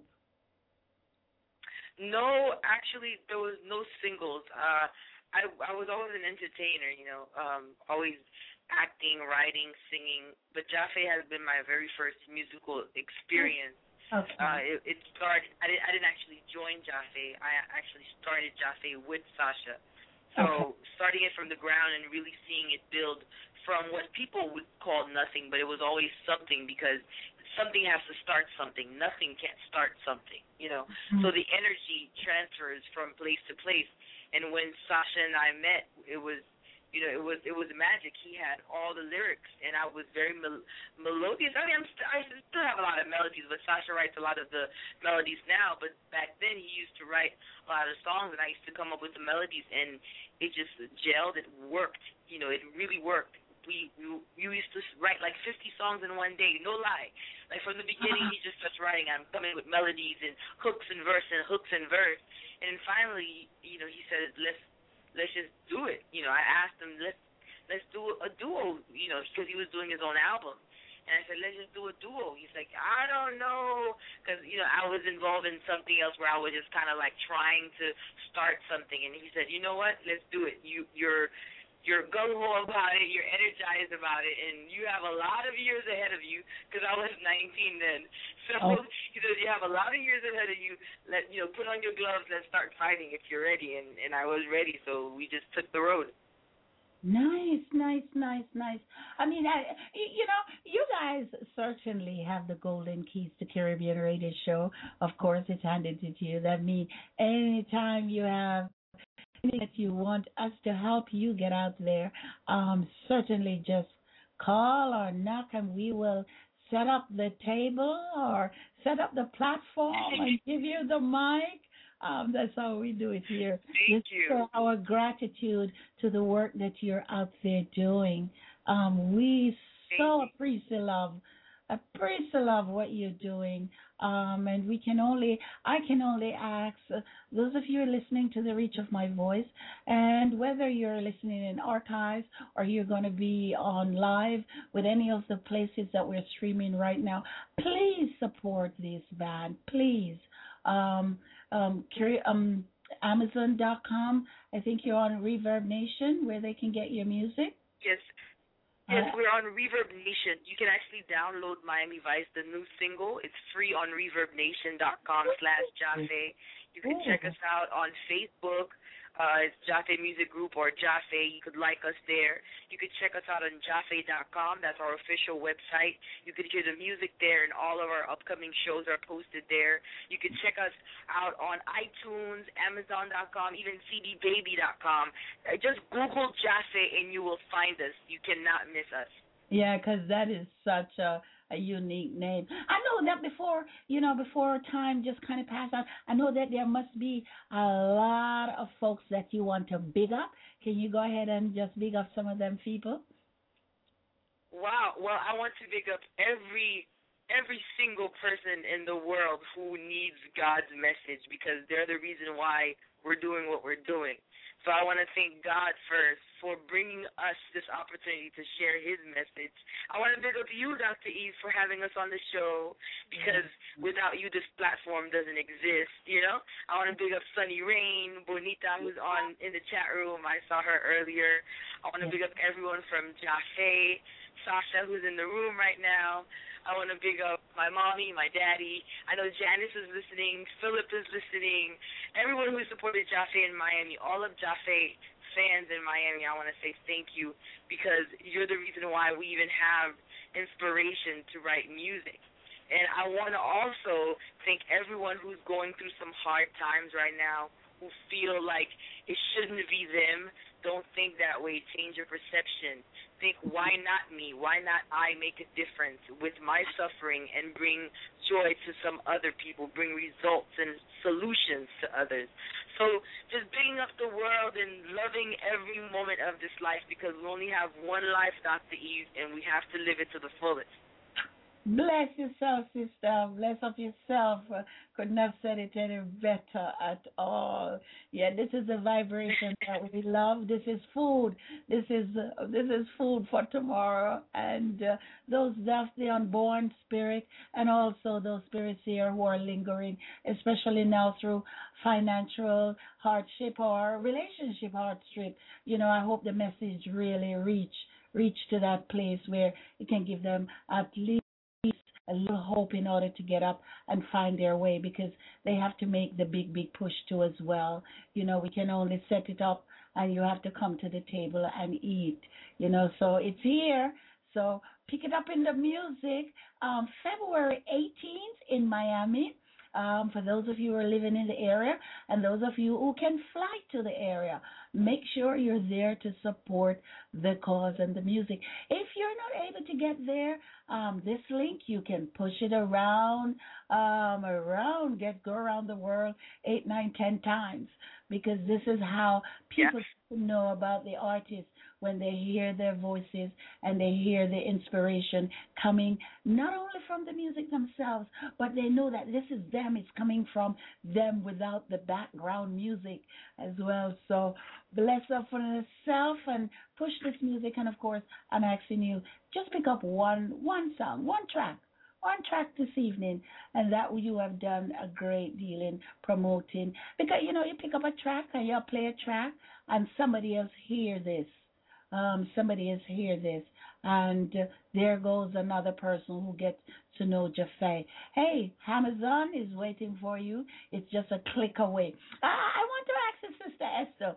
No, actually, there was no singles. I was always an entertainer, always acting, writing, singing. But Jaffe has been my very first musical experience. Okay. It started. I didn't actually join Jaffe. I actually started Jaffe with Sasha. So starting it from the ground and really seeing it build from what people would call nothing, but it was always something because something has to start something. Nothing can't start something, Mm-hmm. So the energy transfers from place to place. And when Sasha and I met, it was magic. He had all the lyrics, and I was very melodious. I mean, I still have a lot of melodies, but Sasha writes a lot of the melodies now. But back then, he used to write a lot of songs, and I used to come up with the melodies, and it just gelled. It worked. It really worked. We used to write like 50 songs in one day, no lie. Like from the beginning, he just starts writing. I'm coming with melodies and hooks and verse and hooks and verse, and then finally, he said, let's just do it. I asked him, let's do a duo, because he was doing his own album. And I said, let's just do a duo. He's like, I don't know, because, I was involved in something else where I was just kind of like trying to start something. And he said, you know what, let's do it. You're gung-ho about it, you're energized about it, and you have a lot of years ahead of you, because I was 19 then. So he said, you have a lot of years ahead of you. Put on your gloves, let's start fighting if you're ready. And I was ready, so we just took the road. Nice. I mean, you guys certainly have the golden keys to Caribbean Radio Show. Of course, it's handed to you. That means anytime you have that you want us to help you get out there, certainly just call or knock and we will set up the table or set up the platform and give you the mic. That's how we do it here. Thank you. For our gratitude to the work that you're out there doing. We so appreciate love what you're doing. And I can only ask those of you listening to the reach of my voice, and whether you're listening in archives or you're going to be on live with any of the places that we're streaming right now, please support this band. Please. Amazon.com. I think you're on Reverb Nation where they can get your music. Yes. Yes, we're on Reverb Nation. You can actually download Miami Vice, the new single. It's free on reverbnation.com/Jaffe. You can check us out on Facebook. It's Jaffe Music Group or Jaffe. You could like us there. You could check us out on Jaffe.com. That's our official website. You could hear the music there, and all of our upcoming shows are posted there. You could check us out on iTunes, Amazon.com, even CDBaby.com. Just Google Jaffe, and you will find us. You cannot miss us. Yeah, because that is such a unique name. I know that before time just kind of passed on, I know that there must be a lot of folks that you want to big up. Can you go ahead and just big up some of them people? Wow. Well, I want to big up every single person in the world who needs God's message, because they're the reason why we're doing what we're doing. So I want to thank God first for bringing us this opportunity to share his message. I want to big up you, Dr. Eve, for having us on the show, because without you, this platform doesn't exist, I want to big up Sunny Rain, Bonita, who's on in the chat room. I saw her earlier. I want to big up everyone from Jaffe, Sasha, who's in the room right now. I want to big up my mommy, my daddy. I know Janice is listening. Philip is listening. Everyone who supported Jaffe in Miami, all of Jaffe fans in Miami, I want to say thank you, because you're the reason why we even have inspiration to write music. And I want to also thank everyone who's going through some hard times right now, who feel like it shouldn't be them. Don't think that way. Change your perception. Think, why not me? Why not I make a difference with my suffering and bring joy to some other people, bring results and solutions to others. So just bigging up the world and loving every moment of this life, because we only have one life, Dr. Eve, and we have to live it to the fullest. Bless yourself, sister. Bless up yourself. Couldn't have said it any better at all. Yeah, this is the vibration that we love. This is food. This is food for tomorrow. And those that's the unborn spirit, and also those spirits here who are lingering, especially now through financial hardship or relationship hardship. I hope the message really reach to that place where it can give them at least a little hope in order to get up and find their way, because they have to make the big push too as well. We can only set it up and you have to come to the table and eat. So it's here. So pick it up in the music. February 18th in Miami. For those of you who are living in the area and those of you who can fly to the area, make sure you're there to support the cause and the music. If you're not able to get there, this link, you can push it around, go around the world 8, 9, 10 times, because this is how people know about the artists, when they hear their voices and they hear the inspiration coming not only from the music themselves, but they know that this is them. It's coming from them without the background music as well. So bless up for yourself and push this music. And of course, I'm asking you, just pick up one song, one track this evening, and that you have done a great deal in promoting. Because, you pick up a track and you play a track and somebody else hear this. And there goes another person who gets to know Jaffe. Hey, Amazon is waiting for you. It's just a click away. I want to ask you, Sister Esther,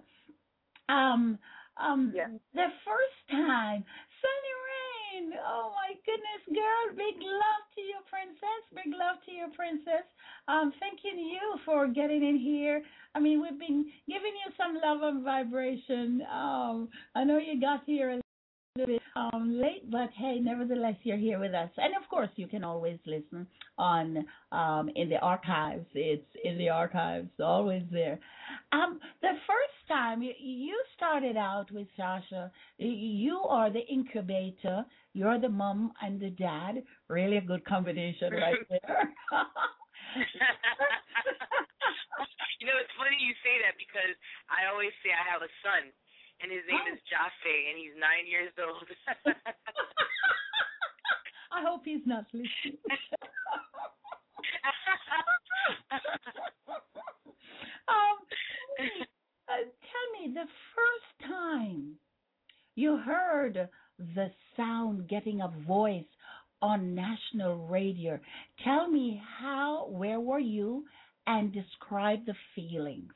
the first time, Sunny Rain, oh my goodness, girl, big love to you, princess. Thanking you for getting in here. I mean, we've been giving you some love and vibration. I know you got here a little bit late, but hey, nevertheless, you're here with us. And of course, you can always listen on in the archives. It's in the archives, always there. The first time you started out with Sasha, you are the incubator. You're the mom and the dad. Really a good combination right there. It's funny you say that, because I always say I have a son, and his name is Jaffe, and he's 9 years old. I hope he's not listening. Tell me, the first time you heard the sound, getting a voice on national radio, tell me where were you, and describe the feelings.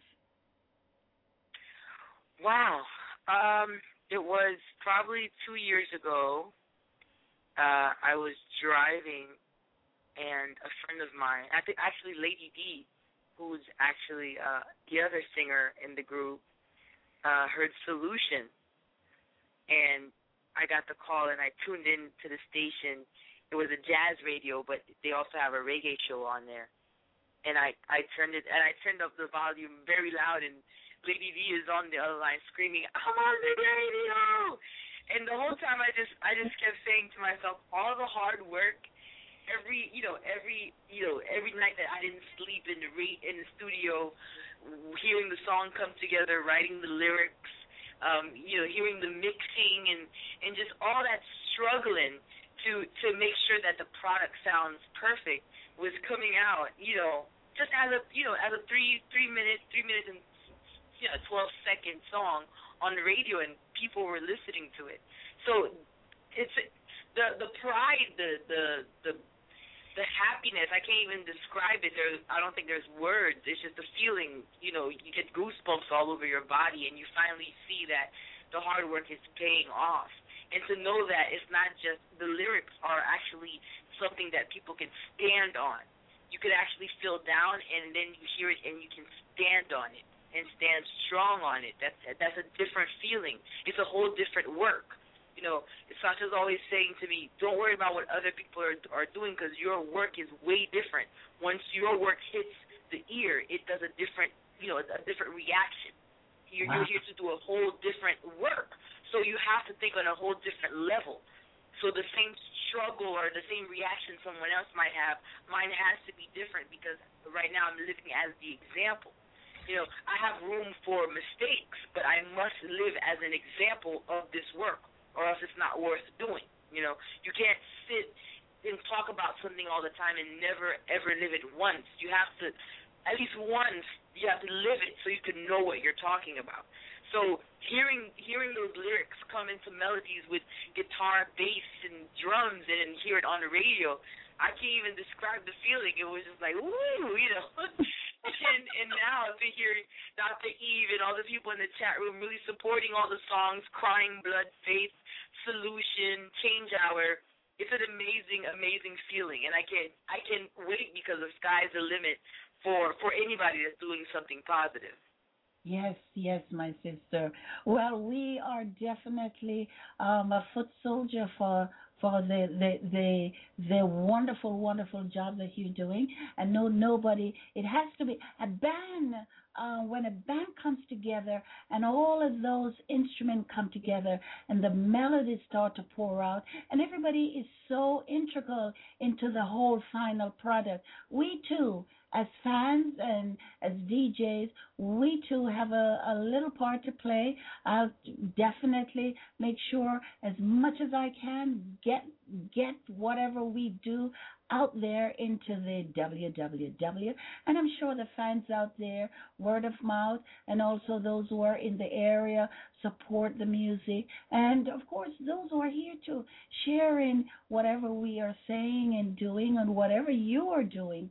Wow. It was probably 2 years ago. I was driving, and a friend of mine, I think actually Lady D, who's actually the other singer in the group, heard Solution. And I got the call, and I tuned in to the station. It was a jazz radio, but they also have a reggae show on there. And I turned up the volume very loud, and Lady V is on the other line screaming, "I'm on the radio!" And the whole time I just kept saying to myself, all the hard work, every night that I didn't sleep in the studio, hearing the song come together, writing the lyrics, hearing the mixing, and just all that struggling to make sure that the product sounds perfect was coming out, just as a 3 minutes and 12-second song on the radio, and people were listening to it. So it's the pride, the happiness. I can't even describe it. I don't think there's words. It's just a feeling. You get goosebumps all over your body, and you finally see that the hard work is paying off. And to know that it's not just the lyrics are actually something that people can stand on. You could actually feel down, and then you hear it, and you can stand on it and stand strong on it. That's a different feeling. It's a whole different work. Sasha's always saying to me, don't worry about what other people are doing, because your work is way different. Once your work hits the ear, it does a different reaction. You're here to do a whole different work. So you have to think on a whole different level. So the same struggle or the same reaction someone else might have, mine has to be different because right now I'm living as the example. I have room for mistakes, but I must live as an example of this work, or else it's not worth doing. You can't sit and talk about something all the time and never, ever live it once. You have to, at least once, you have to live it so you can know what you're talking about. So hearing those lyrics come into melodies with guitar, bass, and drums, and hear it on the radio, I can't even describe the feeling. It was just like, woo, and now to hear Dr. Eve and all the people in the chat room really supporting all the songs, Crying Blood, Faith, Solution, Change Hour, it's an amazing, amazing feeling. And I can't wait because the sky's the limit for anybody that's doing something positive. Yes, my sister. Well, we are definitely a foot soldier for the wonderful, wonderful job that you're doing. And nobody, it has to be a band. When a band comes together and all of those instruments come together and the melodies start to pour out and everybody is so integral into the whole final product. We too, as fans and as DJs, we too have a little part to play. I'll definitely make sure as much as I can get whatever we do out there into the www, and I'm sure the fans out there, word of mouth, and also those who are in the area support the music, and of course those who are here to share in whatever we are saying and doing and whatever you are doing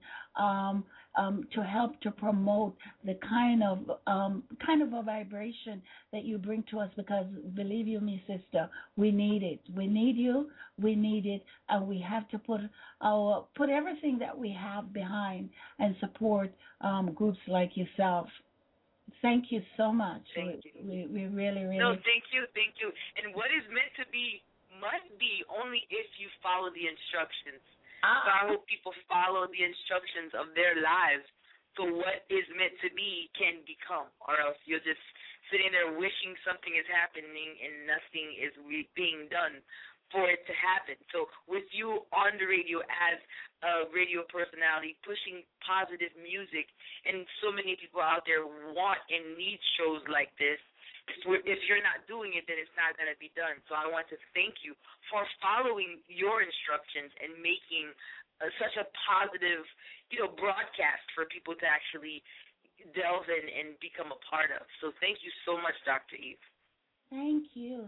to help to promote the kind of a vibration that you bring to us, because believe you me, sister, we need it. We need you, we need it, and we have to put everything that we have behind and support groups like yourself. Thank you so much. Thank you. We really, really. No, thank you. And what is meant to be must be only if you follow the instructions. So I hope people follow the instructions of their lives so what is meant to be can become, or else you're just sitting there wishing something is happening and nothing is being done for it to happen. So with you on the radio as a radio personality, pushing positive music, and so many people out there want and need shows like this, if you're not doing it, then it's not going to be done. So I want to thank you for following your instructions and making such a positive, broadcast for people to actually delve in and become a part of. So thank you so much, Dr. Eve. Thank you.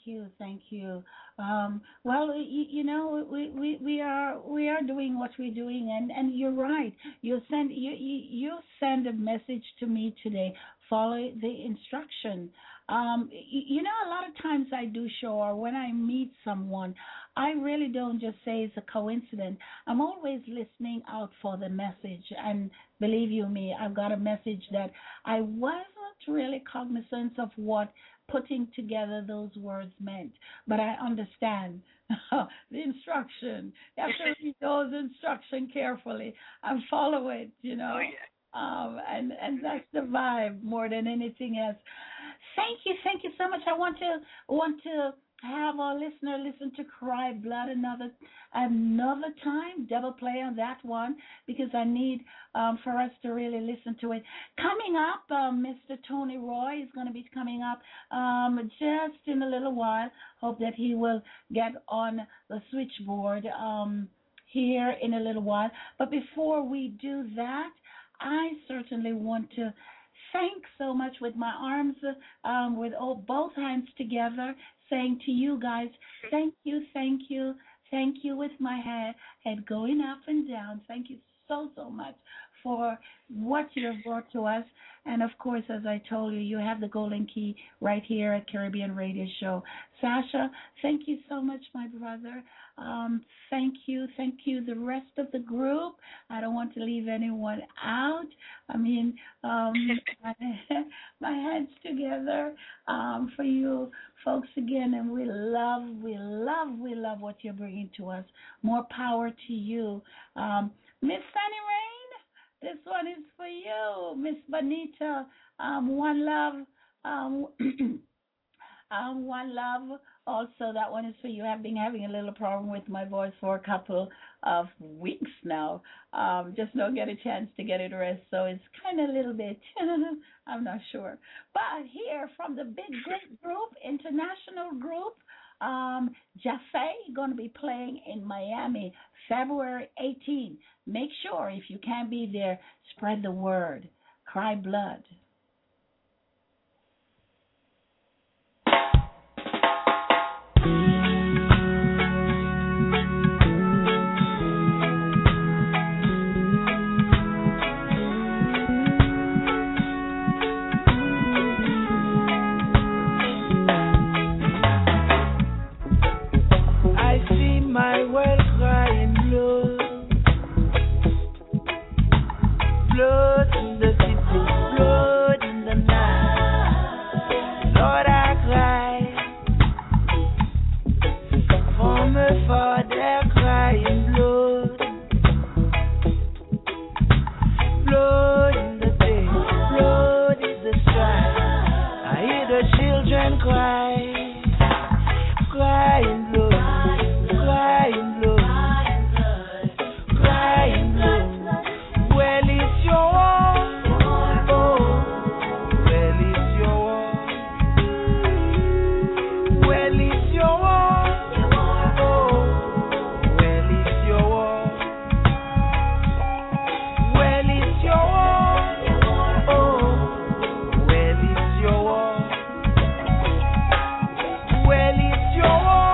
Well, we are doing what we're doing, and you're right. You send a message to me today. Follow the instruction. A lot of times I do show, or when I meet someone, I really don't just say it's a coincidence. I'm always listening out for the message, and believe you me, I've got a message that I wasn't really cognizant of what putting together those words meant, but I understand the instruction. You have to read those instructions carefully and follow it, Oh, yeah. And that's the vibe more than anything else. Thank you so much. I want to have our listener listen to Cry Blood another time, double play on that one, because I need for us to really listen to it. Coming up, Mr. Tony Roy is going to be coming up just in a little while. Hope that he will get on the switchboard here in a little while. But before we do that, I certainly want to thank so much with my arms, with both hands together, saying to you guys, thank you with my head going up and down. Thank you so much for what you have brought to us. And, of course, as I told you, you have the golden key right here at Caribbean Radio Show. Sasha, thank you so much, my brother. Thank you, the rest of the group. I don't want to leave anyone out. I mean, my hands together for you folks again, and we love what you're bringing to us. More power to you. Miss Sunny Rain, this one is for you. Miss Bonita, one love. One Love. Also, that one is for you. I've been having a little problem with my voice for a couple of weeks now. Just don't get a chance to get it rest, so it's kind of a little bit. I'm not sure. But here from the big great group, international group, Jaffe going to be playing in Miami, February 18. Make sure if you can't be there, spread the word. Cry Blood. My world crying blood, blood in the city, blood in the night. Lord, I cry for my father crying blood, blood in the day, blood in the sky. I hear the children cry, crying blood. Crying blood, crying blood. Well, it's your war, oh. Well, it's your war. Well, it's your war, oh. Well, it's your war. Well, it's your war, oh. Well, it's your war. Well, it's your war.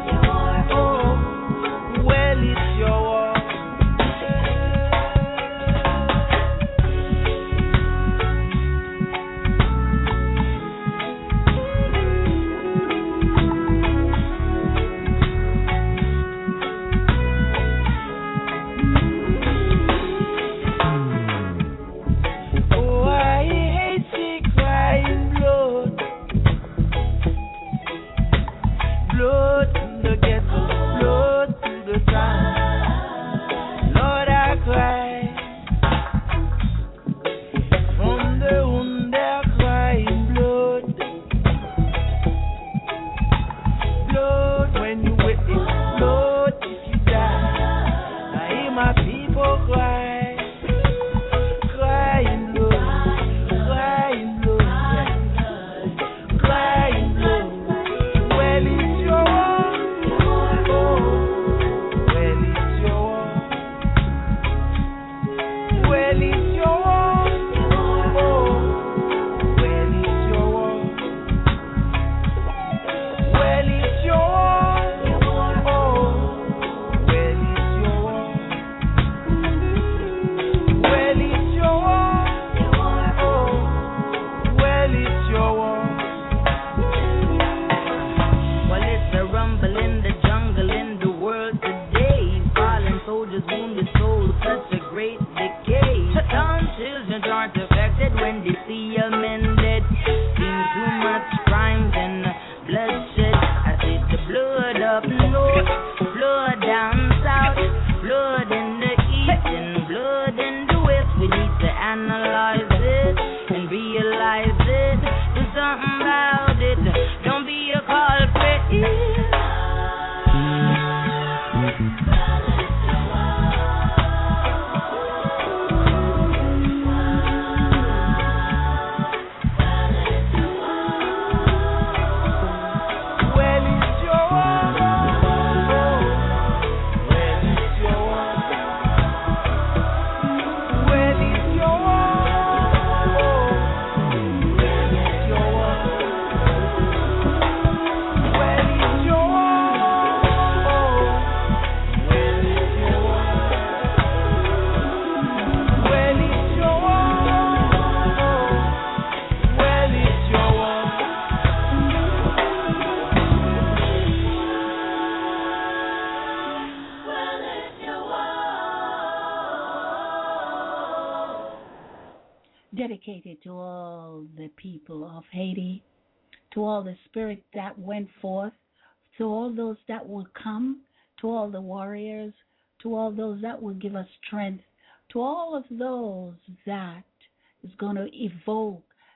Dedicated to all the people of Haiti, to all the spirit that went forth, to all those that will come, to all the warriors, to all those that will give us strength, to all of those that is going to evoke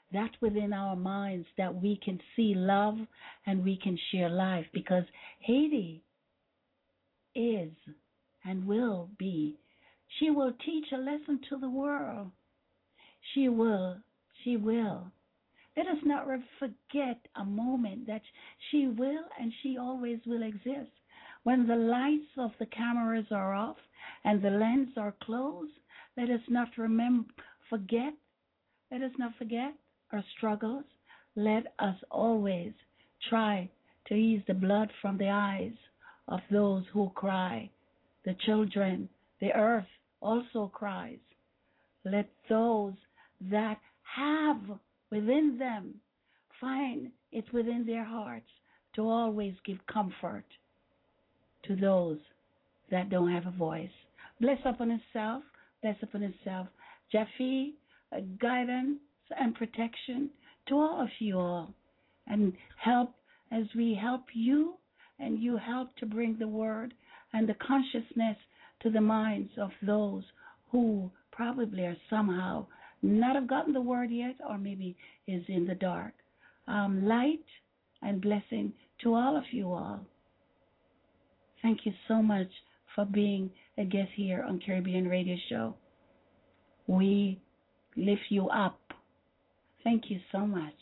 that within our minds that we can see love and we can share life, because Haiti is and will be. She will teach a lesson to the world. She will. She will. Let us not forget a moment that she will and she always will exist. When the lights of the cameras are off and the lenses are closed, let us not forget. Let us not forget our struggles. Let us always try to ease the blood from the eyes of those who cry. The children, the earth also cries. Let those that have within them find it within their hearts to always give comfort to those that don't have a voice. Bless upon himself, bless upon himself. Jaffe, guidance and protection to all of you all. And help as we help you and you help to bring the word and the consciousness to the minds of those who probably are somehow not have gotten the word yet or maybe is in the dark. Light and blessing to all of you all. Thank you so much for being a guest here on Caribbean Radio Show. We lift you up. Thank you so much.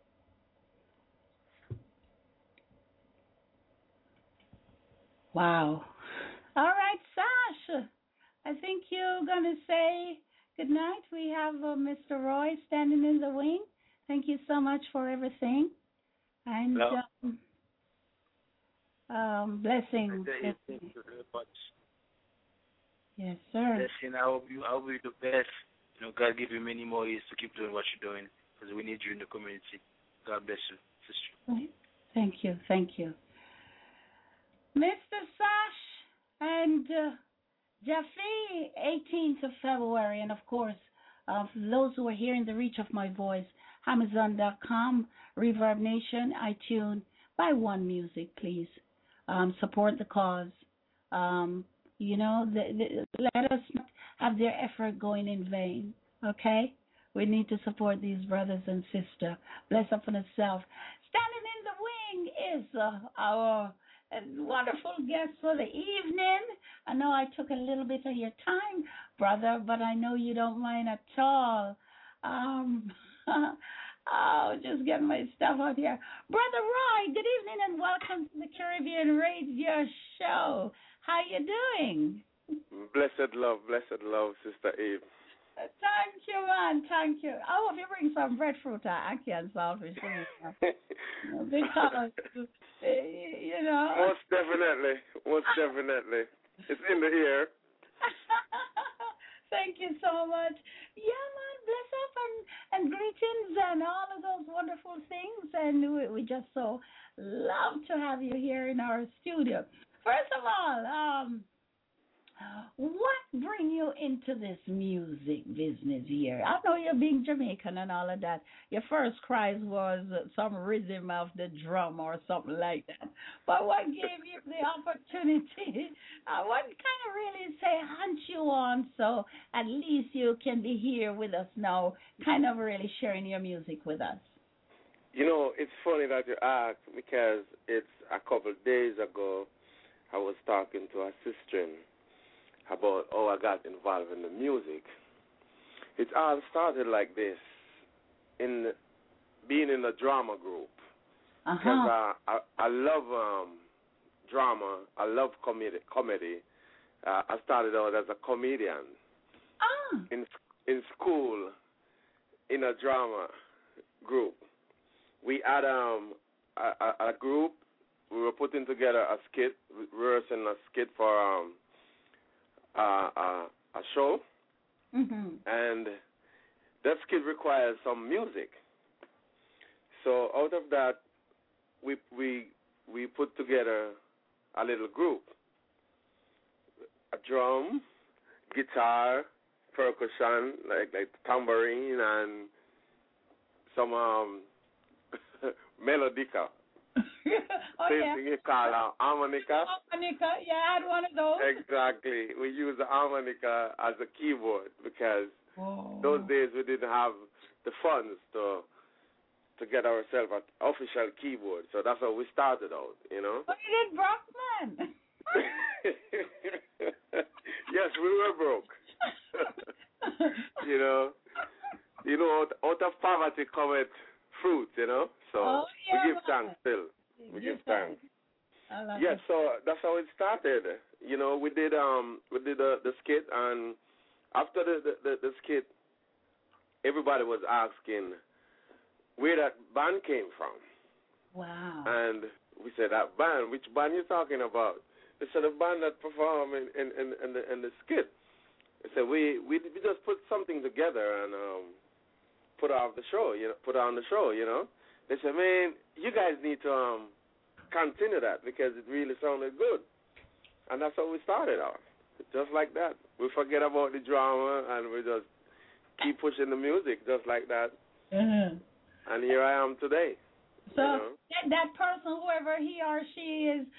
Wow. All right, Sash. I think you're going to say good night. We have Mr. Roy standing in the wing. Thank you so much for everything. And blessing. Thank you very much. Yes, sir. Blessing, I hope you the best. God give you many more years to keep doing what you're doing, because we need you in the community. God bless you, sister. Thank you. Thank you. Mr. Sash and Jaffe, 18th of February, and of course, for those who are hearing the reach of my voice, Amazon.com, Reverb Nation, iTunes, buy One Music, please. Support the cause. Let us not have their effort going in vain, okay? We need to support these brothers and sisters. Bless upon itself. Standing in the wing is our wonderful guest for the evening. I know I took a little bit of your time, brother, but I know you don't mind at all. Just getting my stuff out here. Brother Roy, good evening and welcome to the Caribbean Radio Show. How you doing? Blessed love, Sister Eve. Thank you, man. Thank you. I hope you bring some breadfruit or ackee and saltfish. Because, Most definitely. It's in the air. Thank you so much. Yeah, man, bless up and greetings and all of those wonderful things. And we just so love to have you here in our studio. First of all, what bring you into this music business here? I know you're being Jamaican and all of that. Your first cries was some rhythm of the drum or something like that. But what gave you the opportunity? What kind of really hunt you on so at least you can be here with us now, kind of really sharing your music with us? It's funny that you asked, because it's a couple of days ago I was talking to a sister about how I got involved in the music. It all started like this, in being in a drama group. Because I love drama. I love comedy. I started out as a comedian in school, in a drama group. We had a group. We were putting together a skit, rehearsing a skit for a show, and that skit requires some music. So out of that, we put together a little group: a drum, guitar, percussion, like tambourine, and some melodica. Same thing you call harmonica. Harmonica, yeah, I had one of those. Exactly. We use the harmonica as a keyboard because those days we didn't have the funds to to get ourselves an official keyboard. So that's how we started out, you know. But you did Brockman. Yes, we were broke. you know, out of poverty cometh fruit, you know. So we give thanks still. We give thanks. Yes, so that's how it started. You know, we did the skit, and after the skit, everybody was asking where that band came from. Wow. And we said, that band, which band you talking about? They said, the band that performed in the skit. They said, we just put something together and put on the show, you know. They said, man, you guys need to continue that because it really sounded good. And that's how we started off. Just like that. We forget about the drama and we just keep pushing the music just like that. Mm-hmm. And here I am today. So that person, whoever he or she is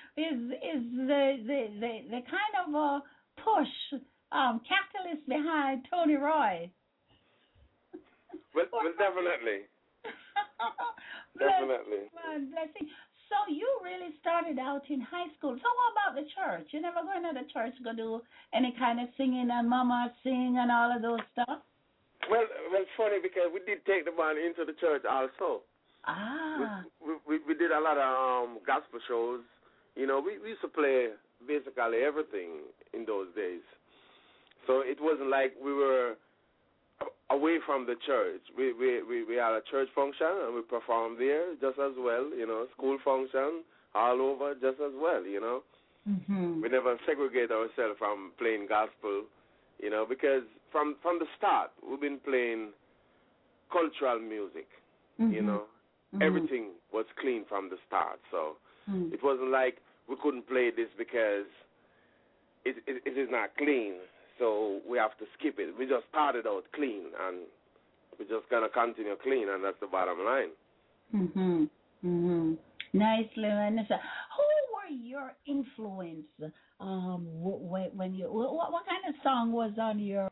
the kind of a push catalyst behind Tony Roy. Well, definitely. Definitely. Blessing. So you really started out in high school. So what about the church? You never go into the church, go do any kind of singing and mama sing and all of those stuff? Well, funny because we did take the band into the church also. Ah. We did a lot of gospel shows. You know, we used to play basically everything in those days. So it wasn't like we were away from the church. We had a church function and we performed there just as well, you know, school function all over just as well, you know. Mm-hmm. We never segregate ourselves from playing gospel, you know, because from the start we've been playing cultural music, you know. Mm-hmm. Everything was clean from the start. So it wasn't like we couldn't play this because it is not clean. So we have to skip it. We just started out clean, and we're just going to continue clean, and that's the bottom line. Mm-hmm. Mm-hmm. Nicely, Vanessa. Who were your influence when you, what kind of song was on your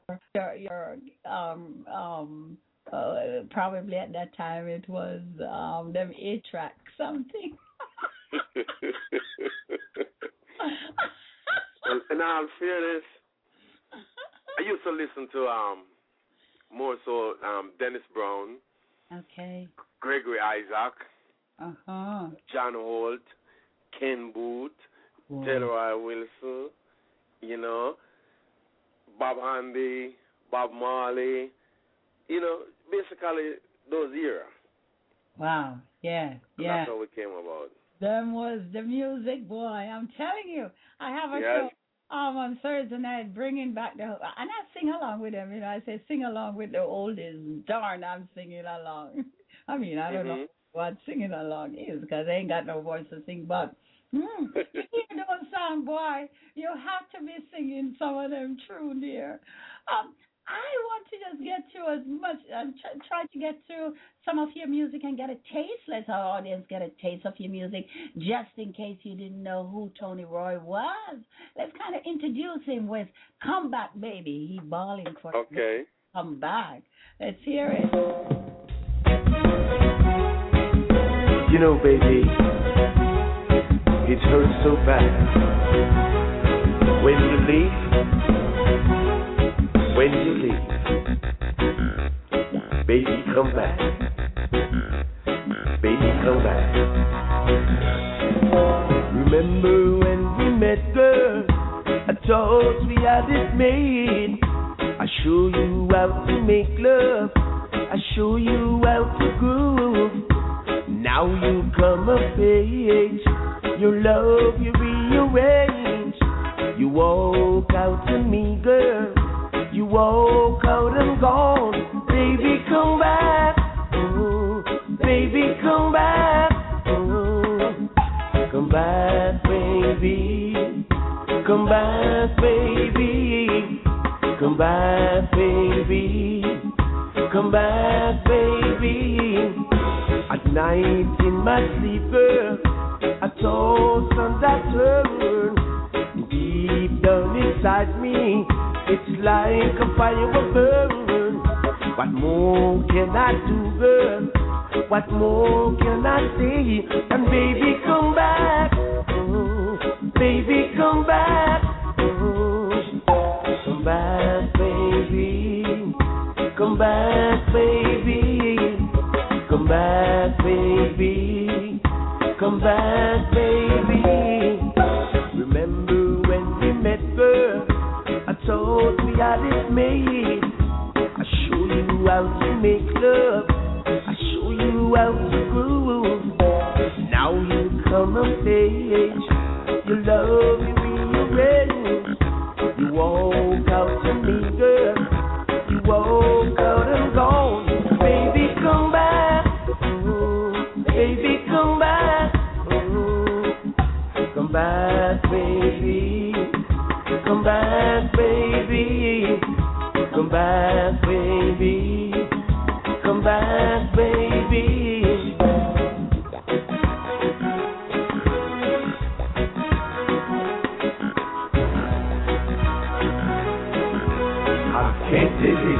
probably at that time it was them A-track something. Well, in all fairness, I used to listen to more so Dennis Brown, okay, Gregory Isaac, John Holt, Ken Booth, Delroy Wilson, you know, Bob Handy, Bob Marley, you know, basically those era. Wow, yeah. That's how we came about. Them was the music, boy. I'm telling you, I have a show on Thursday night bringing back and I sing along with them. You know, I say sing along with the oldies. Darn, I'm singing along. I mean, I don't know what singing along is because I ain't got no voice to sing, but you hear those songs, boy, you have to be singing some of them true, dear. I want to just get to as much and try to get to some of your music and get a taste. Let our audience get a taste of your music, just in case you didn't know who Tony Roy was. Let's kind of introduce him with "Come Back, Baby." He bawling for "Come Back." Let's hear it. You know, baby, it hurts so bad when you leave. When you leave, baby, come back. Baby, come back. Remember when we met, girl? I thought we had it made. I show you how to make love. I show you how to groove. Now you come of age. Your love you rearrange. You walk out to me, girl. You walk out and gone. Baby, come back. Oh, baby, come back. Oh, come back, baby. Come back, baby. Come back, baby. Come back, baby. At night in my sleeper, I toss and I turn. Deep down inside me, it's like a fire will burn. What more can I do, girl? What more can I say? And baby, come back. Oh, baby, come back. Oh, come back, baby. Come back, baby. Come back, baby. Come back, baby. Remember when we met, girl? I told we had it made. I show you how to make love. I show you how to groove. Now you come of age. You love me rearrange. You walk out to me, girl. You walk out and gone. Baby, come back. Oh, baby, come back. Oh, come back, baby. Come back, baby. Come back, baby. Come back, baby. I can't take it.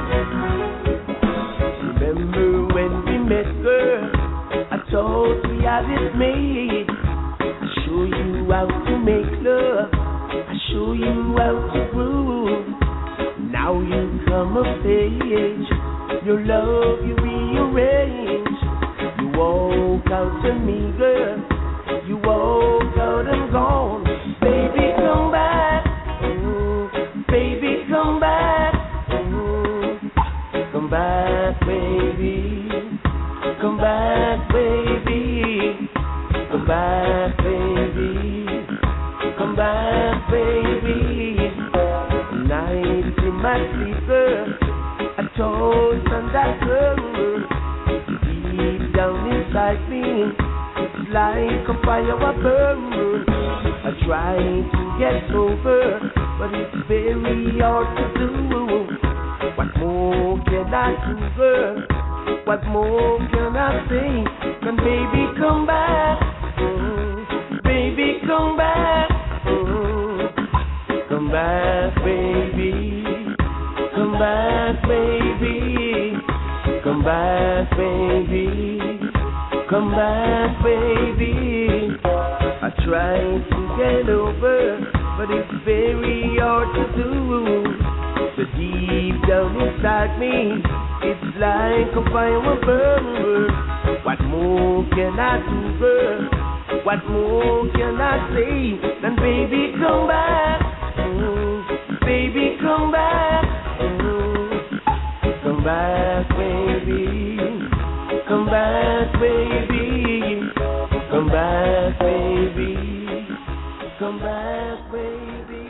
Remember when we met, girl? I told we had it made. I show you how to make love. I show you how to groove. Now you come of age. Your love you rearrange. You walk out to me, girl. You walk out and gone. Baby, come back. Oh, baby, come back. Oh, come back, baby. Come back, baby. Come back, baby. Come back, baby. Night in my sleeper, I told son that girl, deep down inside me, it's like a fire a burn. I try to get over, but it's very hard to do. What more can I do, girl? What more can I say? Can baby come back? Oh, baby come back. Oh, come back, baby. Come back, baby. Come back, baby. Come back, baby. I try to get over, but it's very hard to do. So deep down inside me, it's like a fire will burn. What more can I do, girl? What more can I say? Then baby, come back. Oh, baby, come back. Oh, come back, baby. Come back, baby. Come back, baby. Come back, baby.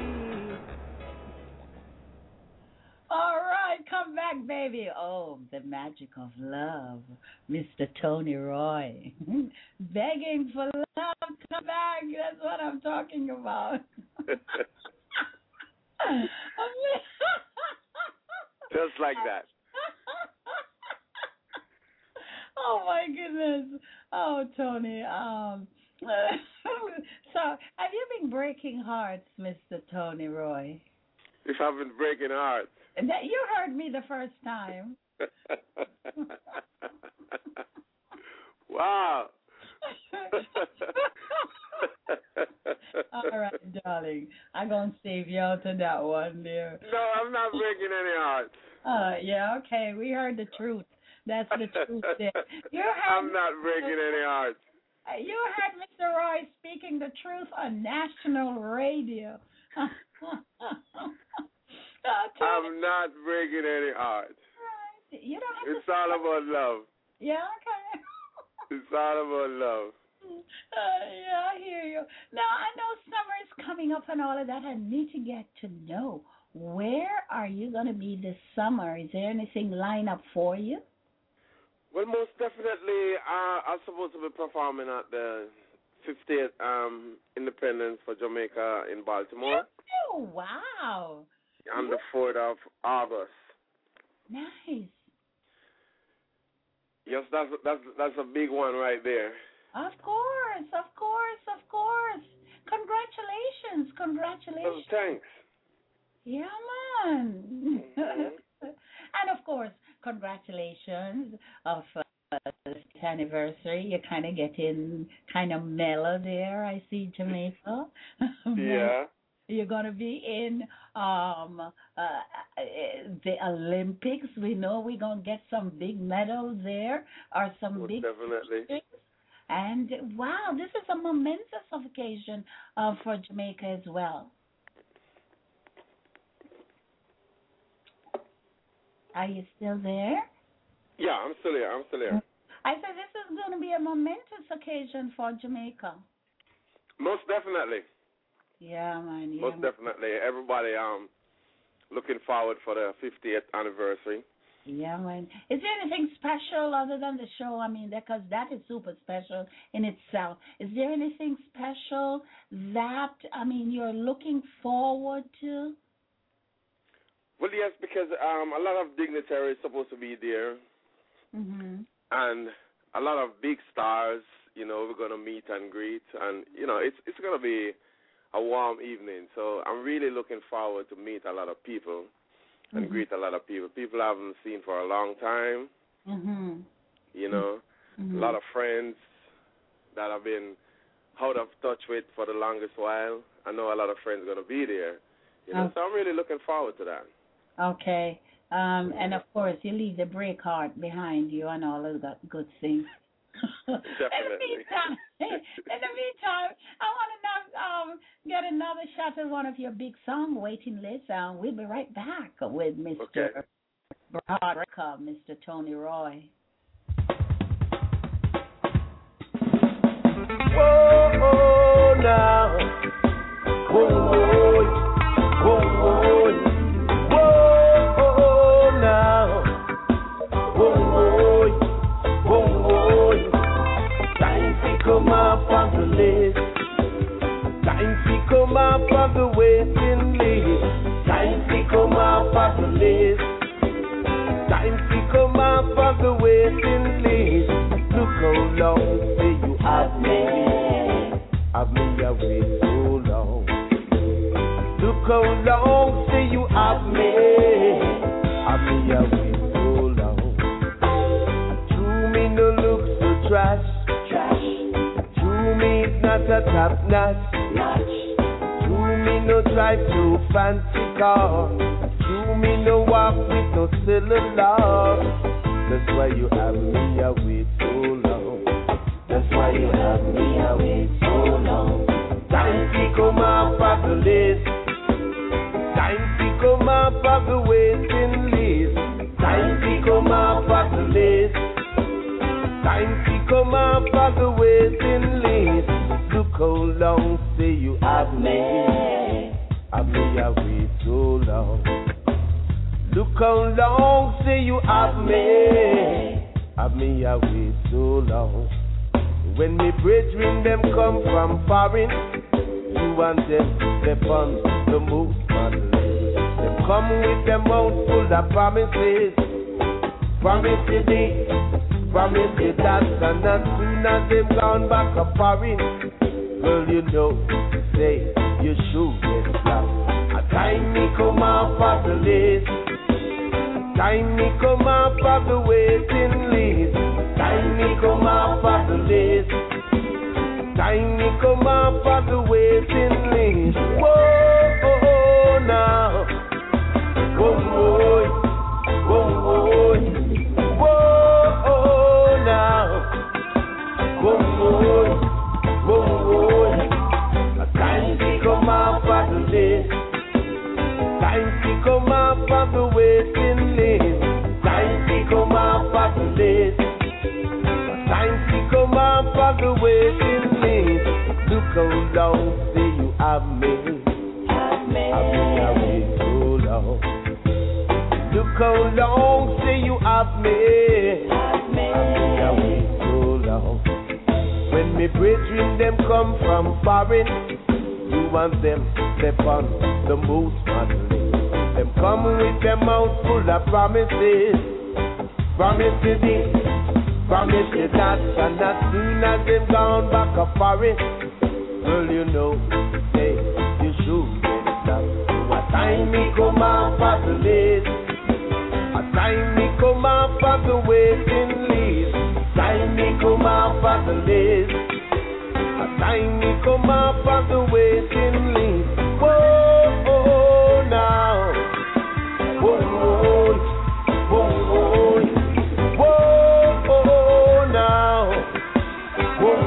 All right, come back, baby. Oh, the magic of love, Mr. Tony Roy. Begging for love, come back. That's what I'm talking about. Just like that. Oh my goodness. Oh, Tony. So, have you been breaking hearts, Mr. Tony Roy? If I've been breaking hearts. You heard me the first time. Wow. All right, darling. I'm going to save you out of that one, dear. No, I'm not breaking any hearts. Yeah, okay. We heard the truth. That's the truth there. I'm not breaking any hearts. You heard Mr. Roy speaking the truth on national radio. I'm not breaking any hearts. Right. You don't have It's all about love. Yeah, okay. It's all about love. Yeah, I hear you. Now, I know summer is coming up and all of that. I need to get to know, where are you going to be this summer? Is there anything lined up for you? Well, most definitely, I'm supposed to be performing at the 50th Independence for Jamaica in Baltimore. Oh, wow. On the 4th of August. Nice. Yes, that's a big one right there. Of course, of course, of course. Congratulations, congratulations. Well, thanks. Yeah, man. And of course, congratulations of anniversary. You're kind of getting kind of mellow there. I see Jamaica. Yeah. You're going to be in the Olympics. We know we're going to get some big medals there or some Most big. definitely. And wow, this is a momentous occasion for Jamaica as well. Are you still there? Yeah, I'm still here. I said this is going to be a momentous occasion for Jamaica. Most definitely. Yeah, man. Yeah, Most definitely. Everybody looking forward for the 50th anniversary. Yeah, man. Is there anything special other than the show? I mean, because that is super special in itself. Is there anything special that, I mean, you're looking forward to? Well, yes, because a lot of dignitaries supposed to be there. Mm-hmm. And a lot of big stars, we're going to meet and greet. And, it's going to be a warm evening. So I'm really looking forward to meet a lot of people and greet a lot of people. People I haven't seen for a long time. A lot of friends that I've been out of touch with for the longest while. I know a lot of friends are going to be there. So I'm really looking forward to that. Okay. And, of course, you leave the break heart behind you and all of that good things. Definitely. In the meantime, I want to get another shot of one of your big song waiting lists. We'll be right back with Mr. Broderick, Mr. Tony Roy. Whoa, now. Whoa, whoa, whoa. Come up on the list. Time to come up on the waiting list. Time to come up on the list. Time to come up on the waiting list. Look how long say you have me. Have me away so long. Look how long say you have me. Have me away so long. True me no look so trash. Not a top notch. To me no drive no fancy car. To me no walk with no cellular. That's why you have me away so long. That's why you have me away so long. Time to come up off the list. Time to come up off the waiting list. Time to come up off the list. Time to come up off the waiting list. Look how long say you have me. Have me away so long. Look how long say you have me. Have me away so long. When me brethren them come from foreign, you and them step on the move. Them come with them mouth full of promises. Promises this, promises that, and as soon as them gone back up foreign, girl, you know, say you should get slapped. A time me come off of the list. Time me come off of the waiting list. Time me come off of the list. Time me come off of the waiting list. Whoa, now. Whoa, whoa, whoa, whoa, now. Whoa, whoa. Time to come up on the list. Time to come up on the waiting list. Time to come up on the list. Time to come up on the waiting list. Look how long say you have me. Have me away so long. Look how long say you have me. Have me away so long. When me brethren them come from foreign, you and them step on the most model. Them come with them mouth full of promises. Promises this, promises that, and as soon as them gone back up foreign, girl, you know, say you should get stopped. A time me come off of the list. A time me come off of the waiting list. for the waiting list. Whoa, oh, now. Whoa, whoa, whoa, oh, now. Whoa,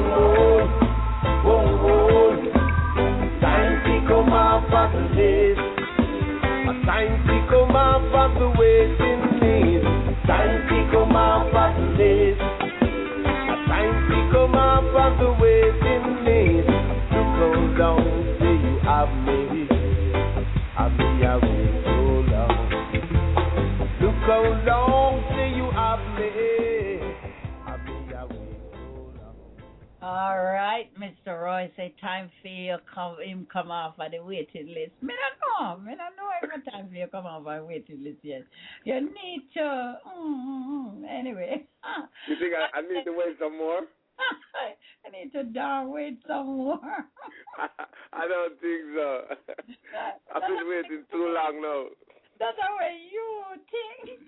whoa. Time to come off of the list. Time to come off of the waiting list. Time to come off of the list. Time to come off of the waiting list. Look how long till you have me. I've been away so long. Look how long till you have me. I've been away so long. All right, Mr. Roy, say time for you come off of the waiting list. Me don't know every time for you come off of the waiting list yet. You need to, anyway. You think I need to wait some more? I need to wait some more. I don't think so. I've been waiting too long now. That's the way you think.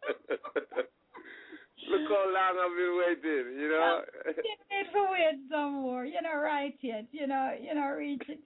Look how long I've been waiting, you know. You need to wait some more. You're not right yet. You're not reaching.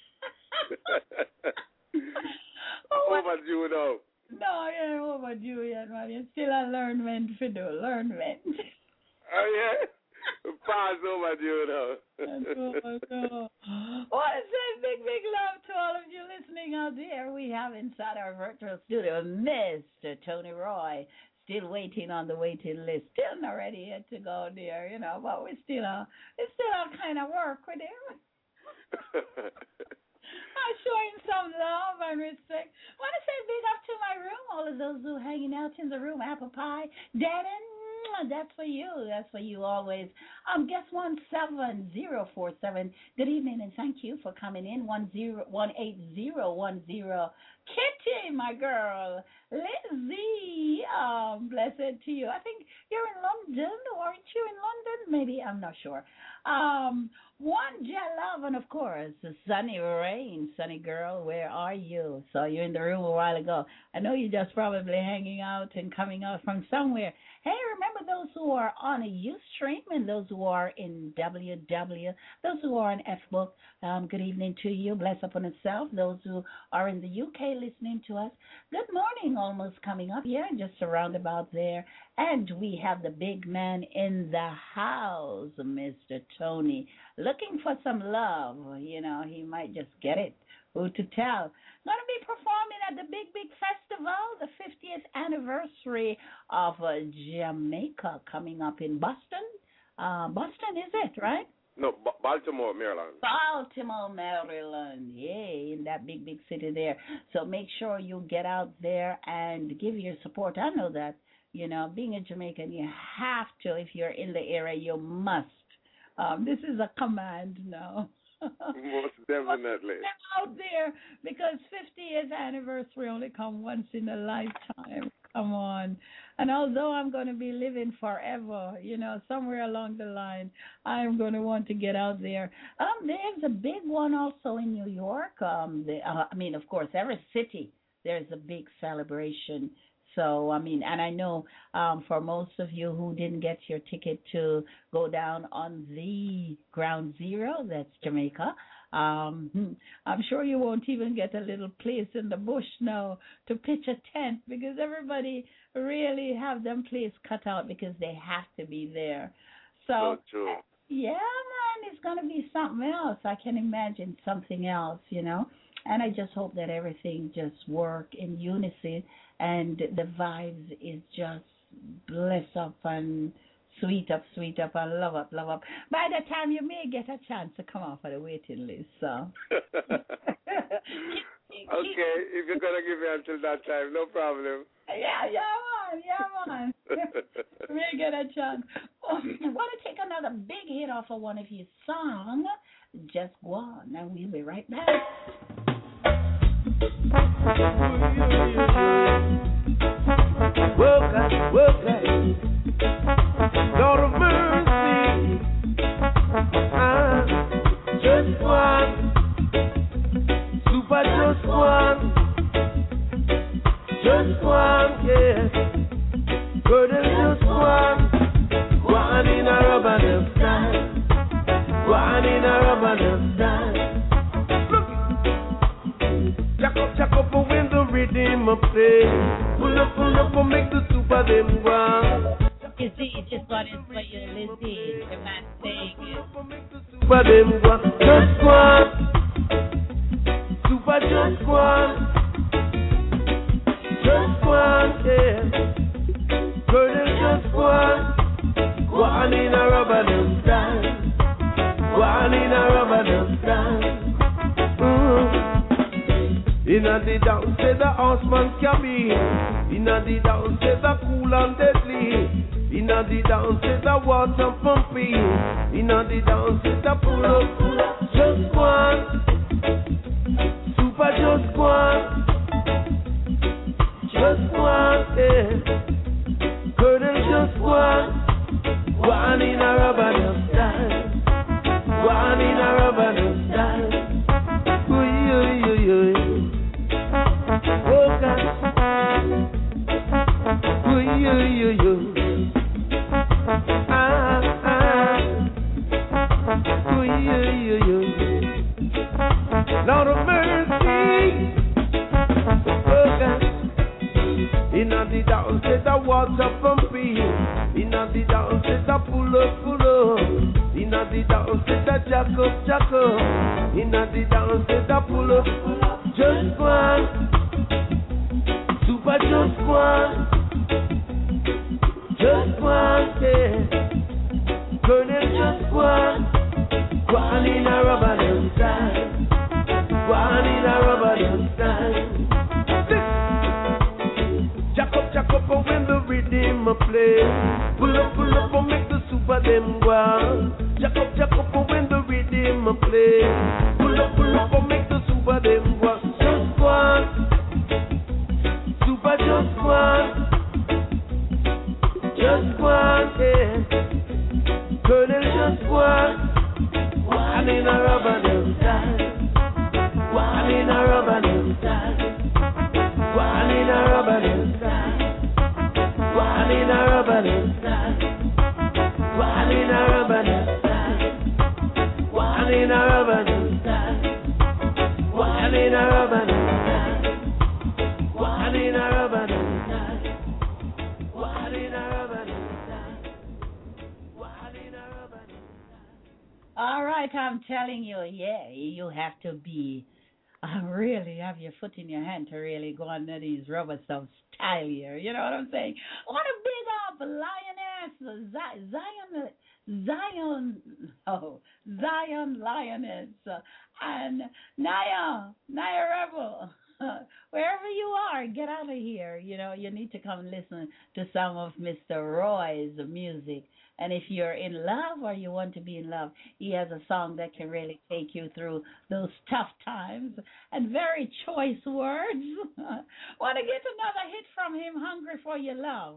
Overdue now. No, you ain't overdue yet, man. You're still a learnment to do. Learnment. Oh, yeah? Pass overdue now. Well, I say big love to all of you listening out there. We have inside our virtual studio Mr. Tony Roy. Still waiting on the waiting list. Still not ready yet to go there, you know, but it's still kind of work with him. I'm showing some love and respect. I want to say big up to my room, all of those who are hanging out in the room. Apple Pie, Dannon, that's for you. That's for you always. Guest 17047. Good evening and thank you for coming in. 18010. Kitty, my girl. Lizzie, blessed to you. I think you're in London, aren't you in London? Maybe, I'm not sure. One Jet Love, and of course, Sunny Rain. Sunny girl, where are you? Saw you in the room a while ago. I know you're just probably hanging out and coming out from somewhere. Hey, remember those who are on a Ustream and those who are in WW, those who are on Facebook, good evening to you. Bless upon itself. Those who are in the UK listening to us, good morning, almost coming up here, just around about there. And we have the big man in the house, Mr. Tony, looking for some love. You know, he might just get it. Who to tell? Going to be performing at the big festival, the 50th anniversary of Jamaica coming up in Boston. Boston, is it, right? No, Baltimore, Maryland. Baltimore, Maryland. Yay, in that big city there. So make sure you get out there and give your support. I know that, you know, being a Jamaican, you have to, if you're in the area, you must. This is a command now. Most definitely. Out there, because 50th anniversary only come once in a lifetime. Come on. And although I'm going to be living forever, you know, somewhere along the line, I'm going to want to get out there. There's a big one also in New York. Of course, every city, there's a big celebration. So, and I know for most of you who didn't get your ticket to go down on the Ground Zero, that's Jamaica, I'm sure you won't even get a little place in the bush now to pitch a tent because everybody really have them place cut out because they have to be there. So true. Yeah, man, it's going to be something else. I can imagine something else, you know. And I just hope that everything just work in unison and the vibes is just bless up and sweet up and love up. By the time you may get a chance to come off of the waiting list, so. Okay, if you're going to give me until that time, no problem. Yeah, man. May get a chance. I want to take another big hit off of one of your songs, Just Go On, and we'll be right back. Work out, Lord of mercy, just one, super just one, yes, burden just one in a rubber style, one in a rubber style. play. Pull up, and make the super them go. You see, it's just what is for you, Lizzie. The man saying it. Super them go. Just one. Super just one. Just one, yeah. Colonel just one. One in a rubber them style. One in a rubber them style. Inna the down say the horseman cabin. Inna the down say the cool and deadly. Inna the down say the water pumping. Inna the down say the pull up. Just one. Super just one. Just one, yeah. Colonel just one. One in a rubber them style. One in a rubber them style. Oh God. Lord of mercy. Oh God. Inna the down say the water pumping. Inna the down say the pull up. Inna the down say the jack up. Inna the down say the pull up. Just one. Super just one. Just one, yeah. Colonel just one. One in a rubber them style. One in a rubber them style. Jack up when the rhythm play. Pull up and make the super them go. Jack up when the rhythm play. Pull up and make the super them go. Just one. Super just one. Just one, yeah. Colonel just one. One in a rubber them style. One in a rubber them style. One in a rubber them style. One in a rubber them style. One in a rubber them style. One in a rubber them style. One in a rubber them style. One in a rubber them style. One in a rubber them style. One in a rubber them style. All right, I'm telling you, yeah, you have to be really have your foot in your hand to really go under these rubber stuff style here. You know what I'm saying? I want to big up Lioness, Zion Lioness, and Naya Rebel. Wherever you are, get out of here. You know, you need to come listen to some of Mr. Roy's music. And if you're in love or you want to be in love, he has a song that can really take you through those tough times and very choice words. Want to get another hit from him, Hungry for Your Love.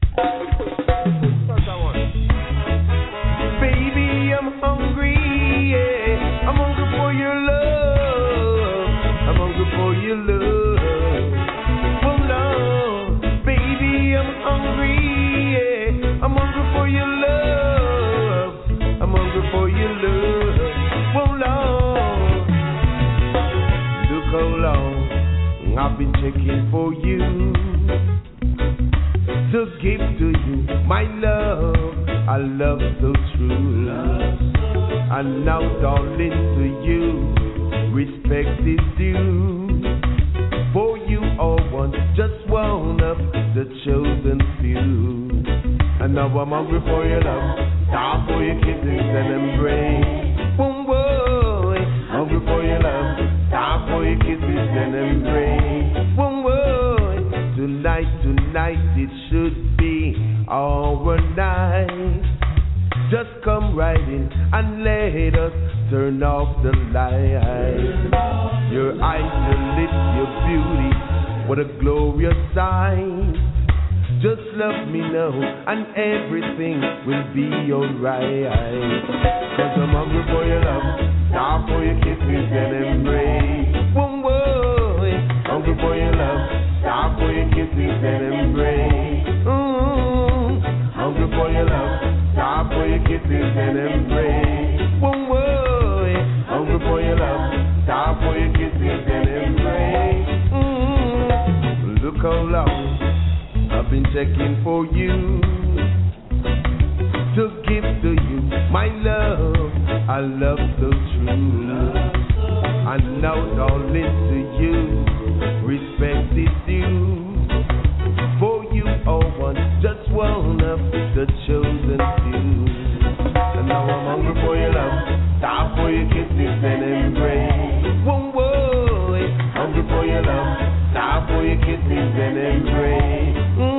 Baby, I'm hungry, yeah. I'm hungry for your love. I'm hungry for your love. Oh, Lord. Baby, I'm hungry, yeah. I'm hungry for your love. I'm hungry for your love. Oh, Lord. Look how long I've been checking for you to give to you my love, a love so true. And now, darling, to you, respect is due. For you are one, just one of the chosen few. And now I'm hungry for your love, time for your kisses and embrace. Boom, boy, hungry for your love, time for your kisses and embrace. Boom, boy, tonight it should be our night. Just come right in and let us turn off the light. Your eyes, your lips, your beauty, what a glorious sight. Just love me now and everything will be alright. Cause I'm hungry for your love, time for your kisses and embrace. Boom, boy, hungry for your love, time for your kisses and embrace. Hungry for your love, time for your kisses and embrace. Boom, boy, hungry for your love, time for your kisses and embrace. Look been checking for you to give to you my love. I love so true. And now, darling, to you, respect is due. For you are one, just one of the chosen few. And now I'm hungry for your love, starve for your kisses and embrace. Whoa, whoa, hungry for your love, starve for your kisses and embrace.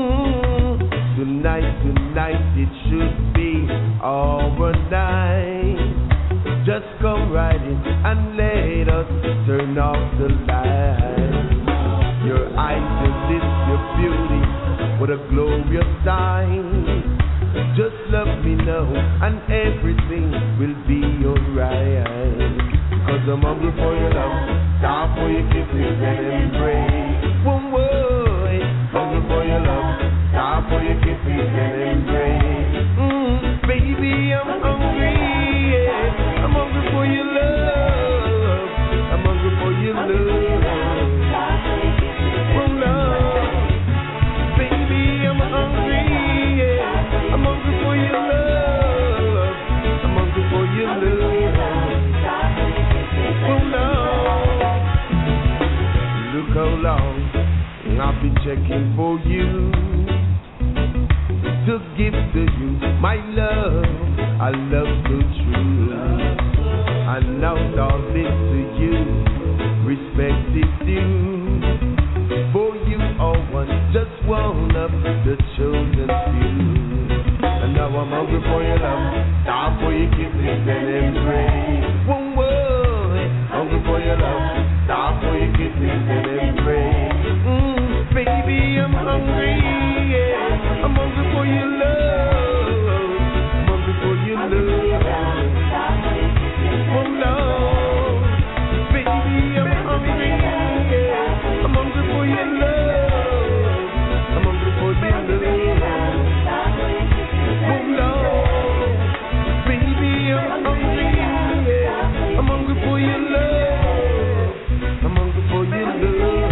Tonight it should be our night. Just come right in and let us turn off the lights. Your eyes, your lips, your beauty, what a glorious sight. Just let me know and everything will be alright. Cause I'm hungry for your love, starve for your kisses and embrace. Whoa, whoa, hungry for your love, starve for your kisses and embrace. Baby, I'm hungry, yeah. I'm hungry for your love. I'm hungry for your love. Oh, love. Baby, I'm hungry, yeah. I'm hungry for your love. I'm hungry for your love. Oh, love. Look how long I've been checking for you to give to you my love. I love so true. And now, darling, to you, respect is due. For you are one, just one of the chosen few. And now I'm hungry for your love, starve for your kisses and embrace. Whoa, whoa, hungry for your love, starve for your kisses and embrace. Baby, I'm hungry, yeah. I'm hungry for your love. I'm hungry for your love. Oh, Lord. Baby, I'm hungry, yeah. I'm hungry for your love. I'm hungry for your love. Oh, Lord. Baby, I'm hungry, yeah. I'm hungry for your love. I'm hungry for your love.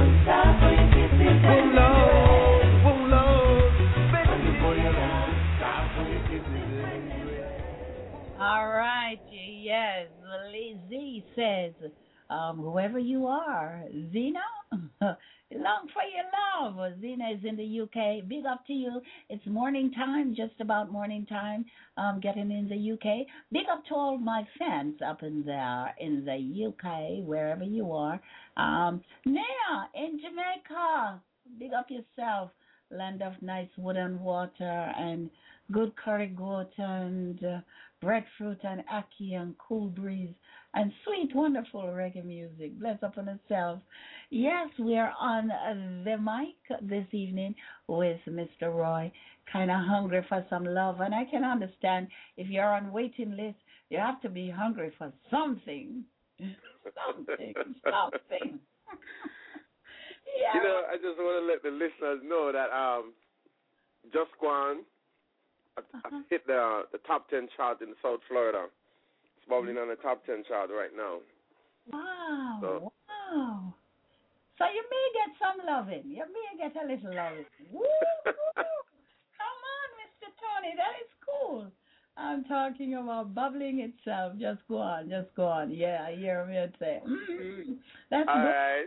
All right, yes. Z says, whoever you are, Zena, long for your love. Zena is in the UK. Big up to you. It's morning time, just about morning time, getting in the UK. Big up to all my fans up in there in the UK, wherever you are. Nea in Jamaica. Big up yourself. Land of nice wood and water and good curry goat and breadfruit and ackee and cool breeze and sweet, wonderful reggae music. Bless upon itself. Yes, we are on the mic this evening with Mr. Roy. Kind of hungry for some love, and I can understand if you're on waiting list, you have to be hungry for something. something. Yeah. You know, I just want to let the listeners know that Just Gone hit the top 10 chart in South Florida. It's bubbling on the top 10 chart right now. Wow, wow. So you may get some loving. You may get a little loving. Woo, woo. Come on, Mr. Tony. That is cool. I'm talking about bubbling itself. Just go on. Just go on. Yeah, I hear me say. That's all good. Right.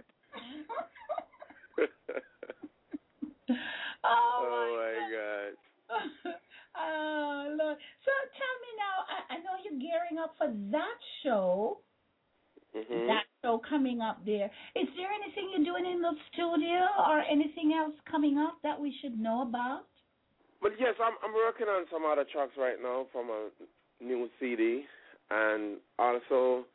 Oh my God. Oh, Lord. So tell me now, I know you're gearing up for that show. Mm-hmm. That show coming up there. Is there anything you're doing in the studio or anything else coming up that we should know about? But yes, I'm working on some other tracks right now from a new CD, and also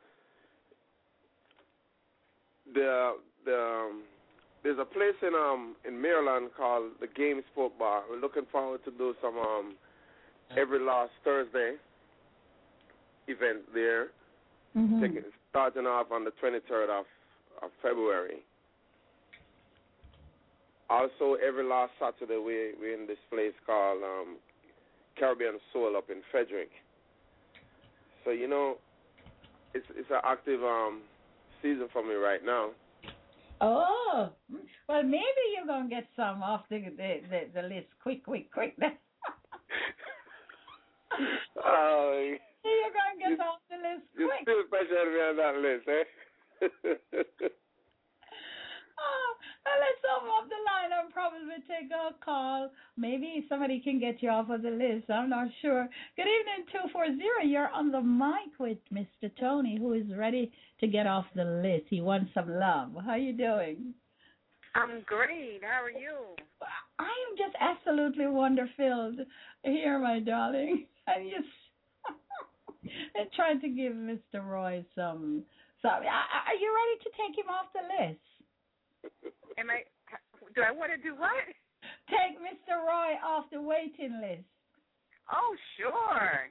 there's a place in Maryland called the Game Spoke Bar. We're looking forward to do some every last Thursday event there, starting off on the 23rd of February. Also, every last Saturday we're in this place called Caribbean Soul up in Frederick. So you know, it's an active season for me right now. Oh, well, maybe you're gonna get some off the list quick. Oh, You're gonna get off the list you quick. still pressuring me on that list, eh? Oh, well, let's open up the line and probably take a call. Maybe somebody can get you off of the list. I'm not sure. Good evening, 240. You're on the mic with Mr. Tony, who is ready to get off the list. He wants some love. How you doing? I'm great. How are you? I am just absolutely wonderful here, my darling. I'm just trying to give Mr. Roy some. Are you ready to take him off the list? Do I want to do what? Take Mr. Roy off the waiting list. Oh, sure.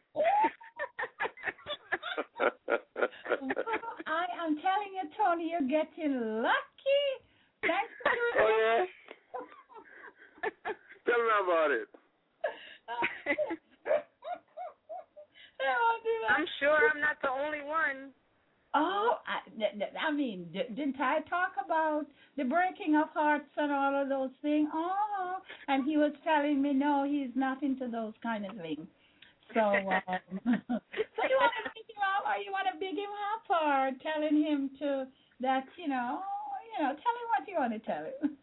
I am telling you, Tony, you're getting lucky. Thanks for doing Oh, yeah? Tell me about it. I'm sure I'm not the only one. Oh, I mean, didn't I talk about the breaking of hearts and all of those things? Oh, and he was telling me, no, he's not into those kind of things. So, so you want to pick him up, or you want to big him up, or telling him to that, tell him what you want to tell him.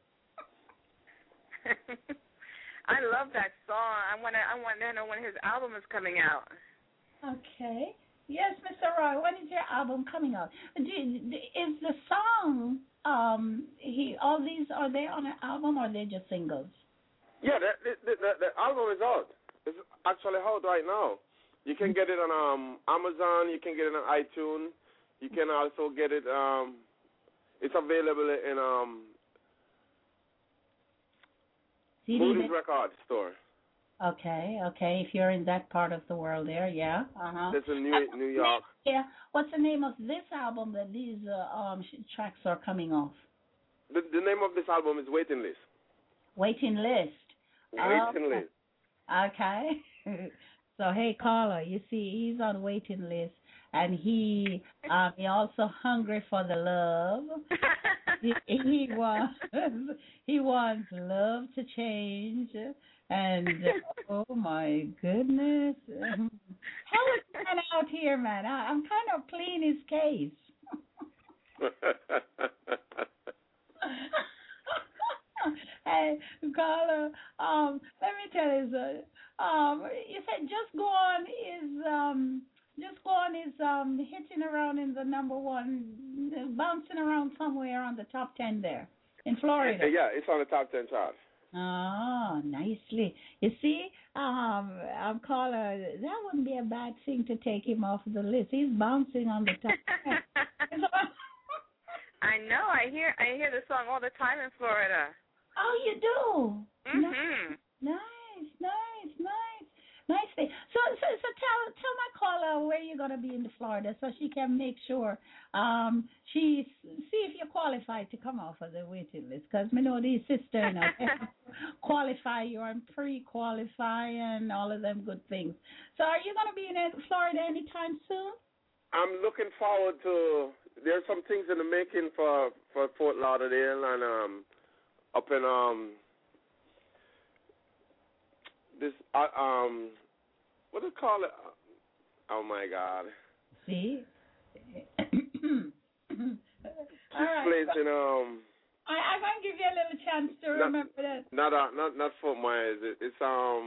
I love that song. I want to know when his album is coming out. Okay. Yes, Mr. Roy, when is your album coming out? Is the song, all these, are they on an album or are they just singles? Yeah, the album is out. It's actually out right now. You can get it on Amazon. You can get it on iTunes. You can also get it. It's available in Moody's Record Store. Okay. If you're in that part of the world there, yeah. That's in New York. Yeah. What's the name of this album that these tracks are coming off? The name of this album is Waiting List. Waiting List. Waiting List. Okay. So, hey, caller, you see, he's on waiting list, and he also hungry for the love. he wants love to change, and oh my goodness, how is that out here, man? I'm kind of pleading his case. Hey, caller, let me tell you something. You said just go on is hitting around in the number one, bouncing around somewhere on the top 10 there in Florida. Yeah, it's on the top 10 chart. Oh, nicely. You see, caller, that wouldn't be a bad thing to take him off the list. He's bouncing on the top 10. I know. I hear the song all the time in Florida. Oh, you do? Mhm. Nice thing. So tell my caller where you're gonna be in Florida, so she can make sure see if you're qualified to come off of the waiting list. Because me know these sisters qualify you and pre-qualify and all of them good things. So are you gonna be in Florida anytime soon? I'm looking forward to. There's some things in the making for Fort Lauderdale and up in this what do you call it? Oh my God! See. This place in I'm gonna give you a little chance to remember that. Not Fort Myers. It's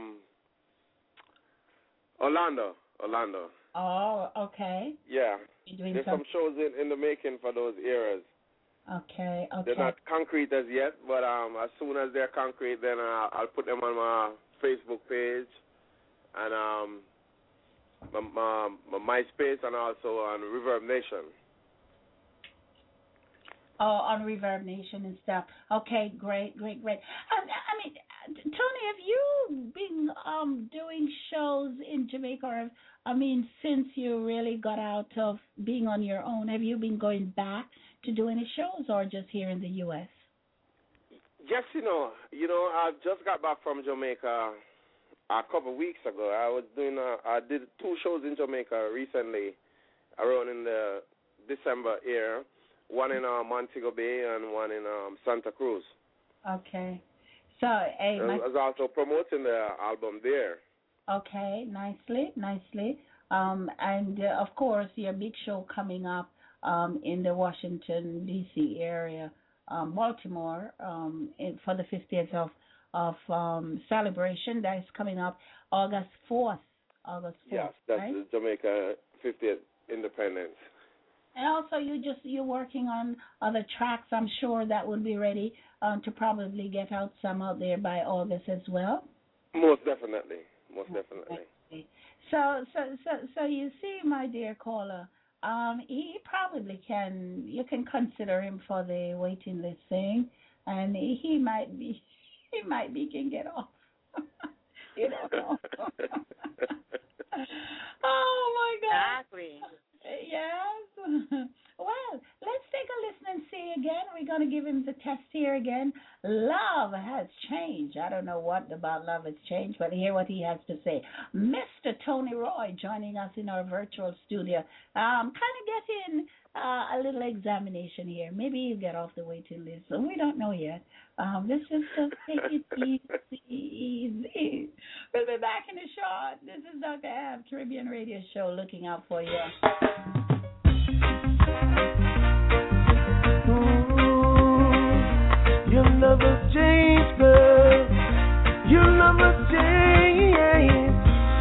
Orlando. Oh, okay. Yeah. There's some shows in the making for those eras. Okay. They're not concrete as yet, but as soon as they're concrete, then I'll put them on my Facebook page and my MySpace and also on Reverb Nation. Oh, on Reverb Nation and stuff. Okay, great. I mean, Tony, have you been doing shows in Jamaica? Or, I mean, since you really got out of being on your own, have you been going back to do any shows, or just here in the U.S.? Yes, I just got back from Jamaica a couple of weeks ago. I did 2 shows in Jamaica recently, around in the December era. one in Montego Bay and one in Santa Cruz. Okay. So, hey, I was also promoting the album there. Okay, nicely. And of course, your big show coming up in the Washington D.C. area, Baltimore, for the 50th of celebration that is coming up August 4th. Yes, that's right? the Jamaica 50th Independence. And also, you're working on other tracks. I'm sure that will be ready to probably get out some out there by August as well. Most definitely. So you see, my dear caller, he probably can. You can consider him for the waiting list thing, and he might be can get off. You know. Oh my God. Exactly. Yes. Well, let's take a listen and see again. We're going to give him the test here again. Love has changed. I don't know what about love has changed, but hear what he has to say. Mr. Tony Roy joining us in our virtual studio. Kind of getting a little examination here. Maybe he'll get off the waiting list. So we don't know yet. Let's just take it easy. We'll be back in a short. This is Dr. Ab, Caribbean Radio Show, looking out for you. Your love has changed, girl. Your love has changed.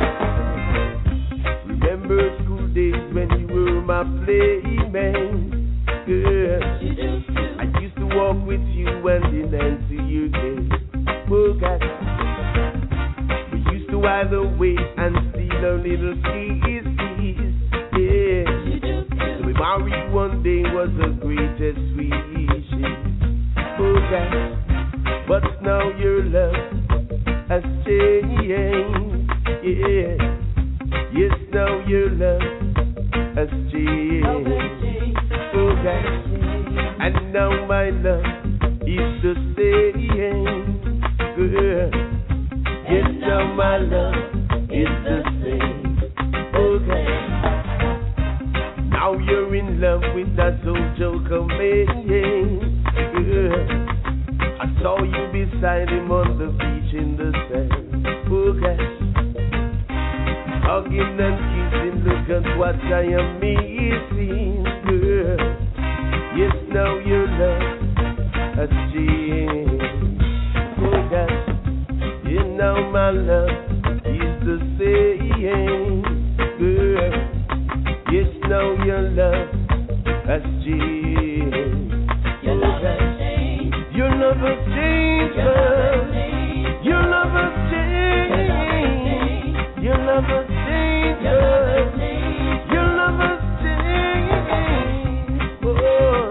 Remember school days when you were my playmate, girl. I used to walk with you and answer your game. Oh, God. We used to hide away and steal our little kisses, yeah. So we married one day was the greatest wishes. Oh, God. But now your love has changed, yeah. Yes, now your love has changed. Oh, God. And now my love is the same, girl. Yes, now my love is the same. Oh, God. Now you're in love with that old joker man, girl. I saw you beside him on the beach in the sand. Oh, God. Hugging and kissing, look at what I am missing, girl. Yes, now your love has changed. Oh, God. Yeah, now my love is the same, girl. Yes, now your love has changed. Oh, God. Your love has changed, girl. Your love has changed. Your love has changed, girl. Your love has changed. Oh.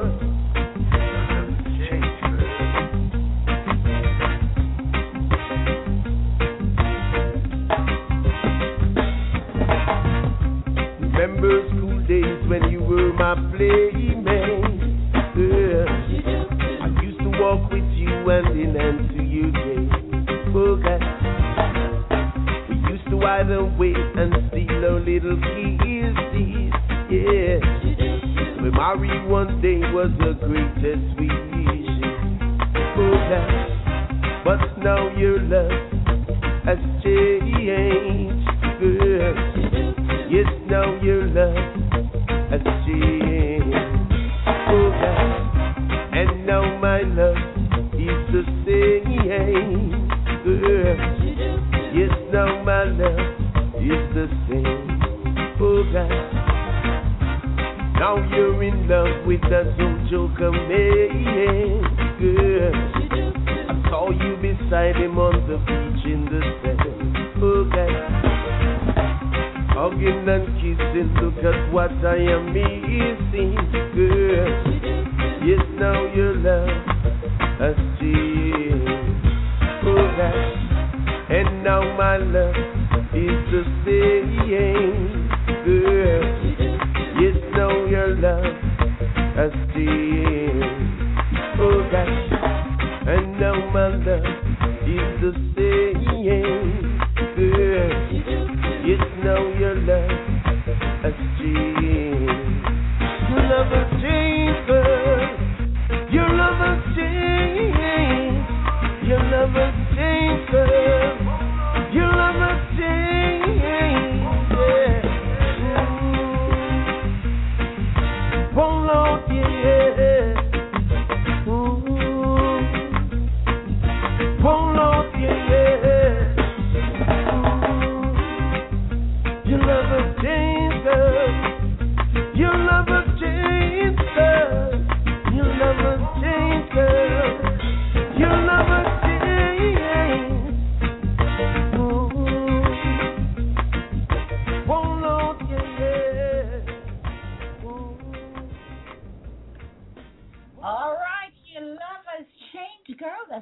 Remember school days when you were my playmate, girl. I used to walk with you and in answer your game. Oh, God. We used to hide away and steal our little kisses, yeah. We married one day was the greatest wishes. Oh, God. But now your love has changed, girl. Yes, now your love has changed. Oh, God. And now my love is the same, girl. Yes, now my love is the same. Oh, God. Now you're in love with that old joker man, girl. I saw you beside him on the beach in the sand. Oh, God. Hugging and kissing, look at what I am missing, girl. Yes, now your love has changed. Oh, God. And now my love is the same, girl. Yes, now your love has changed. Oh, God. And now my love is the same, girl. Yes, now your love has changed. Your love has changed, girl.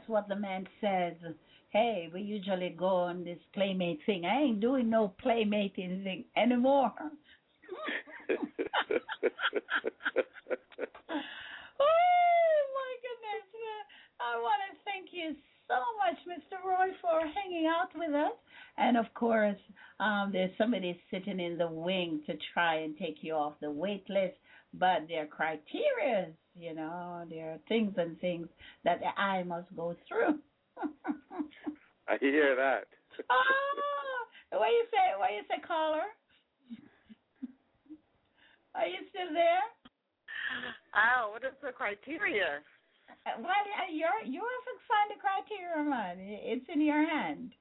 that's what the man says. Hey, we usually go on this playmate thing. I ain't doing no playmating thing anymore. Oh, my goodness. I want to thank you so much, Mr. Roy, for hanging out with us. And, of course, there's somebody sitting in the wing to try and take you off the wait list. But there are criteria, you know, there are things and things that I must go through. I hear that. What you say, caller? Are you still there? Oh, what is the criteria? Well, you haven't signed the criteria, man. It's in your hand.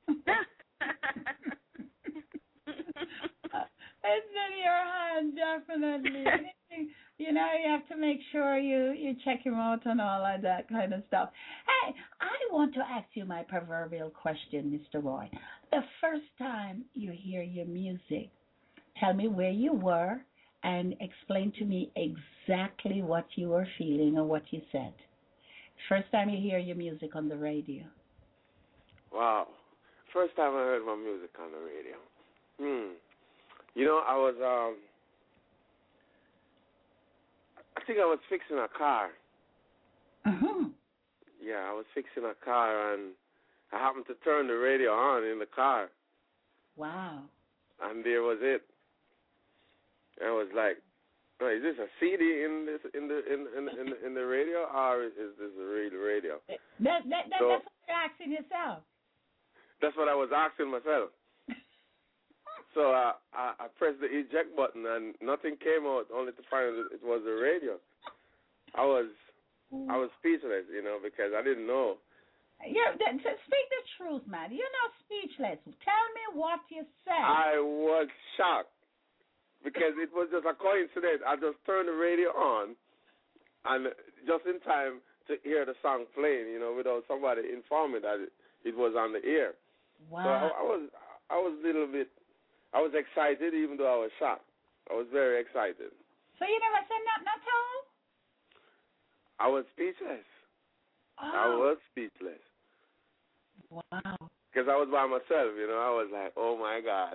It's in your hand, definitely. You know, you have to make sure you check him out and all of that kind of stuff. Hey, I want to ask you my proverbial question, Mr. Roy. The first time you hear your music, tell me where you were and explain to me exactly what you were feeling or what you said. First time you hear your music on the radio. Wow. First time I heard my music on the radio. You know, I think I was fixing a car. Uh-huh. Yeah, I was fixing a car, and I happened to turn the radio on in the car. Wow. And there was it. I was like, oh, is this a CD in the radio, or is this a real radio? That's what you're asking yourself. That's what I was asking myself. So I pressed the eject button, and nothing came out, only to find it was the radio. I was speechless, you know, because I didn't know. Speak the truth, man. You're not speechless. Tell me what you said. I was shocked because it was just a coincidence. I just turned the radio on, and just in time to hear the song playing, you know, without somebody informing me that it was on the air. Wow. So I was a little bit. I was excited, even though I was shocked. I was very excited. So you never said nothing at all? I was speechless. Oh. I was speechless. Wow. Because I was by myself, you know. I was like, oh, my God.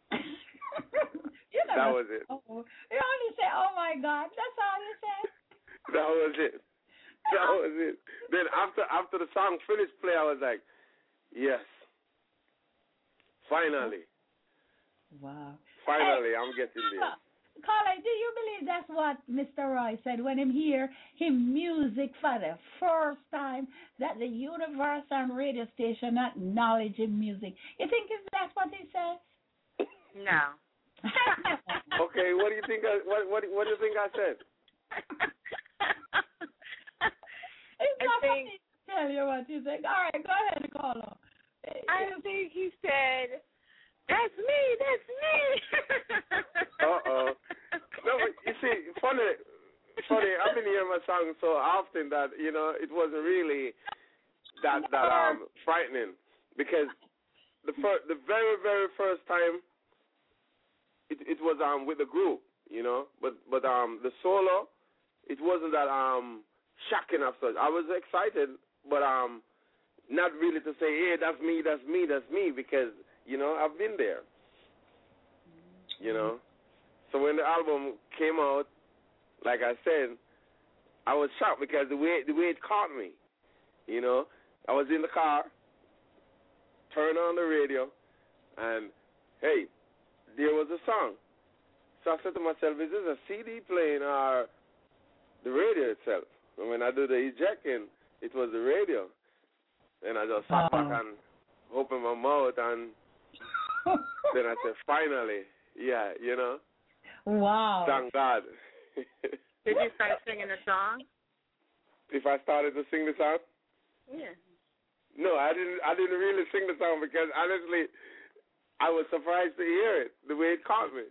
That was it. You only say, oh, my God. That's all you said? That was it. That was it. Then after the song finished play, I was like, yes. Finally. Wow. Finally, I'm getting there. Caller, do you believe that's what Mr. Roy said when him hear him music for the first time, that the universe and radio station acknowledge him music? You think that's what he says? No. Okay, what do you think? What do you think I said? It's not funny to tell you what you think. All right, go ahead, caller. I think he said, "That's me, that's me." Uh-oh. No, but you see, funny, I've been hearing my song so often that, you know, it wasn't really that frightening, because the very, very first time it was with the group, you know, but the solo, it wasn't that shocking as such. I was excited, but not really to say, hey, that's me, that's me, that's me, because, you know, I've been there, you know. So when the album came out, like I said, I was shocked because the way it caught me, you know. I was in the car, turned on the radio, and, hey, there was a song. So I said to myself, is this a CD playing or the radio itself? And when I do the ejecting, it was the radio. And I just sat back and opened my mouth, and then I said, finally, yeah, you know. Wow. Thank God. Did you start singing the song? If I started to sing the song? Yeah. No, I didn't really sing the song because, honestly, I was surprised to hear it, the way it caught me.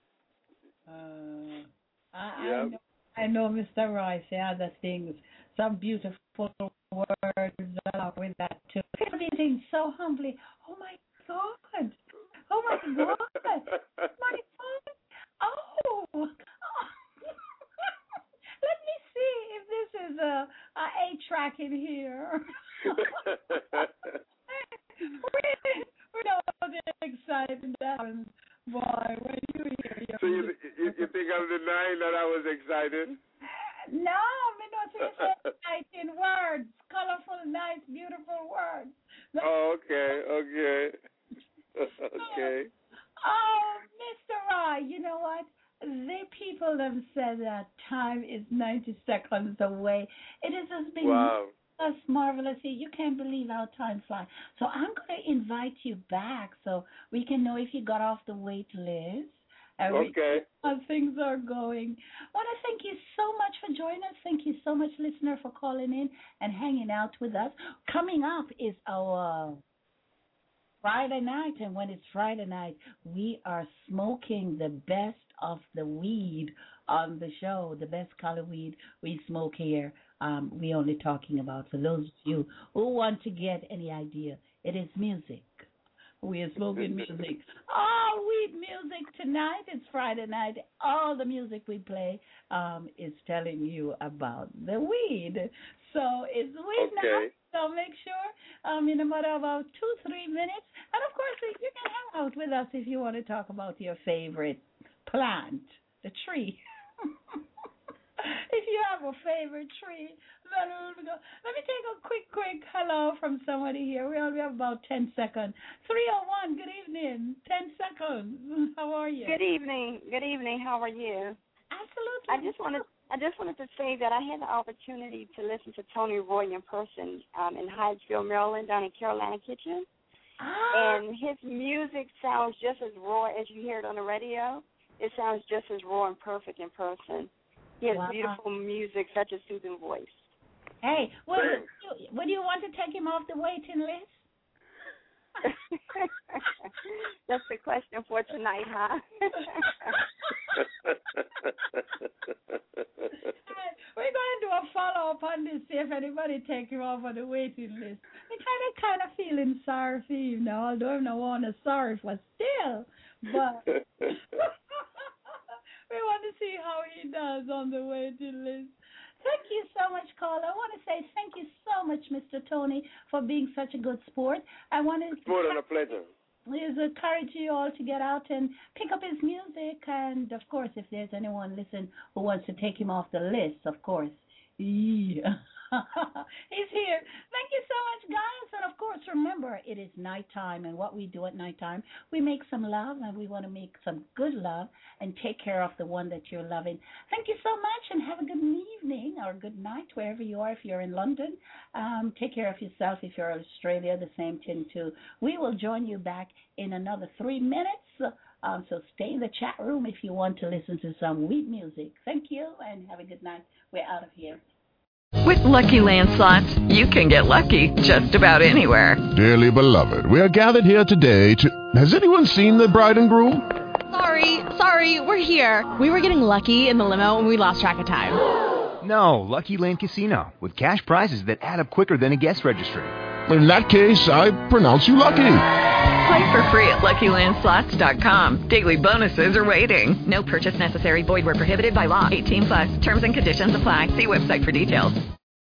I know Mr. Royce, other things, some beautiful words along with that too. Everything so humbly. Oh my God! Oh my God! My God! Oh! Let me see if this is a 8-track in here. We know the exciting happens, boy, when you hear your So you think I'm denying that I was excited? No, me not say exciting words, colorful, nice, beautiful words. Oh, okay. Okay. Oh, Mr. Roy, you know what? The people have said that time is 90 seconds away. It has just been marvelous. You can't believe how time flies. So I'm going to invite you back so we can know if you got off the wait list. Okay. How things are going. I want to thank you so much for joining us. Thank you so much, listener, for calling in and hanging out with us. Coming up is our Friday night, and when it's Friday night, we are smoking the best of the weed on the show, the best color weed we smoke here. We only talking about, for those of you who want to get any idea, it is music. We are smoking music. All weed music tonight. It's Friday night. All the music we play is telling you about the weed. So it's weed now. So make sure in a matter of about 2-3 minutes. And, of course, you can hang out with us if you want to talk about your favorite plant, the tree. If you have a favorite tree, let me take a quick hello from somebody here. We only have about 10 seconds. 301, good evening. 10 seconds. How are you? Good evening. How are you? Absolutely. I just wanted to say that I had the opportunity to listen to Tony Roy in person in Hyattsville, Maryland, down in Carolina Kitchen. And his music sounds just as raw as you hear it on the radio. It sounds just as raw and perfect in person. He has beautiful music, such a soothing voice. Hey, would you want to take him off the waiting list? That's the question for tonight, huh? We're going to do a follow-up on this, see if anybody take him off on the waiting list. I'm kind of feeling sorry for you now, although I'm not one of sorry for still. But we want to see how he does on the waiting list. Thank you so much, caller. I want to say thank you so much, Mr. Tony, for being such a good sport. I want to more than a pleasure. Please encourage you all to get out and pick up his music. And, of course, if there's anyone listening who wants to take him off the list, of course, yeah. He's here. Thank you so much, guys. And, of course, remember, it is nighttime. And what we do at nighttime, we make some love, and we want to make some good love and take care of the one that you're loving. Thank you so much, and have a good evening or good night wherever you are. If you're in London, take care of yourself. If you're in Australia, the same thing, too. We will join you back in another 3 minutes. So stay in the chat room if you want to listen to some weed music. Thank you, and have a good night. We're out of here. With Lucky Land Slots, you can get lucky just about anywhere. Dearly beloved, we are gathered here today to... Has anyone seen the bride and groom? Sorry, we're here. We were getting lucky in the limo and we lost track of time. No, Lucky Land Casino, with cash prizes that add up quicker than a guest registry. In that case, I pronounce you lucky. Play for free at LuckyLandSlots.com. Daily bonuses are waiting. No purchase necessary. Void where prohibited by law. 18+. Terms and conditions apply. See website for details.